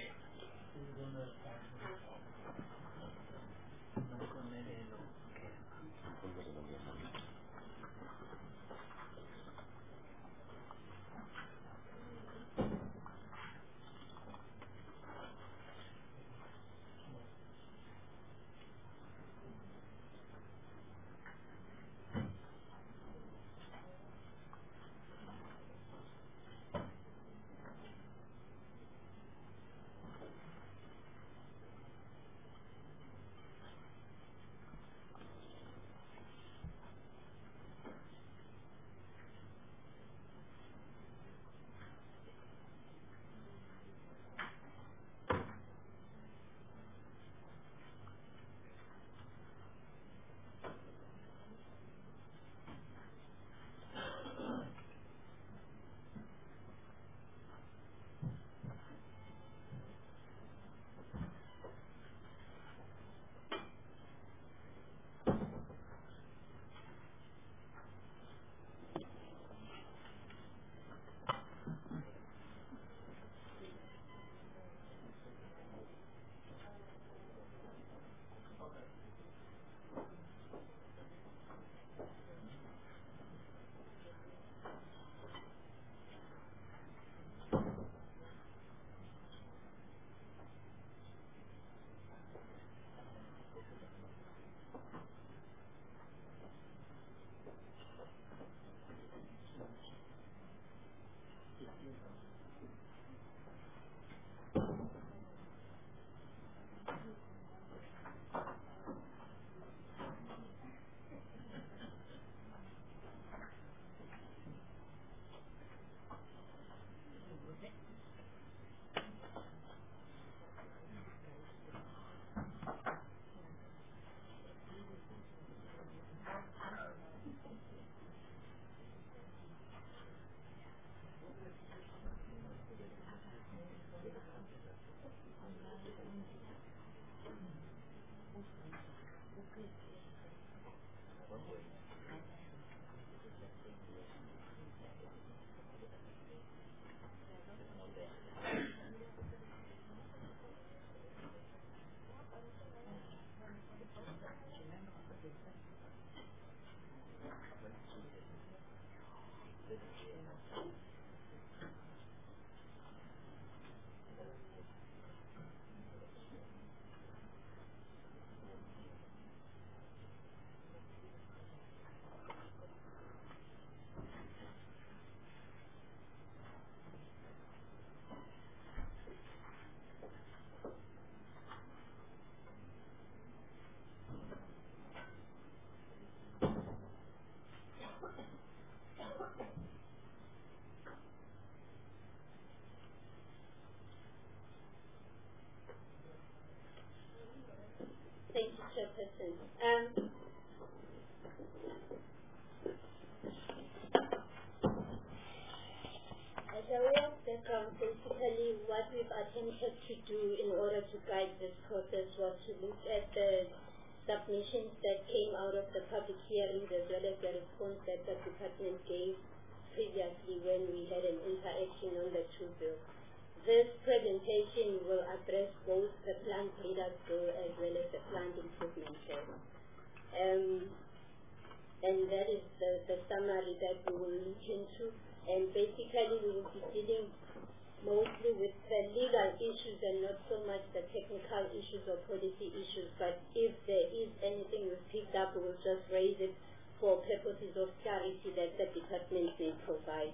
background, basically what we've attempted to do in order to guide this process was to look at the submissions that came out of the public hearings as well as the response that the department gave previously when we had an interaction on the two bills. This presentation will address both the plant leaders bill as well as the plant improvement bill. Um, and that is the, the summary that we will look into. And basically we will be dealing mostly with the legal issues and not so much the technical issues or policy issues. But if there is anything we've picked up, we will just raise it for purposes of clarity that the department may provide.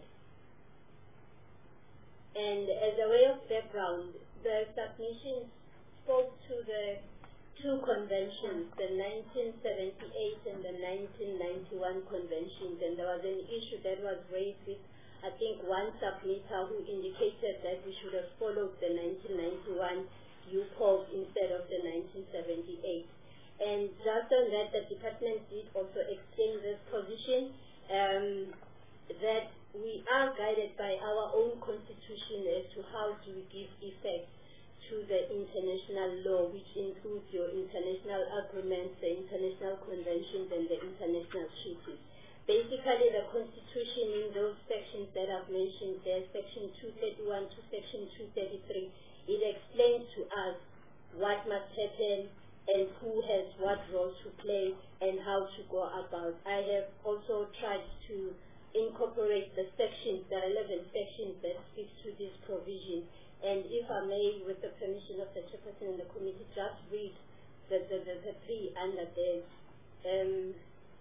And as a way of background, the submissions spoke to the two conventions, the nineteen seventy-eight and the nineteen ninety-one conventions, and there was an issue that was raised with, I think, one submitter who indicated that we should have followed the nineteen ninety-one U P O V instead of the nineteen seventy-eight. And just on that, the department did also explain this position, um, that we are guided by our own constitution as to how do we give effect to the international law, which includes your international agreements, the international conventions, and the international treaties. Basically, the Constitution in those sections that I've mentioned there, Section two thirty-one to Section two thirty-three, it explains to us what must happen and who has what role to play and how to go about. I have also tried to incorporate the sections, the relevant sections that speak to this provision. And if I may, with the permission of the chairperson and the committee, just read the, the, the, the three under there. Um,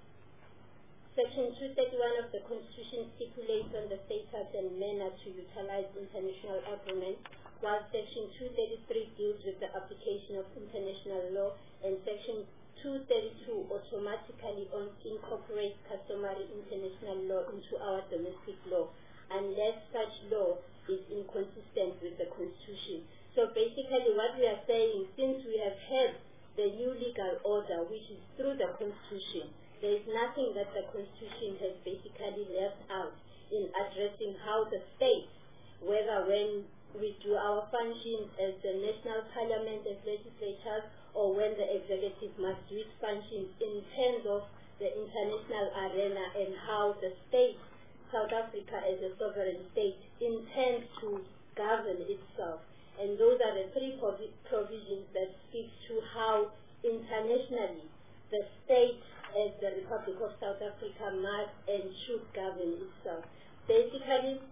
Section two thirty-one of the Constitution stipulates on the status and manner to utilize international agreements, while Section two thirty-three deals with the application of international law, and Section two thirty-two automatically incorporates customary international law into our domestic law, unless such law is inconsistent with the Constitution. So basically what we are saying, since we have had the new legal order, which is through the Constitution, there is nothing that the Constitution has basically left out in addressing how the state, whether when we do our functions as the national parliament, as legislatures, or when the executive must do its functions in terms of the international arena and how the state, South Africa as a sovereign state, intends to govern itself. And those are the three provi provisions that speak to how internationally the state as the Republic of South Africa must and should govern itself. Basically,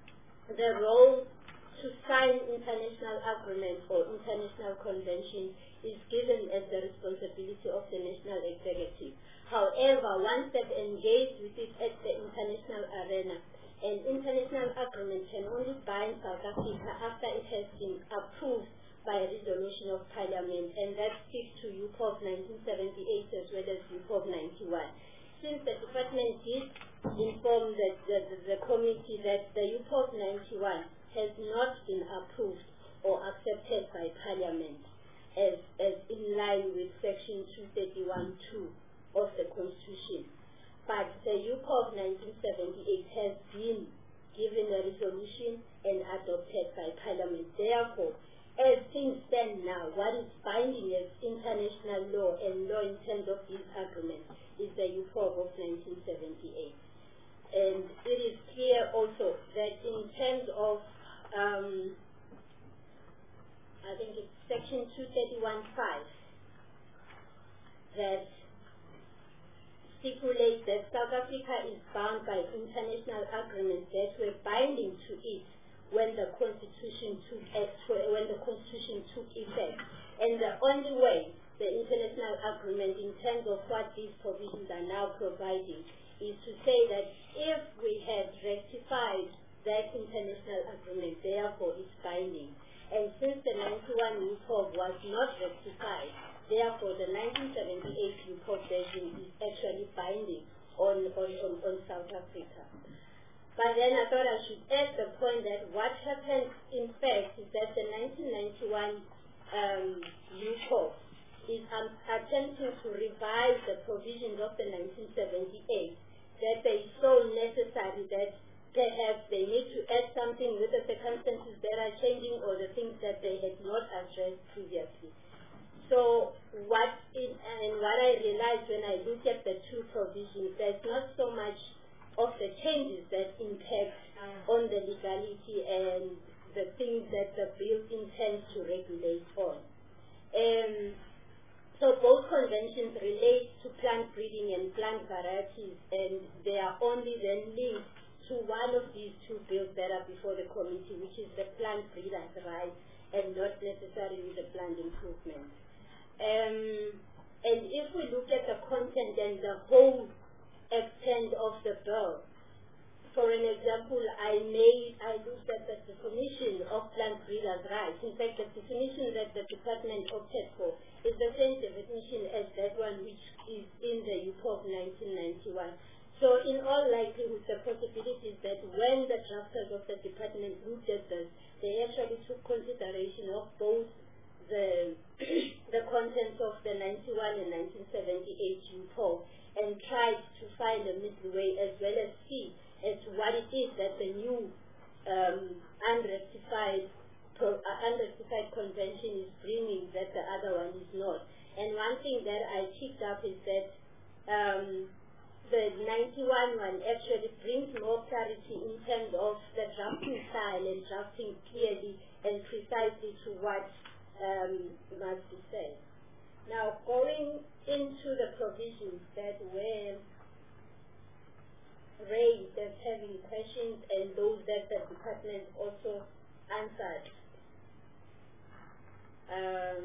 the role to sign international agreements or international conventions is given as the responsibility of the national executive. However, once they've engaged with it at the international arena, an international agreement can only bind South Africa after it has been approved by a resolution of Parliament, and that speaks to U P O V nineteen seventy-eight as well as U P O V ninety-one. Since the department did inform the, the, the, the committee that the U P O V ninety-one has not been approved or accepted by Parliament as, as in line with Section two thirty-one two of the Constitution. But the U P O V nineteen seventy-eight has been given a resolution and adopted by Parliament. Therefore, as things stand now, what is binding as international law and law in terms of this agreement is the U P O V of nineteen seventy-eight. And it is clear also that in terms of, um, I think it's Section two thirty-one five, that stipulates that South Africa is bound by international agreements that were binding to it when the Constitution took when the Constitution took effect. And the only way the international agreement in terms of what these provisions are now providing is to say that if we had rectified that international agreement, therefore it's binding. And since the ninety-one U P O V was not rectified, therefore the nineteen seventy-eight U P O V version is actually binding on, on, on, on South Africa. But then I thought I should add the point that what happened in fact is that the nineteen ninety-one um, U P O V is um, attempting to revise the provisions of the nineteen seventy-eight, that they so necessary that perhaps they need to add something with the circumstances that are changing or the things that they had not addressed previously. So what in, and what I realized when I looked at the two provisions, there's not so much of the changes that impact on the legality and the things that the bill intends to regulate on. Um, so both conventions relate to plant breeding and plant varieties, and they are only then linked to one of these two bills that are before the committee, which is the plant breeders' rights and not necessarily the plant improvement. Um, and if we look at the content and the whole extent of the bill, for an example, I made, I looked at the definition of plant breeders' rights. In fact, the definition that the department opted for is the same definition as that one which is in the U P O V nineteen ninety-one. So in all likelihood, the possibility is that when the drafters of the department looked at this, they actually took consideration of both the the contents of the ninety-one and nineteen seventy-eight U P O V and tried to find a middle way as well as see as to what it is that the new um, unrectified, pro, uh, unrectified convention is bringing that the other one is not. And one thing that I picked up is that um, the ninety-one one actually brings more clarity in terms of the drafting style and drafting clearly and precisely to what um, must be said. Now, going into the provisions that were raised as having questions and those that the department also answered. Um,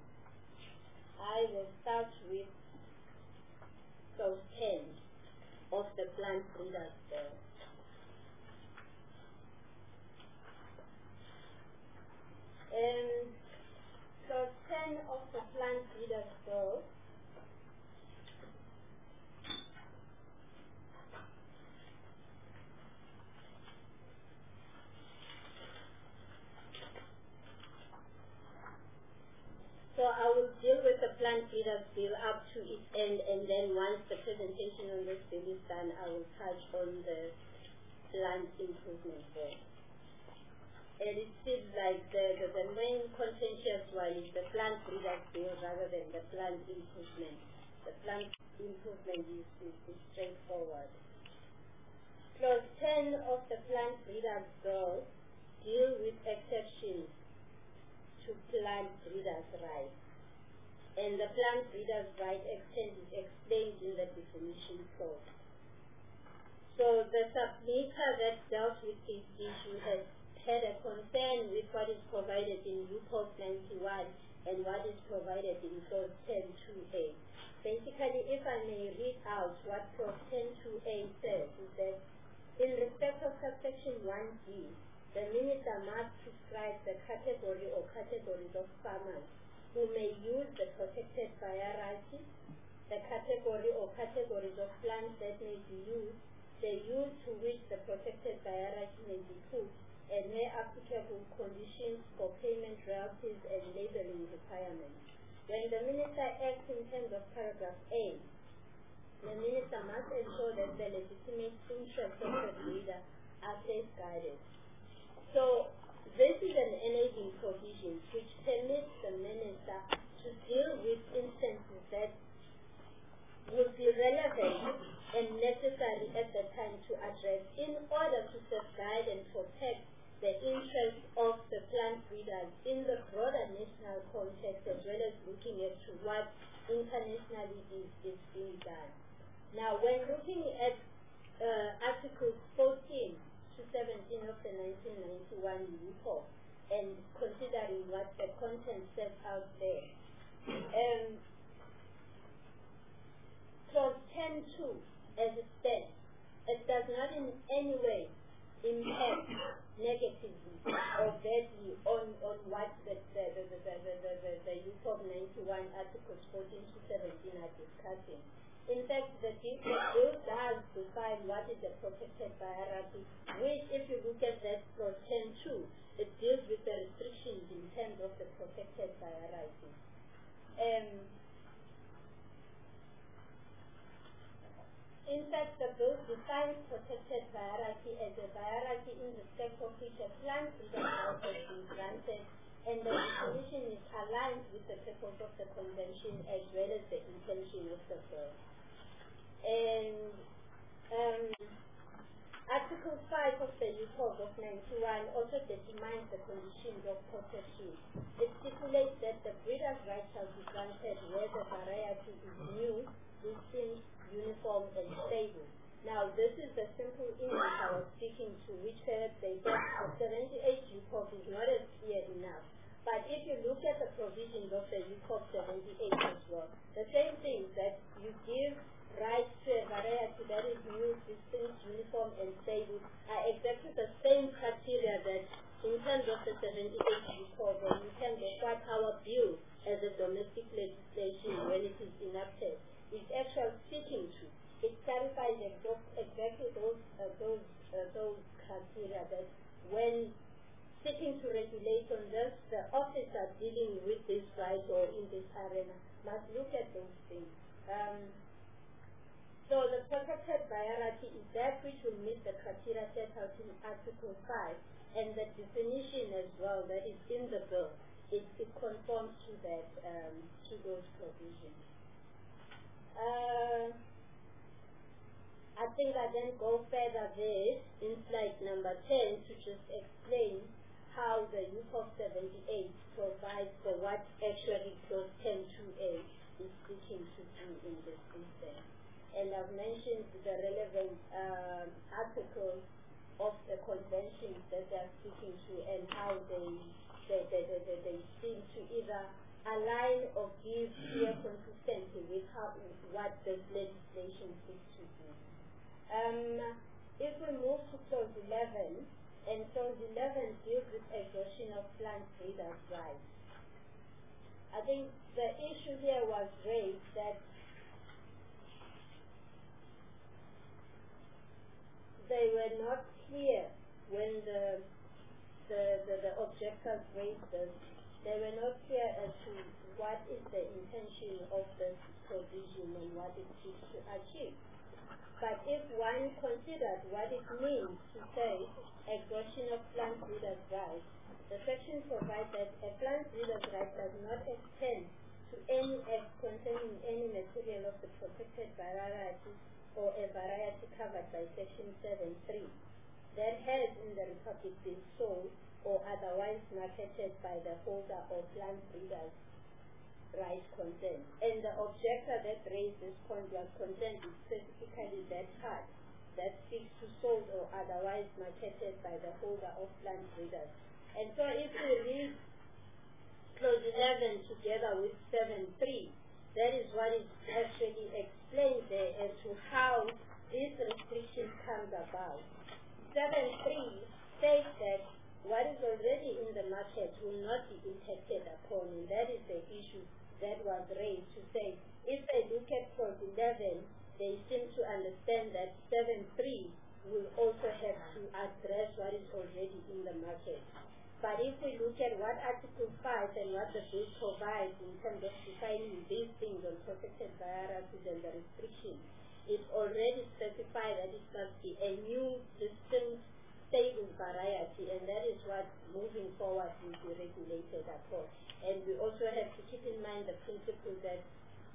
I will start with clause ten of the plant breeders bill. And clause ten of the plant breeders bill So I will deal with the plant breeders bill up to its end, and then once the presentation on this bill is done, I will touch on the plant improvement bill. And it seems like the, the, the main contentious one is the plant breeders bill rather than the plant improvement. The plant improvement is, is, is straightforward. Clause ten of the plant breeders bill deal with exceptions to plant breeders' rights. And the plant breeders' right extent is explained in the definition clause. So the submitter that dealt with this issue has had a concern with what is provided in U P O V ninety-one and what is provided in clause ten two A. Basically, if I may read out what clause ten two A says, is that in respect of subsection one G, the minister must prescribe the category or categories of farmers who may use the protected variety, the category or categories of plants that may be used, the use to which the protected variety may be put, and where applicable conditions for payment, royalties, and labeling requirements. When the minister acts in terms of paragraph A, the minister must ensure that the legitimate interests of the breeder are safeguarded. So this is an enabling provision which permits the minister to deal with instances that will be relevant and necessary at the time to address in order to safeguard and protect the interests of the plant breeders in the broader national context, as well as looking at what internationally is, is being done. Now, when looking at uh, Articles fourteen to seventeen of the nineteen ninety-one U P O V and considering what the content set out there, um, clause ten two, as it stands, it does not in any way impact negatively or badly on, on what the, the, the, the, the, the, the, the U P O V ninety-one Articles fourteen to seventeen are discussing. In fact, the bill does define what is a protected variety, which, if you look at that clause ten two, it deals with the restrictions in terms of the protected variety. Um, in fact, fact, the bill defines protected variety as a variety in respect of which a plant breeder right has been granted, and the definition is aligned with the purpose of the convention as well as the intention of the bill. And um, Article five of the U P O V of ninety-one also determines the conditions of protection. It stipulates that the breeder's right shall be granted where the variety is new, distinct, uniform, and stable. Now, this is the simple English I was speaking to, which said they said the seventy-eight U P O V is not as clear enough. But if you look at the provisions of the U P O V seventy-eight as well, the same thing that you give rights to a variety that is new, distinct, uniform, and stable are exactly the same criteria that in terms of the seventy-eight U P O V, and you can get what our bill as a domestic legislation when it is enacted is actually speaking to. It clarifies exactly those uh, those uh, those criteria that when seeking to regulate on this, the officer dealing with this right or in this arena must look at those things. Um, so the protected variety is that which will meet the criteria set out in Article five, and the definition as well that is in the bill, it, it conforms to that, um, to those provisions. Uh, I think I then go further there in slide number ten to just explain how the U P O V seventy-eight provides for what actually clause ten two A is seeking to do in this instance. And I've mentioned the relevant um, articles of the conventions that they are speaking to and how they they, they, they, they, they seem to either align or give clear consistency with how what the legislation seeks to do. Um, if we move to clause eleven, and clause eleven deals with exhaustion of plant breeders' rights. I think the issue here was raised that they were not clear when the the, the, the objectors raised this. They were not clear as to what is the intention of this provision and what it seeks to achieve. But if one considers what it means to say exhaustion of plant breeders' rights, the section provides that a plant breeder's right does not extend to any act containing any material of the protected variety or a variety covered by section seven three that has in the Republic been sold or otherwise marketed by the holder or plant breeder's right concerned. And the objector that raised this point was concerned with specifically that part that speaks to sold or otherwise marketed by the holder of plant breeders. And so if we read clause eleven together with seven three, that is what is actually explained there as to how this restriction comes about. seven three states that what is already in the market will not be impacted upon, and that is the issue that was raised to say, if they look at clause eleven, they seem to understand that seven three will also have to address what is already in the market. But if we look at what Article five and what the bill provides in terms of defining these things on protected varieties and the restrictions, it already specifies that it must be a new, distinct, stable variety, and that is what moving forward will be regulated upon. And we also have to keep in mind the principle that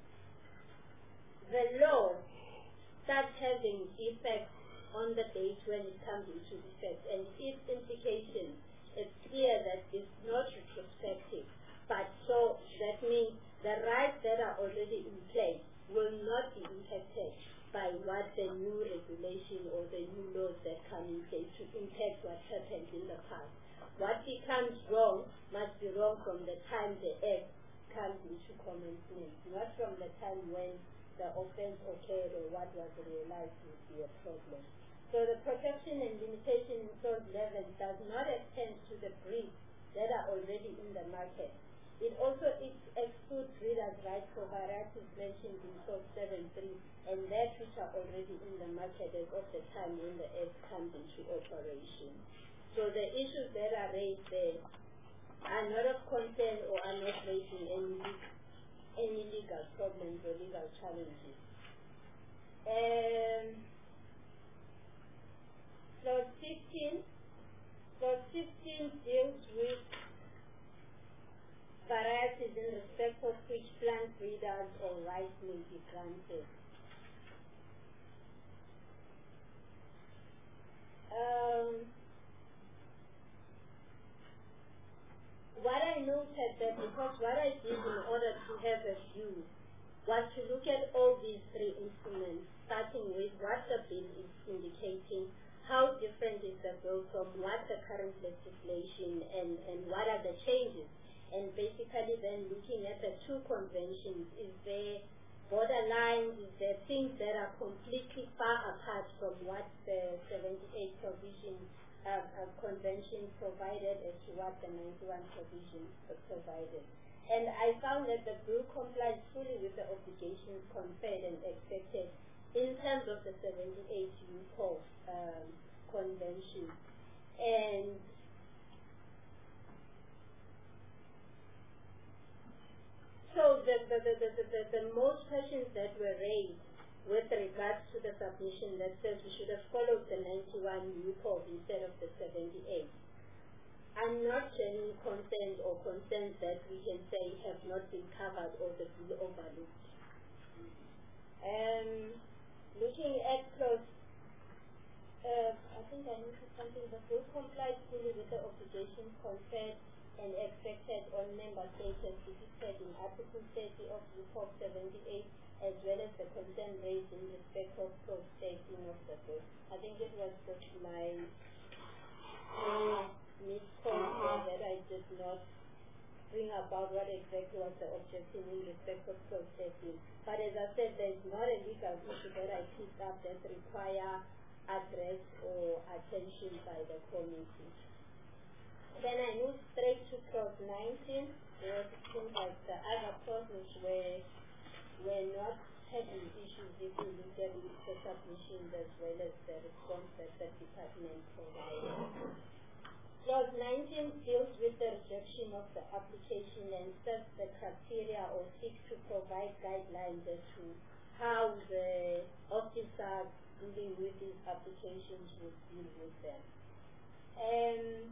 the law starts having effect on the date when it comes into effect, and its implications, it's clear that it's not retrospective, but so that means the rights that are already in place will not be impacted by what the new regulation or the new laws that come in place to impact what happened in the past. What becomes wrong must be wrong from the time the act comes into commencement, not from the time when the offense occurred or what was realized would be a problem. So the protection and limitation in clause eleven does not extend to the breeds that are already in the market. It also it excludes breeders' rights for varieties mentioned in clause seven three and that which are already in the market as of the time when the act comes into operation. So the issues that are raised there are not of concern or are not raising any, any legal problems or legal challenges. Um, look at all these three instruments, starting with what the bill is indicating, how different is the bill from what the current legislation, and, and what are the changes, and basically then looking at the two conventions, is there borderlines, is there things that are completely far apart from what the seventy-eight provision uh, uh, convention provided as to what the ninety-one provision uh, provided. And I found that the bill complies fully with the obligations conferred and expected in terms of the seventy-eight U P O um, convention. And so the, the, the, the, the, the most questions that were raised with regards to the submission that says we should have followed the ninety-one U P O instead of the seventy-eight. I'm not genuinely concerned or concerns that we can say have not been covered or the bill overlooked. Um, looking at clause, uh, I think I noticed something. The bill complies fully with the obligations conferred and expected on member states as depicted in Article thirty of U P O seventy-eight, as well as the concern raised in respect of clause thirteen of the bill. I think it was just my uh, misconception that I did not bring about what exactly was the objection in respect of clause thirteen. But as I said, there is not a legal issue that I picked up that require address or attention by the committee. Then I moved straight to clause nineteen. There was it seems like the other clauses were were not having issues if you look at the submissions as well as the response that the department provided. Clause nineteen deals with the rejection of the application and sets the criteria or seeks to provide guidelines as to how the officer dealing with these applications would deal with them. Um,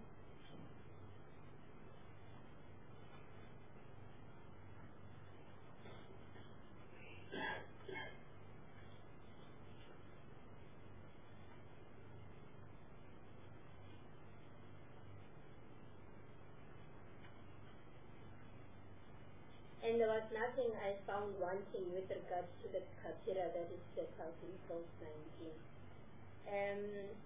And there was nothing I found wanting with regards to the criteria that is set out in clause nineteen. Um,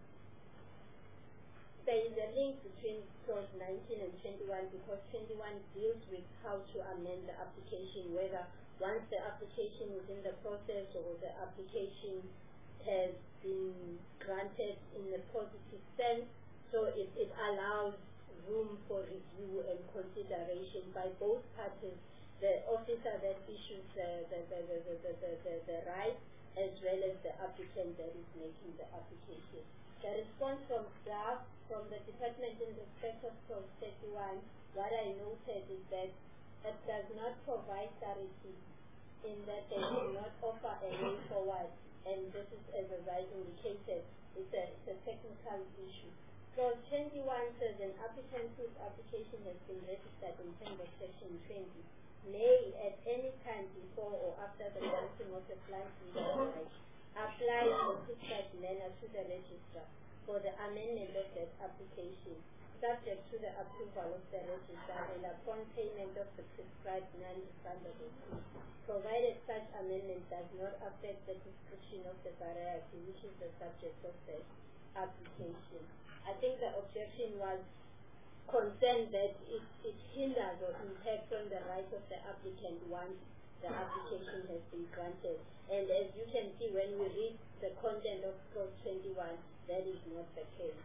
there is a link between clause nineteen and twenty-one because twenty-one deals with how to amend the application, whether once the application is in the process or the application has been granted in a positive sense. So it, it allows room for review and consideration by both parties, the officer that issues the, the, the, the, the, the, the, the, the right, as well as the applicant that is making the application. The response from staff, from the department in respect of clause thirty-one, what I noted is that it does not provide clarity in that they do not offer a way forward, and this is, as I indicated, it's a, it's a technical issue. Clause twenty-one says an applicant whose application has been registered in terms of section twenty may at any time before or after the granting of a blank legal right apply in a prescribed manner to the registrar for the amendment of that application, subject to the approval of the registrar and upon payment of the prescribed non-refundable fee, provided such amendment does not affect the description of the variety which is the subject of the application. I think the objection was concerned that it, it hinders or impacts on the right of the applicant once the application has been granted. And as you can see when we read the content of clause twenty-one, that is not the case.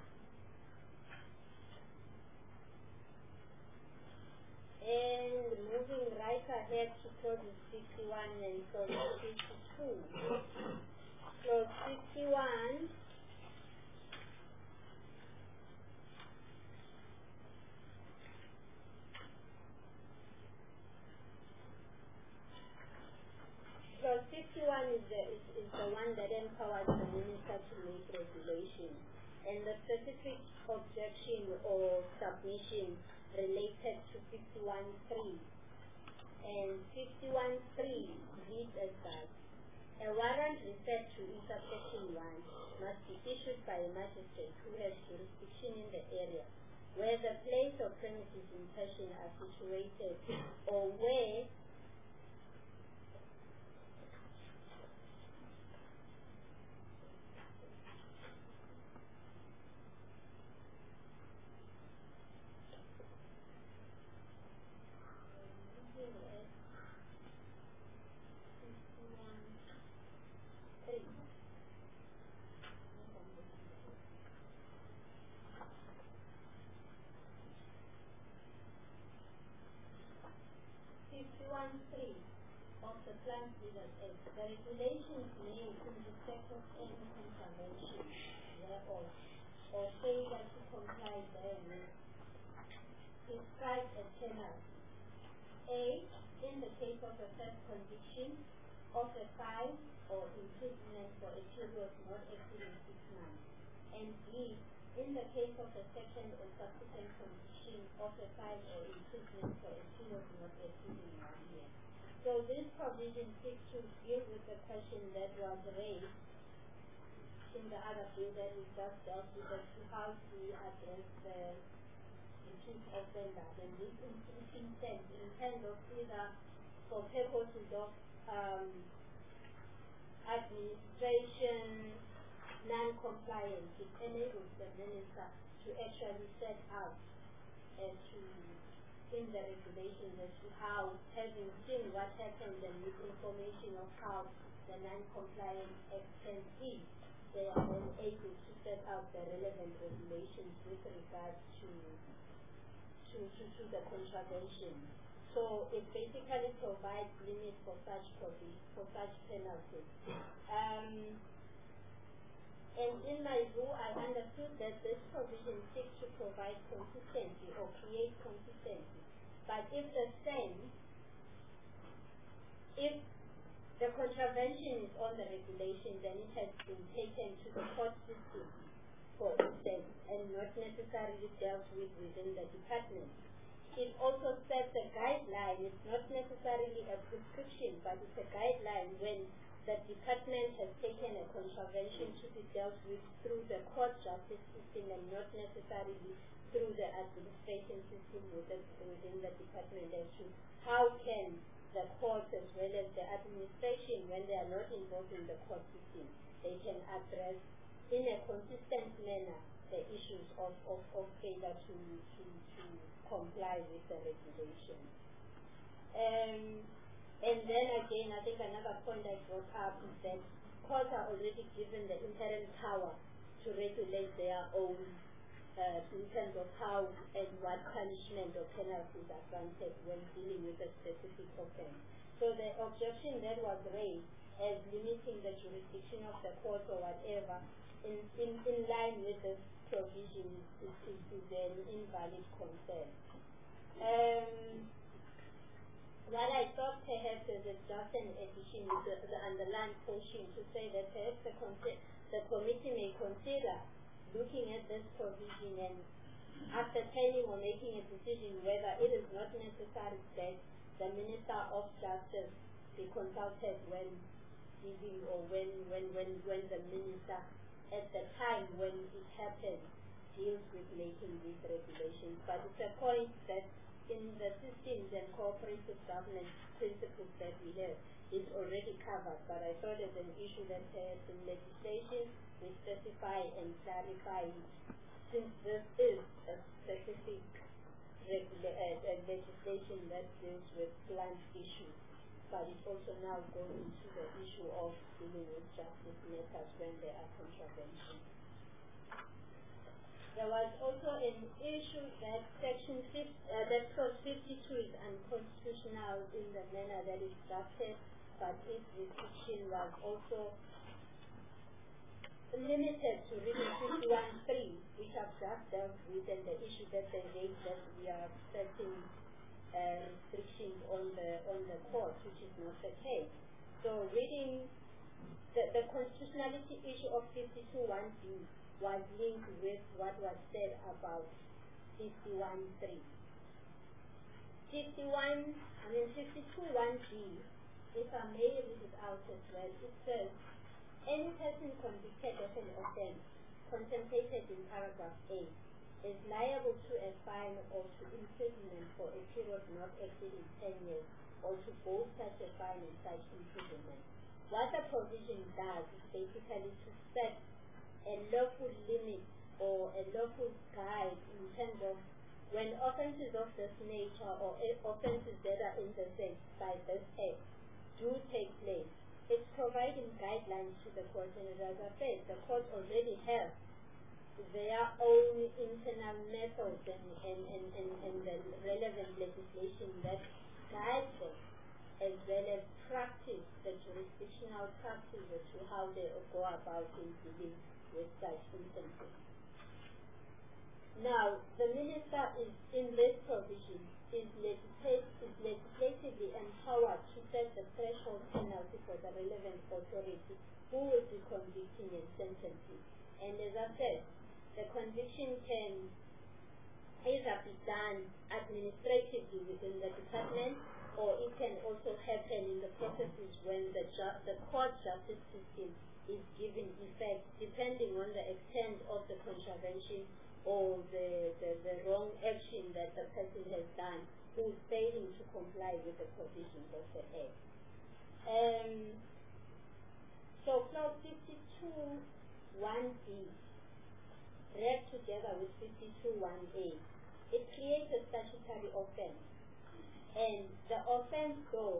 And moving right ahead to clauses sixty-one and clause fifty-two. Clause sixty-one Clause fifty-one is the, is, is the one that empowers the minister to make regulations. And the specific objection or submission related to fifty-one three. And fifty-one three reads as that. A warrant referred to in subsection one must be issued by a magistrate who has jurisdiction in the area where the place or premises in question are situated or where the Plant Breeders Act, the regulations made in respect of any contravention thereof or failure to comply therewith prescribe a penalty. A. In the case of a first conviction, of a fine or imprisonment for a period not exceeding six months. And B. In the case of a second or subsequent conviction, of a fine or imprisonment for a period not exceeding one year. So this provision seeks to deal with the question that was raised in the other bill that we just dealt with, as to how do we address the repeat offender. And this intent in terms of either for purposes of um, administration, non-compliance, it enables the minister to actually set out as to, in the regulations, as to how, having seen what happened and with information of how the non-compliance act can be, they are then able to set out the relevant regulations with regard to to, to, to the contravention. So it basically provides limits for such for such penalties. Um, and in my view, I understood that this provision seeks to provide consistency or create consistency. But if the same, if the contravention is on the regulation, then it has been taken to the court system, for instance, and not necessarily dealt with within the department. It also sets a guideline. It's not necessarily a prescription, but it's a guideline when the department has taken a contravention to be dealt with through the court justice system and not necessarily through the administration system within, within the department, as to how can the courts as well as the administration, when they are not involved in the court system, they can address in a consistent manner the issues of, of, of failure to, to, to comply with the regulations. Um, and then again, I think another point I brought up is that courts are already given the inherent power to regulate their own uh, in terms of how and what punishment or penalties are granted when dealing with a specific offense. So the objection that was raised as limiting the jurisdiction of the court or whatever in, in, in line with this provision is, is, is an invalid concern. Um, what I thought perhaps is just an addition to the, the underlying portion to say that perhaps the, the committee may consider looking at this provision and ascertaining or making a decision whether it is not necessary that the Minister of Justice be consulted when dealing or when, when, when, when the Minister at the time when it happens deals with making these regulations. But it's a point that in the systems and cooperative governance principles that we have is already covered, but I thought as an issue that has in legislation we specify and clarify it, since this is a specific regula uh, uh, legislation that deals with plant issues, but it also now goes into the issue of dealing with justice matters when there are contraventions. There was also an issue that section fifty, uh, that clause fifty-two is unconstitutional in the manner that it's drafted, but its restriction was also limited to reading fifty-one three, which I've just dealt with, and the issue that they raised that we are setting uh, restrictions on the on the court, which is not the case. So reading the, the constitutionality issue of fifty-two one B was linked with what was said about fifty-one three. fifty-one, I mean fifty-two one B, if I may read it out as well, it says, any person convicted of an offense contemplated in paragraph A is liable to a fine or to imprisonment for a period not exceeding ten years, or to both such a fine and such imprisonment. What the provision does is basically to set a lawful limit or a lawful guide in terms of when offences of this nature or offences that are intersected by this act do take place. It's providing guidelines to the court, and as I said, the court already have their own internal methods and, and, and, and, and the relevant legislation that guides them as well as practice, the jurisdictional practice as to how they go about in dealing with such instances. Now, the minister is, in this provision, is, legislate, is legislatively empowered to set the threshold penalty for the relevant authority who will be convicting and sentencing. And as I said, the conviction can either be done administratively within the department, or it can also happen in the processes when the, ju- the court justice system is given effect, depending on the extent of the contravention or the, the, the wrong action that the person has done who is failing to comply with the provisions of the Act. Um, so clause fifty-two one B, read together with fifty-two one A, it creates a statutory offense. And the offense, though,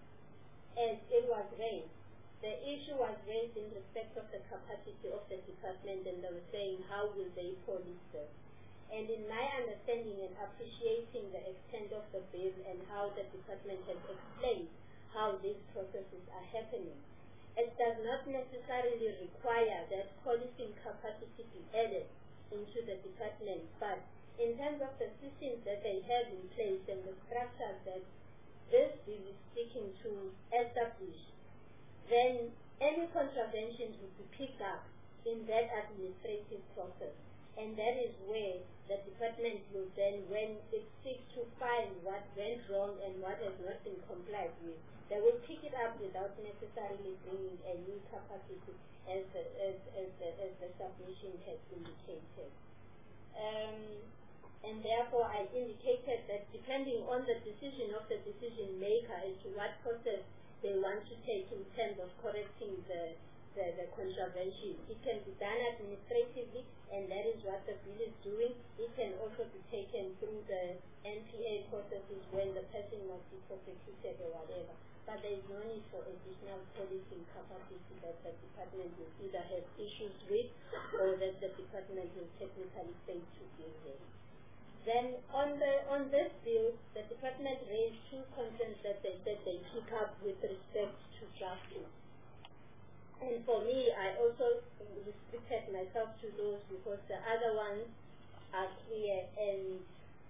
as it was raised, the issue was raised in respect of the capacity of the department, and they were saying, how will they police this? And in my understanding and appreciating the extent of the bill and how the department has explained how these processes are happening, it does not necessarily require that policing capacity be added into the department, but in terms of the systems that they have in place and the structures that this bill is seeking to establish, then any contraventions will be picked up in that administrative process. And that is where the department will then, when it seeks to find what went wrong and what has not been complied with, they will pick it up without necessarily bringing a new capacity as the, as, as the, as the submission has indicated. Um, and therefore I indicated that depending on the decision of the decision maker as to what process they want to take in terms of correcting the, the, the contravention, it can be done administratively, and that is what the bill is doing. It can also be taken through the N P A processes when the person must be prosecuted or whatever. But there is no need for additional policing capacity that the department will either have issues with or that the department will technically fail to deal with. Then on the on this bill, the department raised two concerns that they said they pick up with respect to justice. And for me, I also restricted myself to those because the other ones are clear. And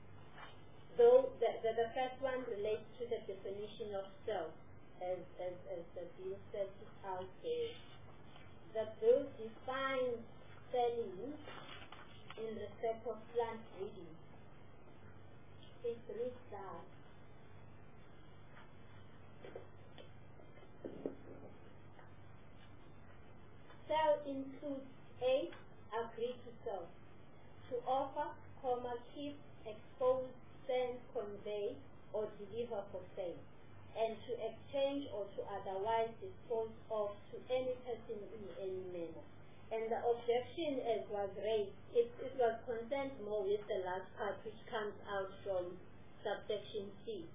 though the, the, the first one relates to the definition of self, as, as, as the bill sets it out there. The bill defines selling in respect of plant breeding. It reads that sell includes A, agree to sell, to offer, comma, keep, expose, send, convey, or deliver for sale, and to exchange or to otherwise dispose of to any person in any manner. And the objection as was raised, it, it was concerned more with the last part which comes out from subsection C.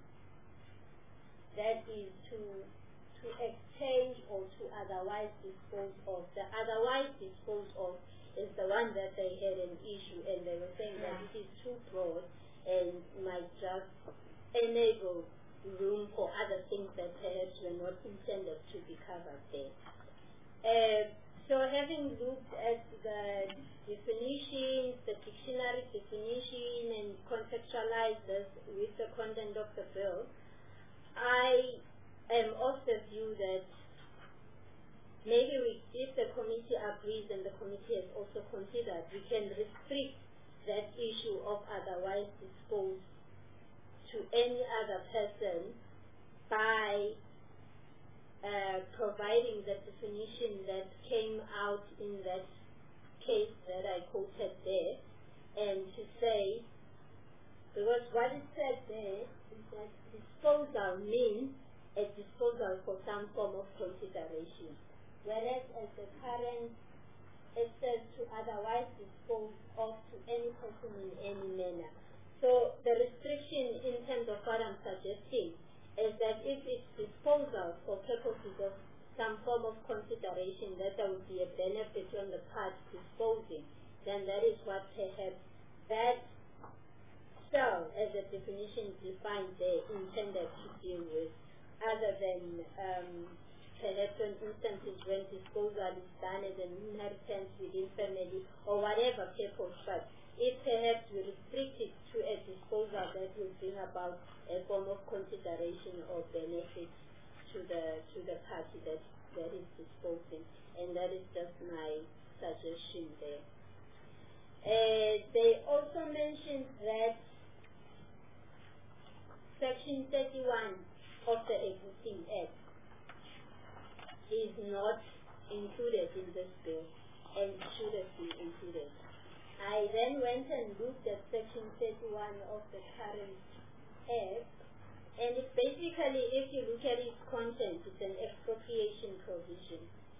That is to to exchange or to otherwise dispose of. The otherwise dispose of is the one that they had an issue, and they were saying that it is too broad and might just enable room for other things that perhaps were not intended to be covered there. Uh, So having looked at the definitions, the dictionary definition, and contextualized this with the content of the bill, I am of the view that maybe we, if the committee agrees and the committee has also considered, we can restrict that issue of otherwise disposed to any other person by Uh, providing the definition that came out in that case that I quoted there, and to say, because what it said there is that disposal means a disposal for some form of consideration, whereas as the current it says to otherwise dispose of to any person in any manner. So the restriction in terms of what I'm suggesting is that if it's disposal for purposes of some form of consideration, that there would be a benefit on the part disposing, then that is what perhaps that cell, as a definition defined there, intended to deal with. other than um, perhaps in instances when disposal is done as an inheritance within family or whatever purpose, but if perhaps we restrict it to a disposal that will bring about a form of consideration or benefit to the to the party that, that is disposing. And that is just my suggestion there. Uh, they also mentioned that Section thirty-one of the existing Act is not included in this bill and should have been included. I then went and looked at Section thirty-one of the current Act, and it basically, if you look at its content, it's an expropriation provision.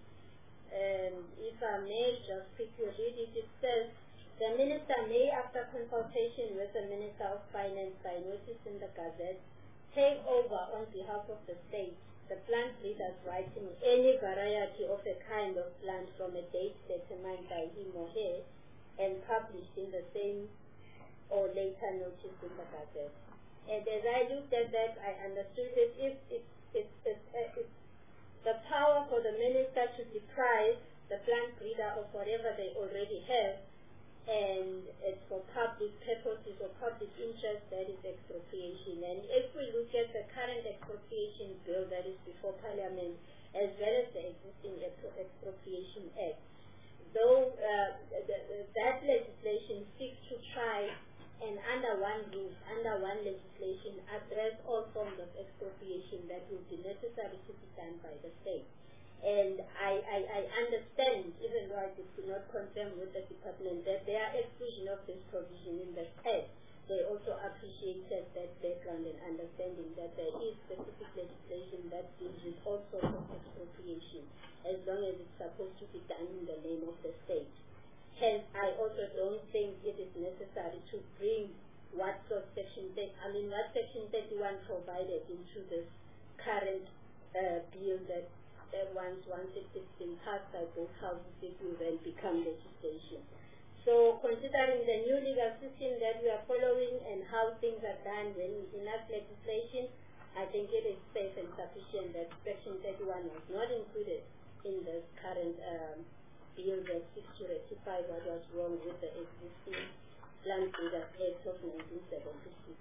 And if I may just quickly read it, it says, the Minister may, after consultation with the Minister of Finance by notice in the Gazette, take over on behalf of the state the plant breeder's right in any variety of a kind of plant from a date determined by him or her and published in the same or later notice in the Gazette. And as I looked at that, I understood that if it's, it's, it's, uh, it's the power for the minister to deprive the plant breeder of whatever they already have, and it's for public purposes or public interest, that is expropriation. And if we look at the current expropriation bill that is before Parliament, as well as the existing Expropriation Act, though uh, the, the, that legislation seeks to try and under one roof, under one legislation, address all forms of expropriation that will be necessary to be done by the state. And I, I, I understand, even though I did not confirm with the department, that there are exclusion of this provision in the text. They also appreciated that background and understanding that there is specific legislation that deals with all sorts of expropriation, as long as it's supposed to be done in the name of the state. Hence, I also don't think it is necessary to bring what sort section I mean what section thirty-one provided into this current uh, bill that uh, once once it is been passed by both houses, it will then become legislation. So, considering the new legal system that we are following and how things are done when we enact legislation, I think it is safe and sufficient that section thirty-one was not included in this current um, bill that seeks to rectify what was wrong with the existing Land Breeders Act of nineteen seventy-six.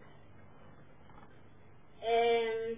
Um,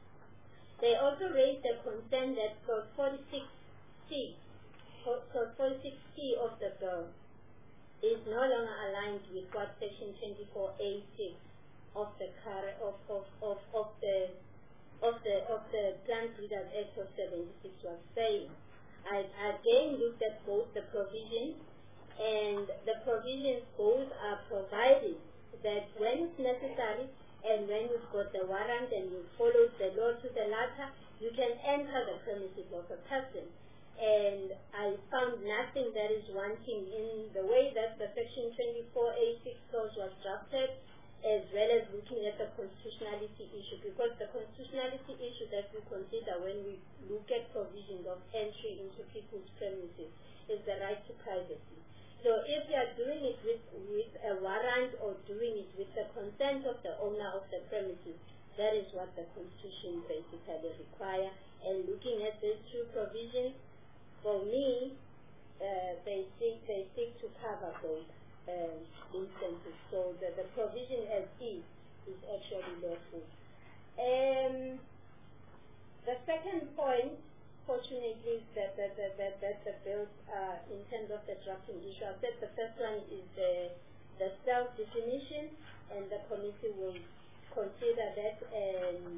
they also raised the concern that clause forty-six C, clause forty-six C of the bill is no longer aligned with what section twenty-four A six of the current of of, of, of the of the of the Plant Breeders Act of seventy-six was saying. I again looked at both the provisions, and the provisions both are providing that when it's necessary and when you've got the warrant and you follow the law to the letter, you can enter the premises of a person. And I found nothing that is wanting in the way that the section twenty-four A six clause was drafted, as well as looking at the constitutionality issue, because the constitutionality issue that we consider when we look at provisions of entry into people's premises is the right to privacy. So if you are doing it with, with a warrant or doing it with the consent of the owner of the premises, that is what the Constitution basically requires. And looking at these two provisions, for me, uh, they seek they seek to cover both uh, instances. So the, the provision as is is actually lawful. Um, the second point, fortunately, is that that that that, that the bill, uh, in terms of the drafting issue, I said the first one is the the self definition, and the committee will consider that and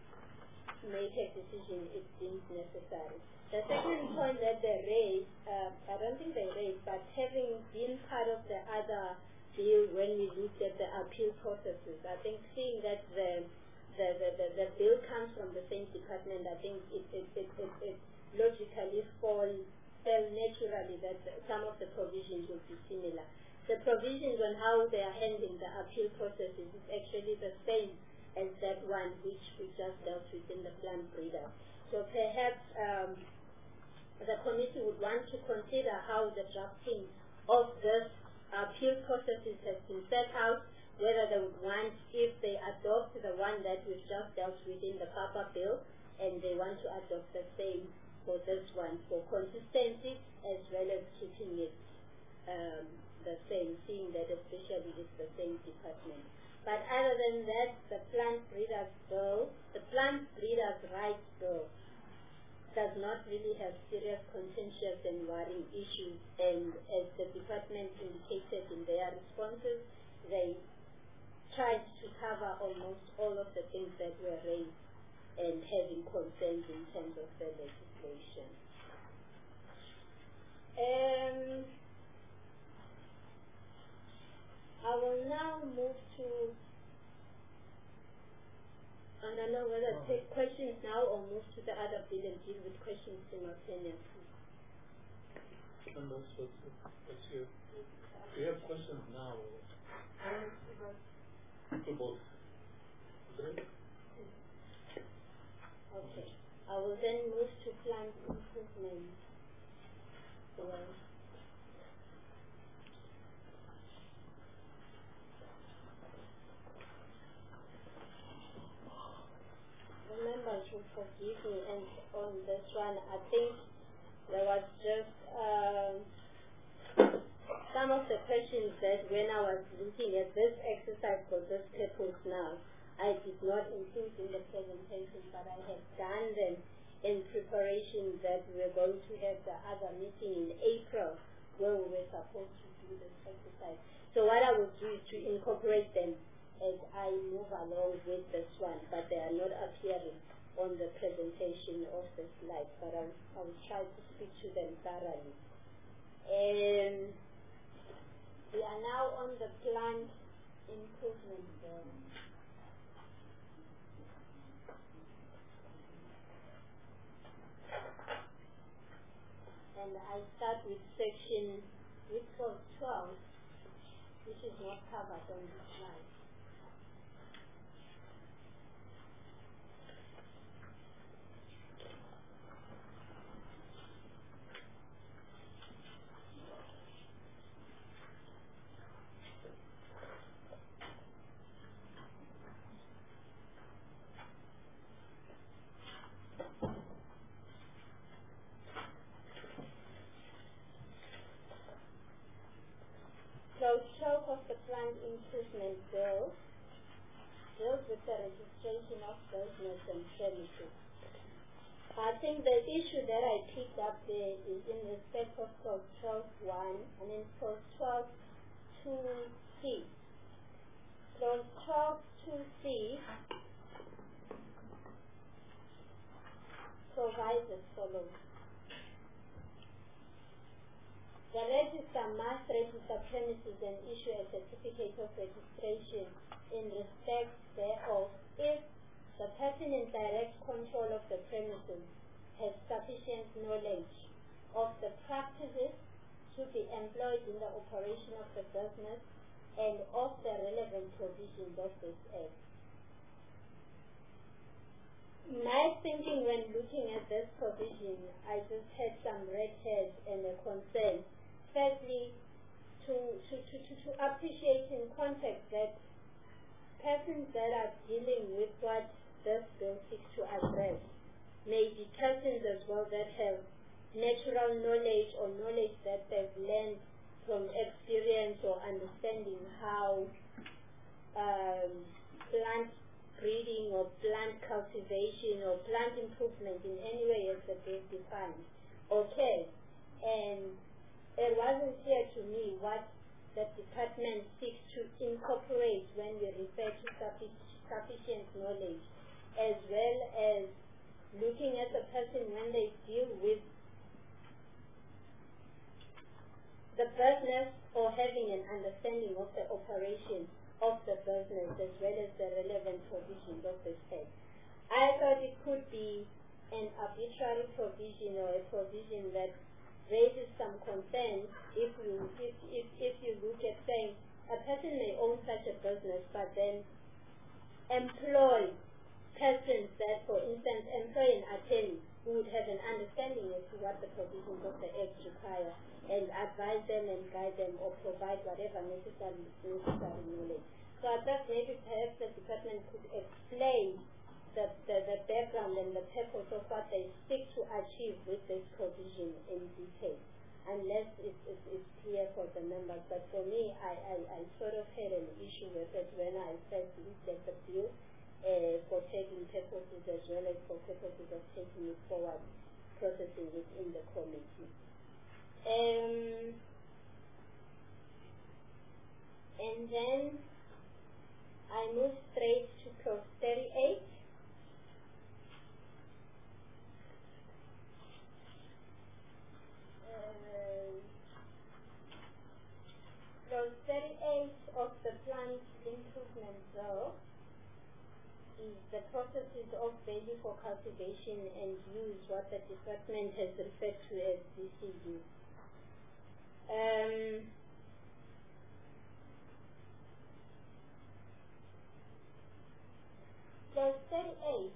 make a decision if deemed necessary. The second point that they raised, uh, I don't think they raised, but having been part of the other bill when we looked at the appeal processes, I think seeing that the the, the, the, the bill comes from the same department, I think it, it, it, it, it logically fall, fell naturally that the, some of the provisions would be similar. The provisions on how they are handling the appeal processes is actually the same as that one which we just dealt with in the Plant Breeder. So perhaps um, the committee would want to consider how the drafting of this appeal processes has been set out, whether they would want, if they adopt the one that we've just dealt with in the Papa Bill, and they want to adopt the same for this one, for consistency, as well as keeping it um, the same, seeing that especially it's the same department. But other than that, the Plant Breeders Bill, the Plant Breeders Rights Bill, does not really have serious contentious and worrying issues, and as the department indicated in their responses, they tried to cover almost all of the things that were raised and having concerns in terms of the legislation. Um, I will now move to, I don't know whether to take questions now or move to the other bill and deal with questions simultaneously. And that's what, what's your, do you have questions now? To both. Okay. Okay. I will then move to plant improvement. Yeah. Remember to forgive me, and on this one, I think there was just um, some of the questions that when I was looking at this exercise for this purpose now, I did not include in the presentation, but I have done them in preparation that we are going to have the other meeting in April where we were supposed to do this exercise. So what I will do is to incorporate them as I move along with this one, but they are not appearing on the presentation of the slides, but I will, I will try to speak to them thoroughly. And we are now on the plant improvement bill. And I start with section, which was twelve, which is not covered on this slide. Clause twelve of the Plant Improvement Bill deals with the registration of business and premises. I think the issue that I picked up there is in respect of clause twelve point one and then clause twelve point two C. Clause twelve point two C provides as follows. The register must register premises and issue a certificate of registration in respect thereof if the person in direct control of the premises has sufficient knowledge of the practices to be employed in the operation of the business and of the relevant provisions of this Act. My thinking when looking at this provision, I just had some red hairs and a concern. Firstly, to, to, to, to, to appreciate in context that persons that are dealing with what this bill seeks to address may be persons as well that have natural knowledge or knowledge that they've learned from experience or understanding how um, plant breeding or plant cultivation or plant improvement in any way as the bill defines. Okay, and it wasn't clear to me what the department seeks to incorporate when we refer to suffic sufficient knowledge, as well as looking at the person when they deal with the business or having an understanding of the operation of the business as well as the relevant provisions of the Act. I thought it could be an arbitrary provision or a provision that raises some concern if you if, if, if you look at saying a person may own such a business but then employ persons that, for instance, employ an attorney who would have an understanding as to what the provisions of the Act require and advise them and guide them or provide whatever necessary necessary knowledge. So I thought maybe perhaps the department could explain the, the, the background and the purpose of what they seek to achieve with this provision in detail, unless it's, it's, it's clear for the members. But for me, I, I, I sort of had an issue with it when I first looked at the bill uh, for taking purposes as well as for purposes of taking it forward, processing it in the committee. Um, and then I move straight to clause thirty-eight. Uh, clause thirty-eight of the planned improvement bill is the processes of value for cultivation and use, what the department has referred to as D C U. Um, Clause thirty-eight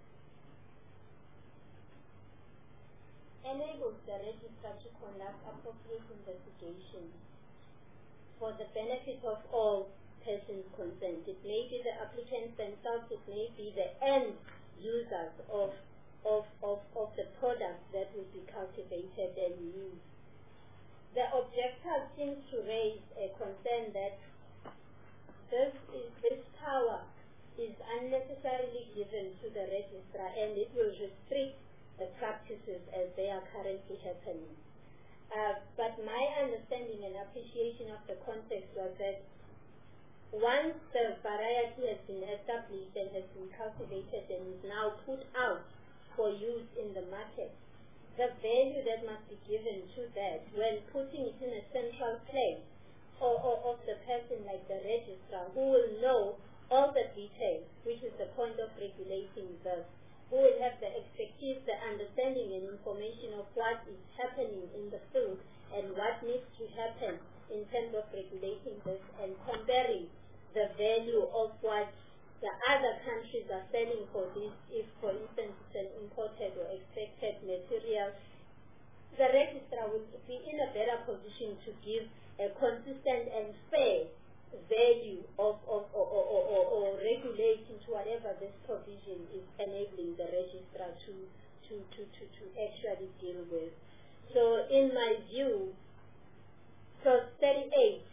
enables the registrar to conduct appropriate investigations for the benefit of all persons concerned. It may be the applicants themselves, it may be the end users of, of, of, of the products that will be cultivated and used. The objector seems to raise a concern that this, is, this power is unnecessarily given to the registrar and it will restrict the practices as they are currently happening. Uh, but my understanding and appreciation of the context was that once the variety has been established and has been cultivated and is now put out for use in the market, the value that must be given to that when putting it in a central place or, or of the person like the registrar who will know all the details, which is the point of regulating this, who will have the expertise, the understanding and information of what is happening in the field and what needs to happen in terms of regulating this and comparing the value of what the other countries are selling for this, if for instance it's an imported or expected material. The registrar will be in a better position to give a consistent and fair value of, of or, or, or, or, or regulate into whatever this provision is enabling the registrar to, to, to, to, to actually deal with. So in my view, clause thirty-eight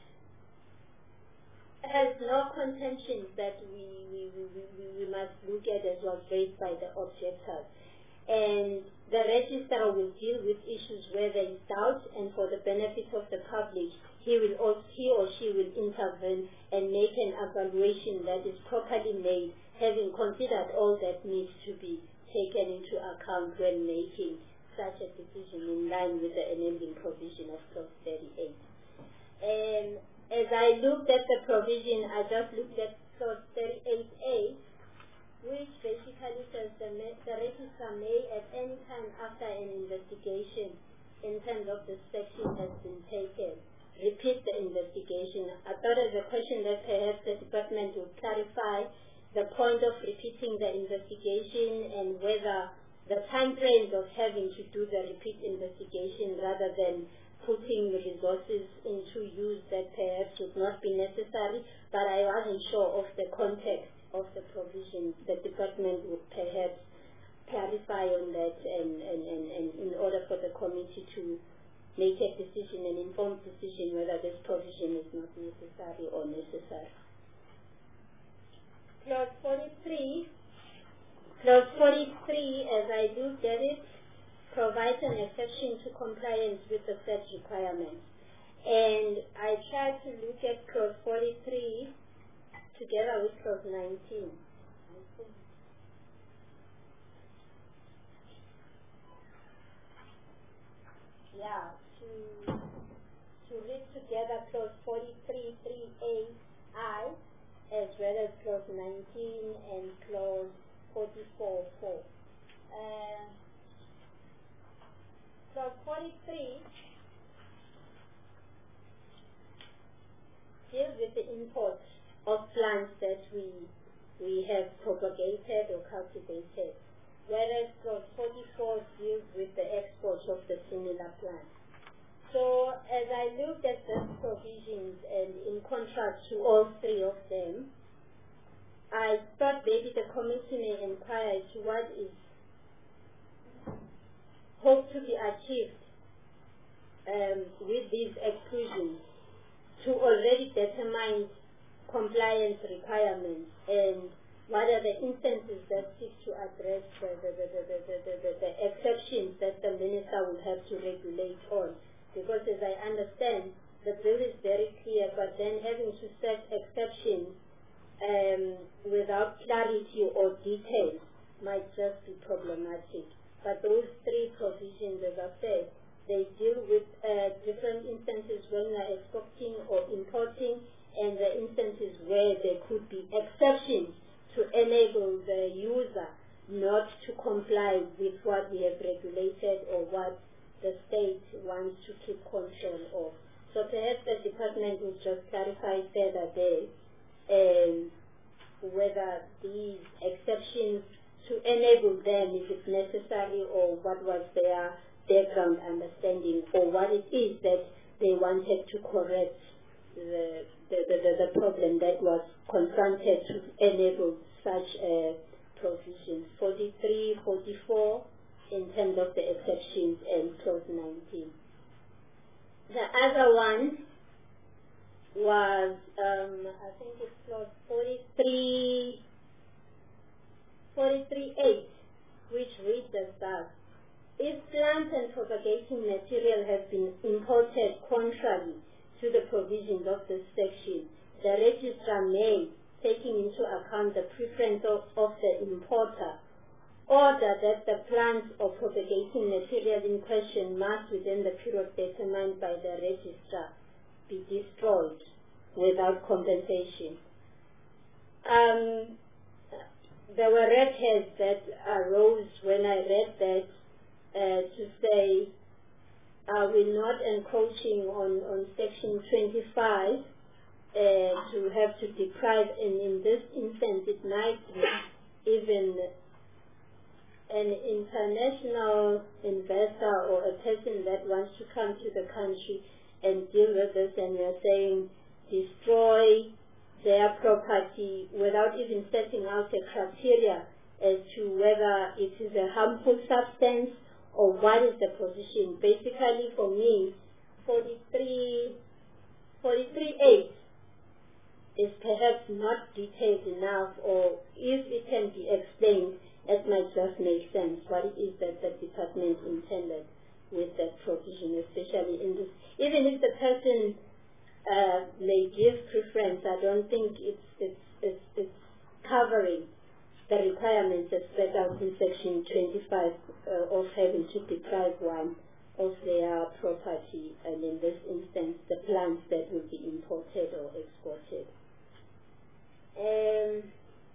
has no contentions that we, we, we, we, we must look at as was raised by the objectors. And the registrar will deal with issues where there is doubt, and for the benefit of the public, he will also, he or she will intervene and make an evaluation that is properly made, having considered all that needs to be taken into account when making such a decision in line with the enabling provision of clause thirty-eight. And as I looked at the provision, I just looked at clause thirty-eight A, which basically says the, the registrar may at any time after an investigation in terms of the section has been taken, repeat the investigation. I thought as a question that perhaps the department would clarify the point of repeating the investigation and whether the time frames of having to do the repeat investigation rather than putting resources into use that perhaps would not be necessary, but I wasn't sure of the context of the provision. The department would perhaps clarify on that and, and, and, and in order for the committee to make a decision, an informed decision whether this provision is not necessary or necessary. Clause forty-three. Clause forty-three, as I looked at it, provides an exception to compliance with the set requirements. And I tried to look at clause forty-three together with clause nineteen. Yeah, to, to read together clause forty-three three A I as well as clause nineteen and clause forty-four four. Uh, clause forty-three deals with the import of plants that we we have propagated or cultivated, whereas clause forty-four deals with the export of the similar plants. So as I looked at this provision, provisions, and in contrast to all three of them, I thought maybe the committee may inquire to what is hoped to be achieved um, with these exclusions to already determine compliance requirements, and what are the instances that seek to address the, the, the, the, the, the, the, the exceptions that the minister will have to regulate on. Because as I understand, the bill is very clear, but then having to set exceptions um, without clarity or detail might just be problematic. But those three provisions, as I said, they deal with uh, different instances when we are exporting or importing, and the instances where there could be exceptions to enable the user not to comply with what we have regulated or what the state wants to keep control of. So perhaps the department will just clarify further there um, whether these exceptions to enable them, if it's necessary, or what was their background understanding, or what it is that they wanted to correct the, the, the, the, the problem that was confronted to enable such a provision. forty-three, forty-four in terms of the exceptions, and clause nineteen. The other one was, um, I think it's clause forty-three, forty-three eight, which reads as thus: if plant and propagating material has been imported contrary to the provisions of this section, the registrar may, taking into account the preference of, of the importer, order that the plant or propagating material in question must, within the period determined by the registrar, be destroyed without compensation. Um, there were red hairs that arose when I read that, uh, to say, are we not encroaching on, on section twenty-five uh, to have to deprive, and in this instance it might be even an international investor or a person that wants to come to the country and deal with this, and we are saying destroy their property without even setting out a criteria as to whether it is a harmful substance or what is the position. Basically for me, forty-three, forty-three eight is perhaps not detailed enough, or if it can be explained, it might just make sense what it is that the department intended with that provision, especially in this. Even if the person uh, may give preference, I don't think it's, it's, it's, it's covering the requirements as set out in section twenty-five uh, of having to deprive one of their property, and in this instance the plants that will be imported or exported. Um,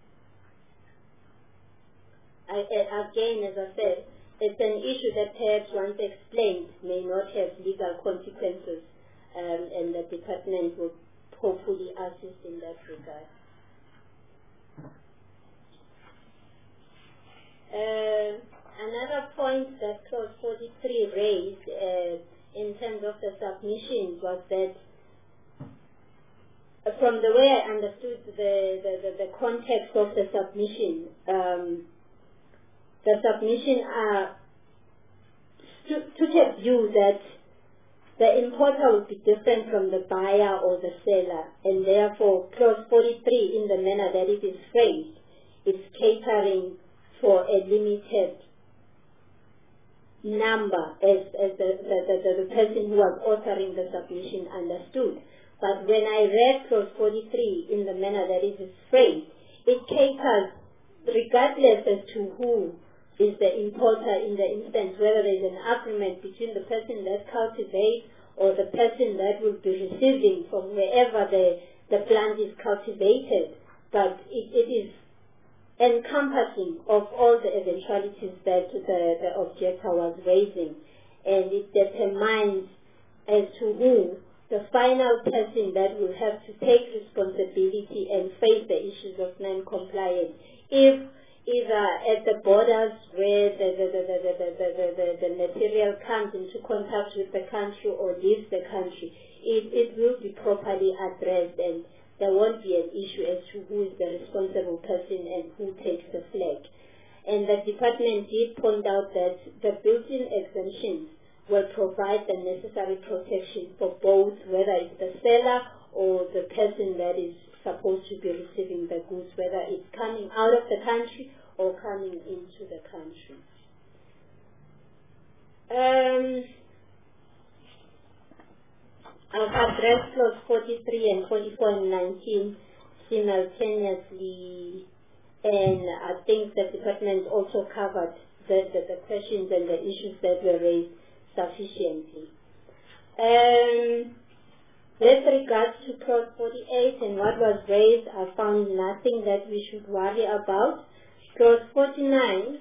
I, again, as I said, it's an issue that perhaps once explained may not have legal consequences, um, and the department will hopefully assist in that regard. Uh, another point that clause forty-three raised uh, in terms of the submissions was that, uh, from the way I understood the, the, the, the context of the submission, um, the submission uh, took a view that the importer would be different from the buyer or the seller, and therefore clause forty-three, in the manner that it is phrased, is catering for a limited number, as, as the, the, the, the person who was authoring the submission understood. But when I read clause forty-three in the manner that it is phrased, it caters regardless as to who is the importer in the instance, whether there is an agreement between the person that cultivates or the person that will be receiving from wherever the, the plant is cultivated. But it, it is encompassing of all the eventualities that the, the objector was raising, and it determines as to who the final person that will have to take responsibility and face the issues of non-compliance if either at the borders where the, the, the, the, the, the, the, the, the material comes into contact with the country or leaves the country, it, it will be properly addressed, and there won't be an issue as to who is the responsible person and who takes the flag. And the department did point out that the built-in exemptions will provide the necessary protection for both, whether it's the seller or the person that is supposed to be receiving the goods, whether it's coming out of the country or coming into the country. Um, I've addressed clause forty-three and forty-four and nineteen simultaneously, and I think the department also covered the, the, the questions and the issues that were raised sufficiently. Um, with regards to clause forty-eight and what was raised, I found nothing that we should worry about. Clause forty-nine,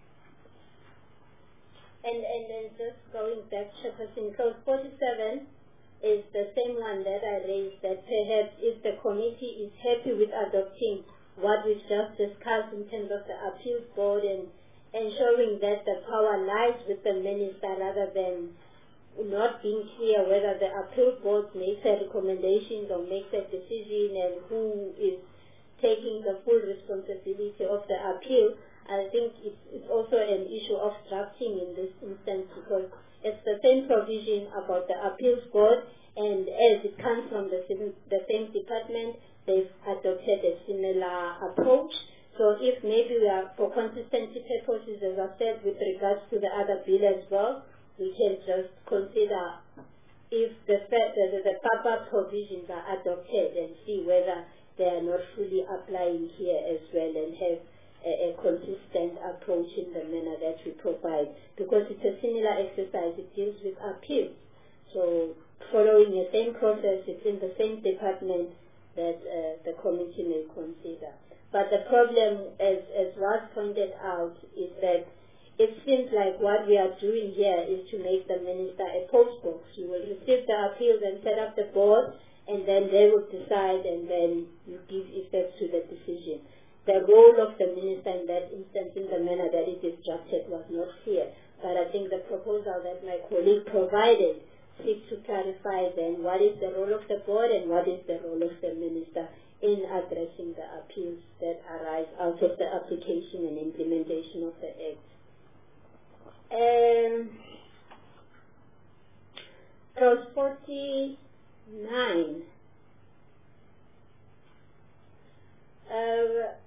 and, and then just going back, Chairperson, clause forty-seven is the same one that I raised, that perhaps if the committee is happy with adopting what we've just discussed in terms of the appeals board and ensuring that the power lies with the minister rather than not being clear whether the appeal board makes a recommendation or makes a decision and who is taking the full responsibility of the appeal, I think it's, it's also an issue of drafting in this instance, because it's the same provision about the appeals board, and as it comes from the same, the same department, they've adopted a similar approach. So if maybe we are, for consistency purposes, as I said, with regards to the other bill as well, we can just consider if the, the, the, the pop-up provisions are adopted and see whether they are not fully applying here as well, and have a, a consistent approach in the manner that we provide. Because it's a similar exercise, it deals with appeals. So following the same process, it's in the same department that uh, the committee may consider. But the problem, as, as was pointed out, is that it seems like what we are doing here is to make the minister a post box. You will receive the appeals and set up the board, and then they will decide, and then you give effect to the decision. The role of the minister in that instance, in the manner that it is drafted, was not clear. But I think the proposal that my colleague provided seeks to clarify then what is the role of the board and what is the role of the minister in addressing the appeals that arise out of the application and implementation of the Act. Um, clause forty-nine. Uh,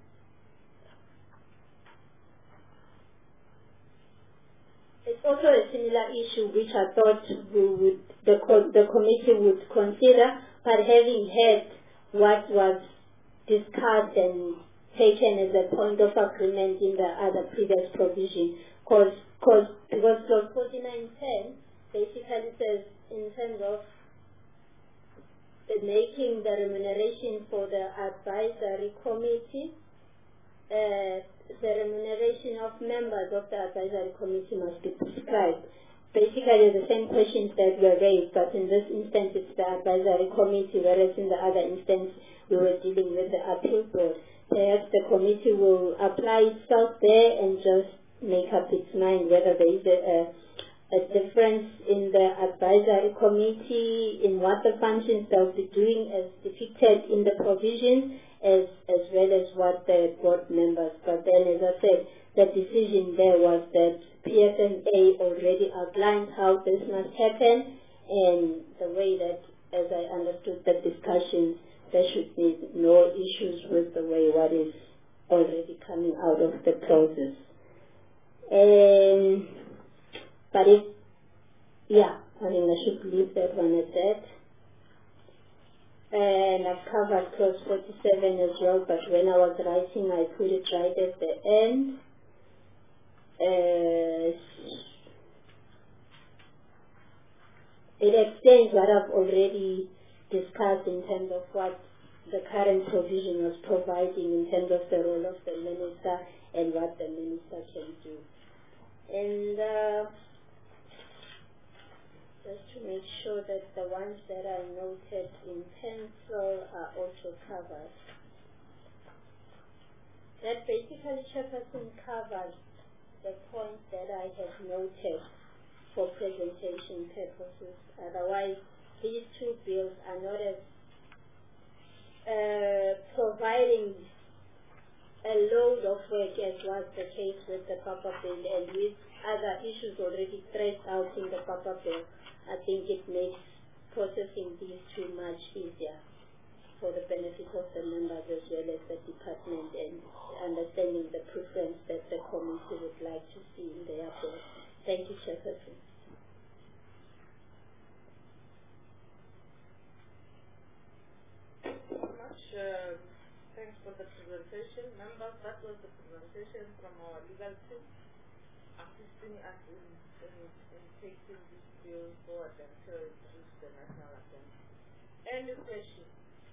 it's also a similar issue which I thought we would, the, co the committee would consider, but having heard what was discussed and taken as a point of agreement in the other previous provision, cause, cause, because clause forty-nine ten basically says in terms of the making the remuneration for the advisory committee, uh, the remuneration of members of the advisory committee must be prescribed. Basically the same questions that were raised, but in this instance it's the advisory committee, whereas in the other instance we were dealing with the appeal board. Perhaps the committee will apply itself there and just make up its mind whether there is a, a, a difference in the advisory committee, in what the functions they'll be doing as depicted in the provisions, as, as well as what the board members. But then, as I said, the decision there was that P S N A already outlined how this must happen, and the way that, as I understood the discussions, there should be no issues with the way what is already coming out of the process. Um, but if, yeah, I mean, I should leave that one at that. And I've covered clause forty-seven as well, but when I was writing, I put it right at the end. Uh, it explains what I've already discussed in terms of what the current provision was providing in terms of the role of the minister and what the minister can do. And uh, just to make sure that the ones that I noted in pencil are also covered. That basically, Chairperson, covers the points that I have noted for presentation purposes. Otherwise, these two bills are not as uh, providing a load of work as was the case with the Papa Bill and with other issues already stressed out in the Papa Bill. I think it makes processing these two much easier for the benefit of the members as well as the department, and understanding the preference that the committee would like to see in their bill. Thank you, Chairperson. Thank you very much. Uh, thanks for the presentation. Members, that was the presentation from our legal team assisting us in, in, in taking this bill forward until it reaches the National Assembly. Any questions?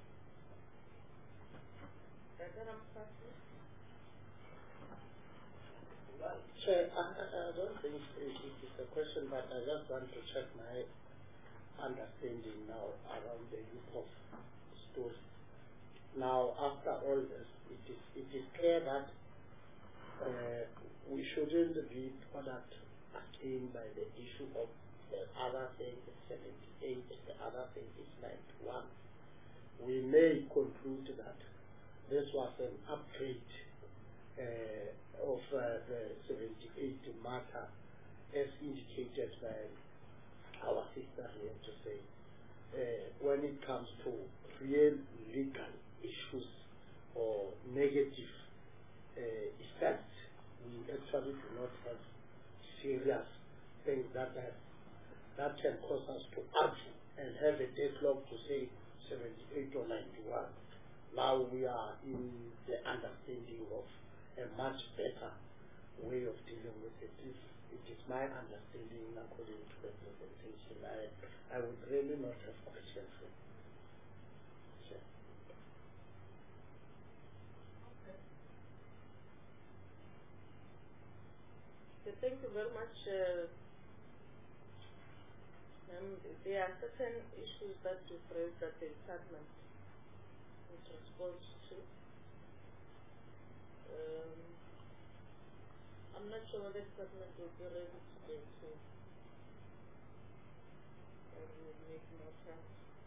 Well, Chair, I, I don't think it is a question, but I just want to check my understanding now around the use of stories. Now, after all this, it is, it is clear that uh, we shouldn't be bothered again by the issue of the other thing is seventy-eight, the other thing is ninety-one. We may conclude that this was an upgrade uh, of uh, the seventy-eight matter as indicated by our sister here to say. Uh, when it comes to real legal issues or negative uh, effects, we actually do not have serious things that have, that can cause us to argue and have a deadlock to say seventy-eight or ninety-one. Now we are in the understanding of a much better way of dealing with it. It, it is my understanding according to the presentation. I, I would really not have questions. Sure. Okay, thank you very much. Uh, um, there are certain issues that you've raised at the department in response to. Um, I'm not sure whether the department will be ready today, so I will make more time.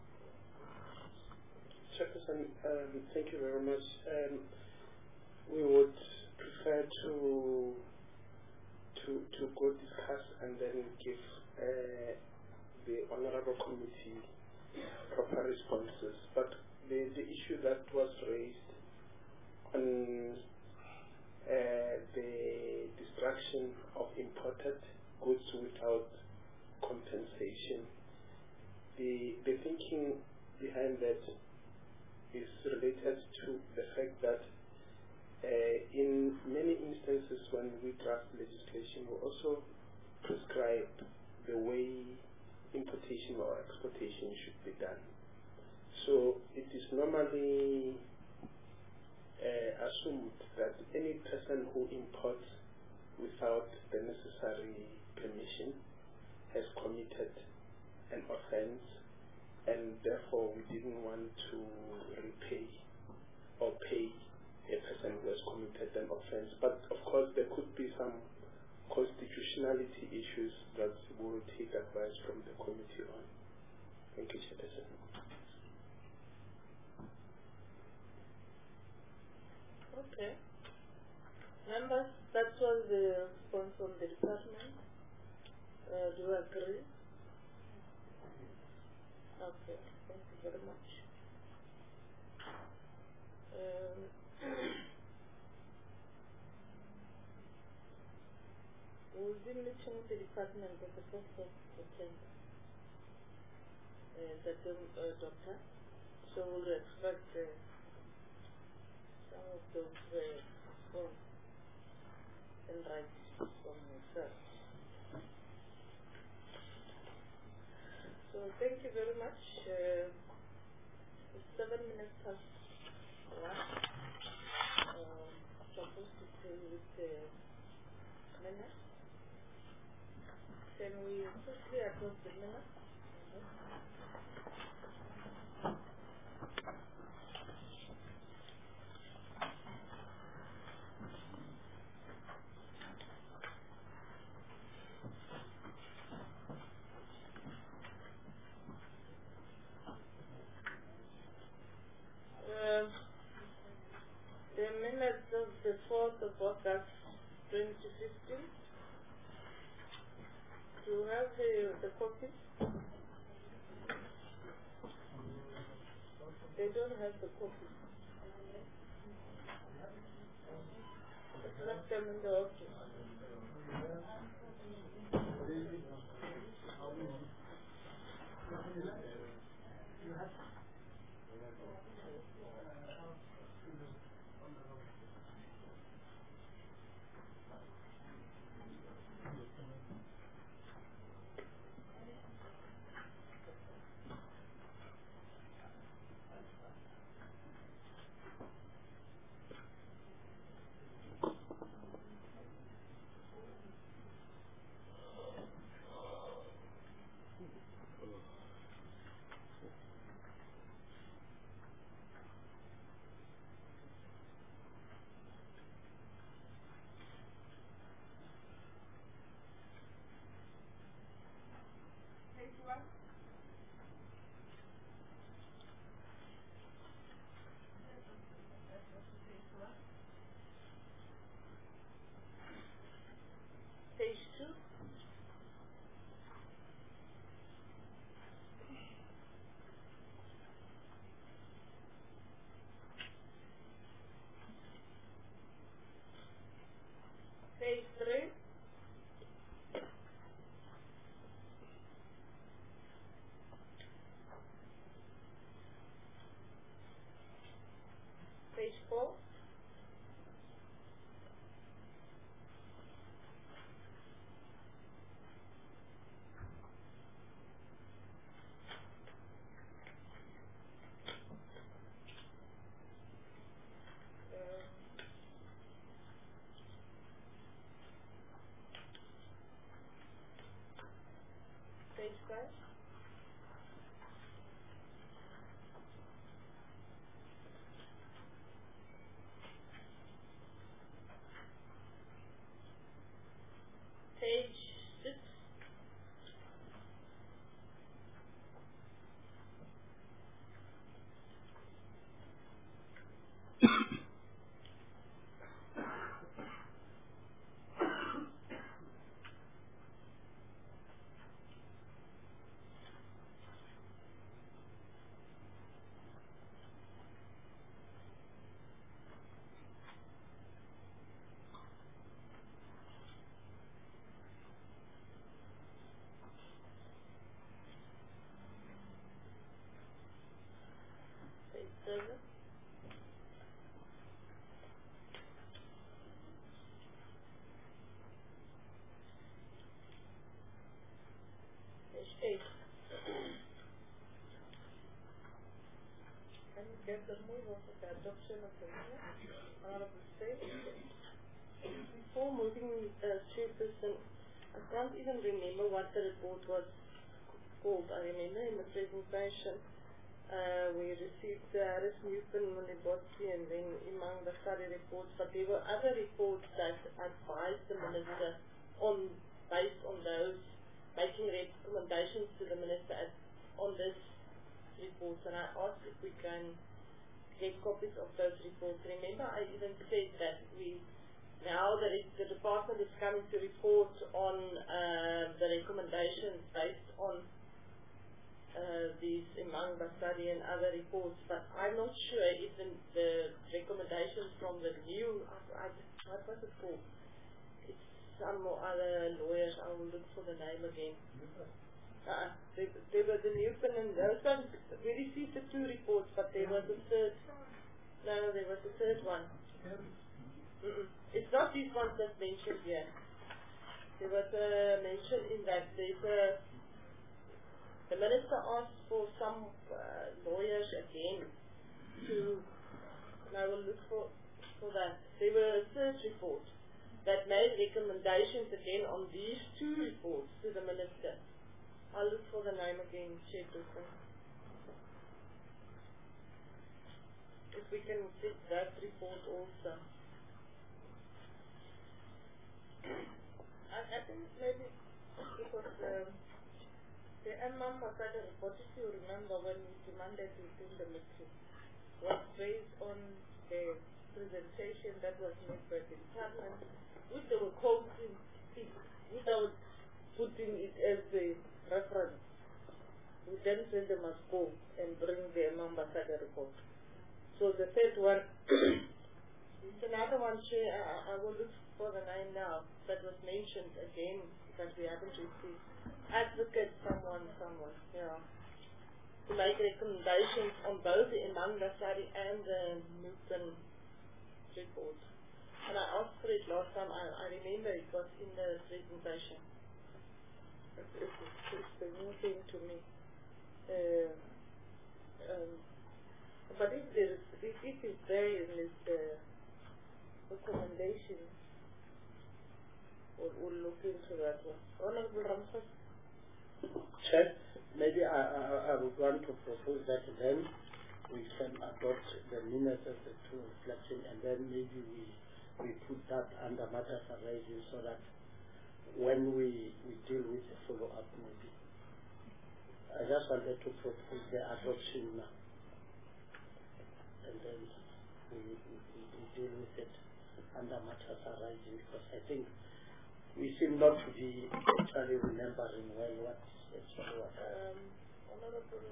Chairperson, um, thank you very much. Um, we would prefer to to to go discuss and then give uh, the honourable committee proper responses. But the the issue that was raised on uh, the destruction of imported goods without compensation, the the thinking behind that is related to the fact that uh, in many instances when we draft legislation, we also prescribe the way importation or exportation should be done. So it is normally uh, assumed that any person who imports without the necessary permission has committed an offense, and therefore we didn't want to repay or pay a person who has committed an offense. But of course there could be some constitutionality issues that we will take advice from the committee on. Thank you, Chairperson. Okay. Members, that was the response from the department. Uh, do you agree? Okay, thank you very much. Um, we'll be meeting the department on the first of September, uh, the uh, doctor, so we'll expect uh, some of those uh, forms and rights from myself. So thank you very much. Uh, it's seven minutes past one. Um, supposed to stay with the minutes. Can we quickly address the minutes? the copy. Left them in the office. Page two. Page three. Page four. Page five. Page six. Page seven. Page eight. Can you get the move of the adoption of the minutes? Honorable State. Before moving, uh, Chairperson, I can't even remember what the report was called. I remember in the presentation uh, we received the Harris Newton Mulibotsi and then Imang Basari reports, but there were other reports that advised the Minister on, based on those, making recommendations to the Minister as, on this report. And I asked if we can get copies of those reports. Remember, I even said that we now that it, the department is coming to report on uh, the recommendations based on uh, these Imang Basari and other reports, but I'm not sure if the, the recommendations from the new, I, I, what was it called? It's some other lawyers, I will look for the name again. Uh, there, there were the Newton and those ones, we received the two reports, but there was a third, no, there was a third one. Mm-mm. It's not these ones that's mentioned here. There was a mention in that there's a, the Minister asked for some uh, lawyers again to, and I will look for, for that. There were a third report that made recommendations again on these two reports to the Minister. I'll look for the name again, Chairperson. If we can get that report also. I, I think maybe because um, the Imam Basari report, if you remember when we demanded it in the meeting, was based on the presentation that was made by the department, which they were quoting it without putting it as a reference. We then said they must go and bring the Imam Basari report. So the third one, it's another one, Chair. I, I will look for the name now that was mentioned again that we haven't received. Advocate someone, someone, yeah. To make recommendations on both the Imangasari and the Newton report. And I asked for it last time. I, I remember it was in the presentation. It's, it's, it's a new thing to me. Uh, um, but if there is, if it is there in this uh, recommendation, we'll, we'll look into that one. Honorable Ramsas. Chair, maybe I, I, I would want to propose that then we can adopt the minutes as the true reflection, and then maybe we we put that under matters arising so that when we, we deal with the follow-up maybe. I just wanted to propose the adoption now. And then we, we, we deal with it under matters arising, because I think we seem not to be actually remembering well what actually what um, Honorable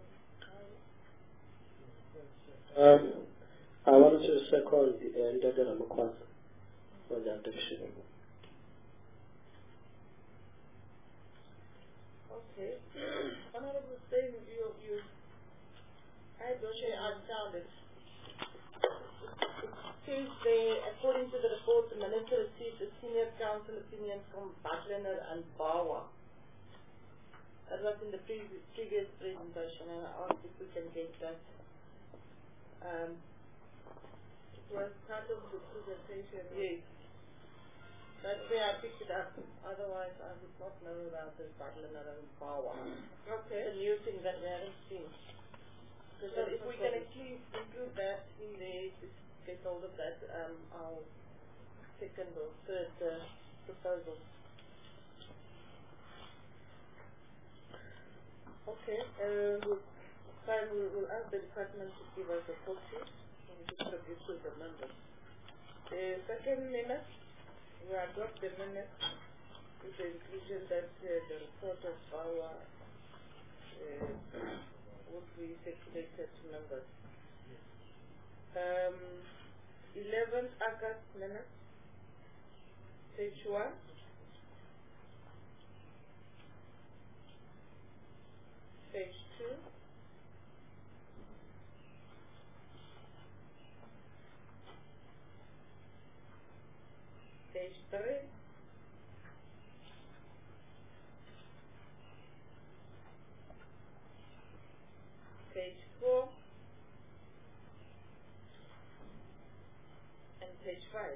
uh, Um, I wanted to second the Ndegela Mukwaza for the adoption. Okay. Honorable Stein, you, you, I don't Chair, know. I found it. It says there, according to the report, the Minister received a senior council opinion from Butler and Bawa. That was in the previous, previous presentation, and I asked if we can get that. Um, It was part of the presentation. yes. That's where I picked it up. Otherwise, I would not know about this Butler and Bawa. Okay. The new thing that we haven't seen. So if we can actually include that in there, just get hold of that, um, our second or third uh, proposal. Okay. Uh, we'll, fine, we'll, we'll ask the department to give us a copy and distribute to the members. The second minute, we adopt the minute with the inclusion that uh, the report of our uh, would be circulated to members. Um, eleventh August minute, page one. Page two. Page three. Page four. And page five.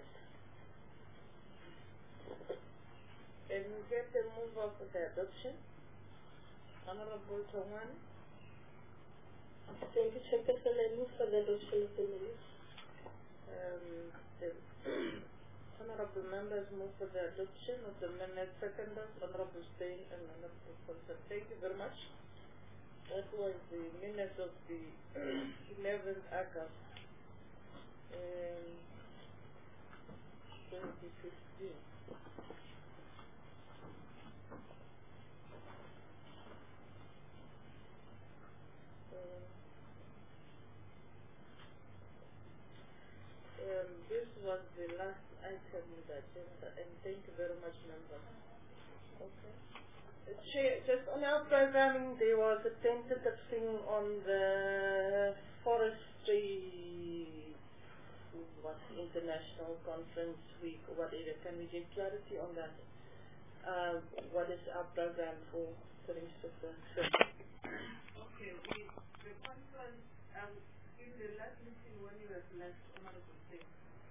And we get the move up with the adoption. Honorable Tongani. Thank you, Chairperson. I move for the adoption of the minutes. Um, the honorable members move for the adoption of the minutes. Seconders, Honorable Stein and Honorable Constance. Thank you very much. That was the minutes of the eleventh August um, twenty fifteen. Um, this was the last item in the agenda, and thank you very much, members. Okay. Chair, just on our programming, there was a tentative thing on the forestry, what, international conference week or whatever. Can we get clarity on that? Uh, what is our program for forestry? Okay, we, the conference, um, in the last meeting when you have left, Honorable Singh,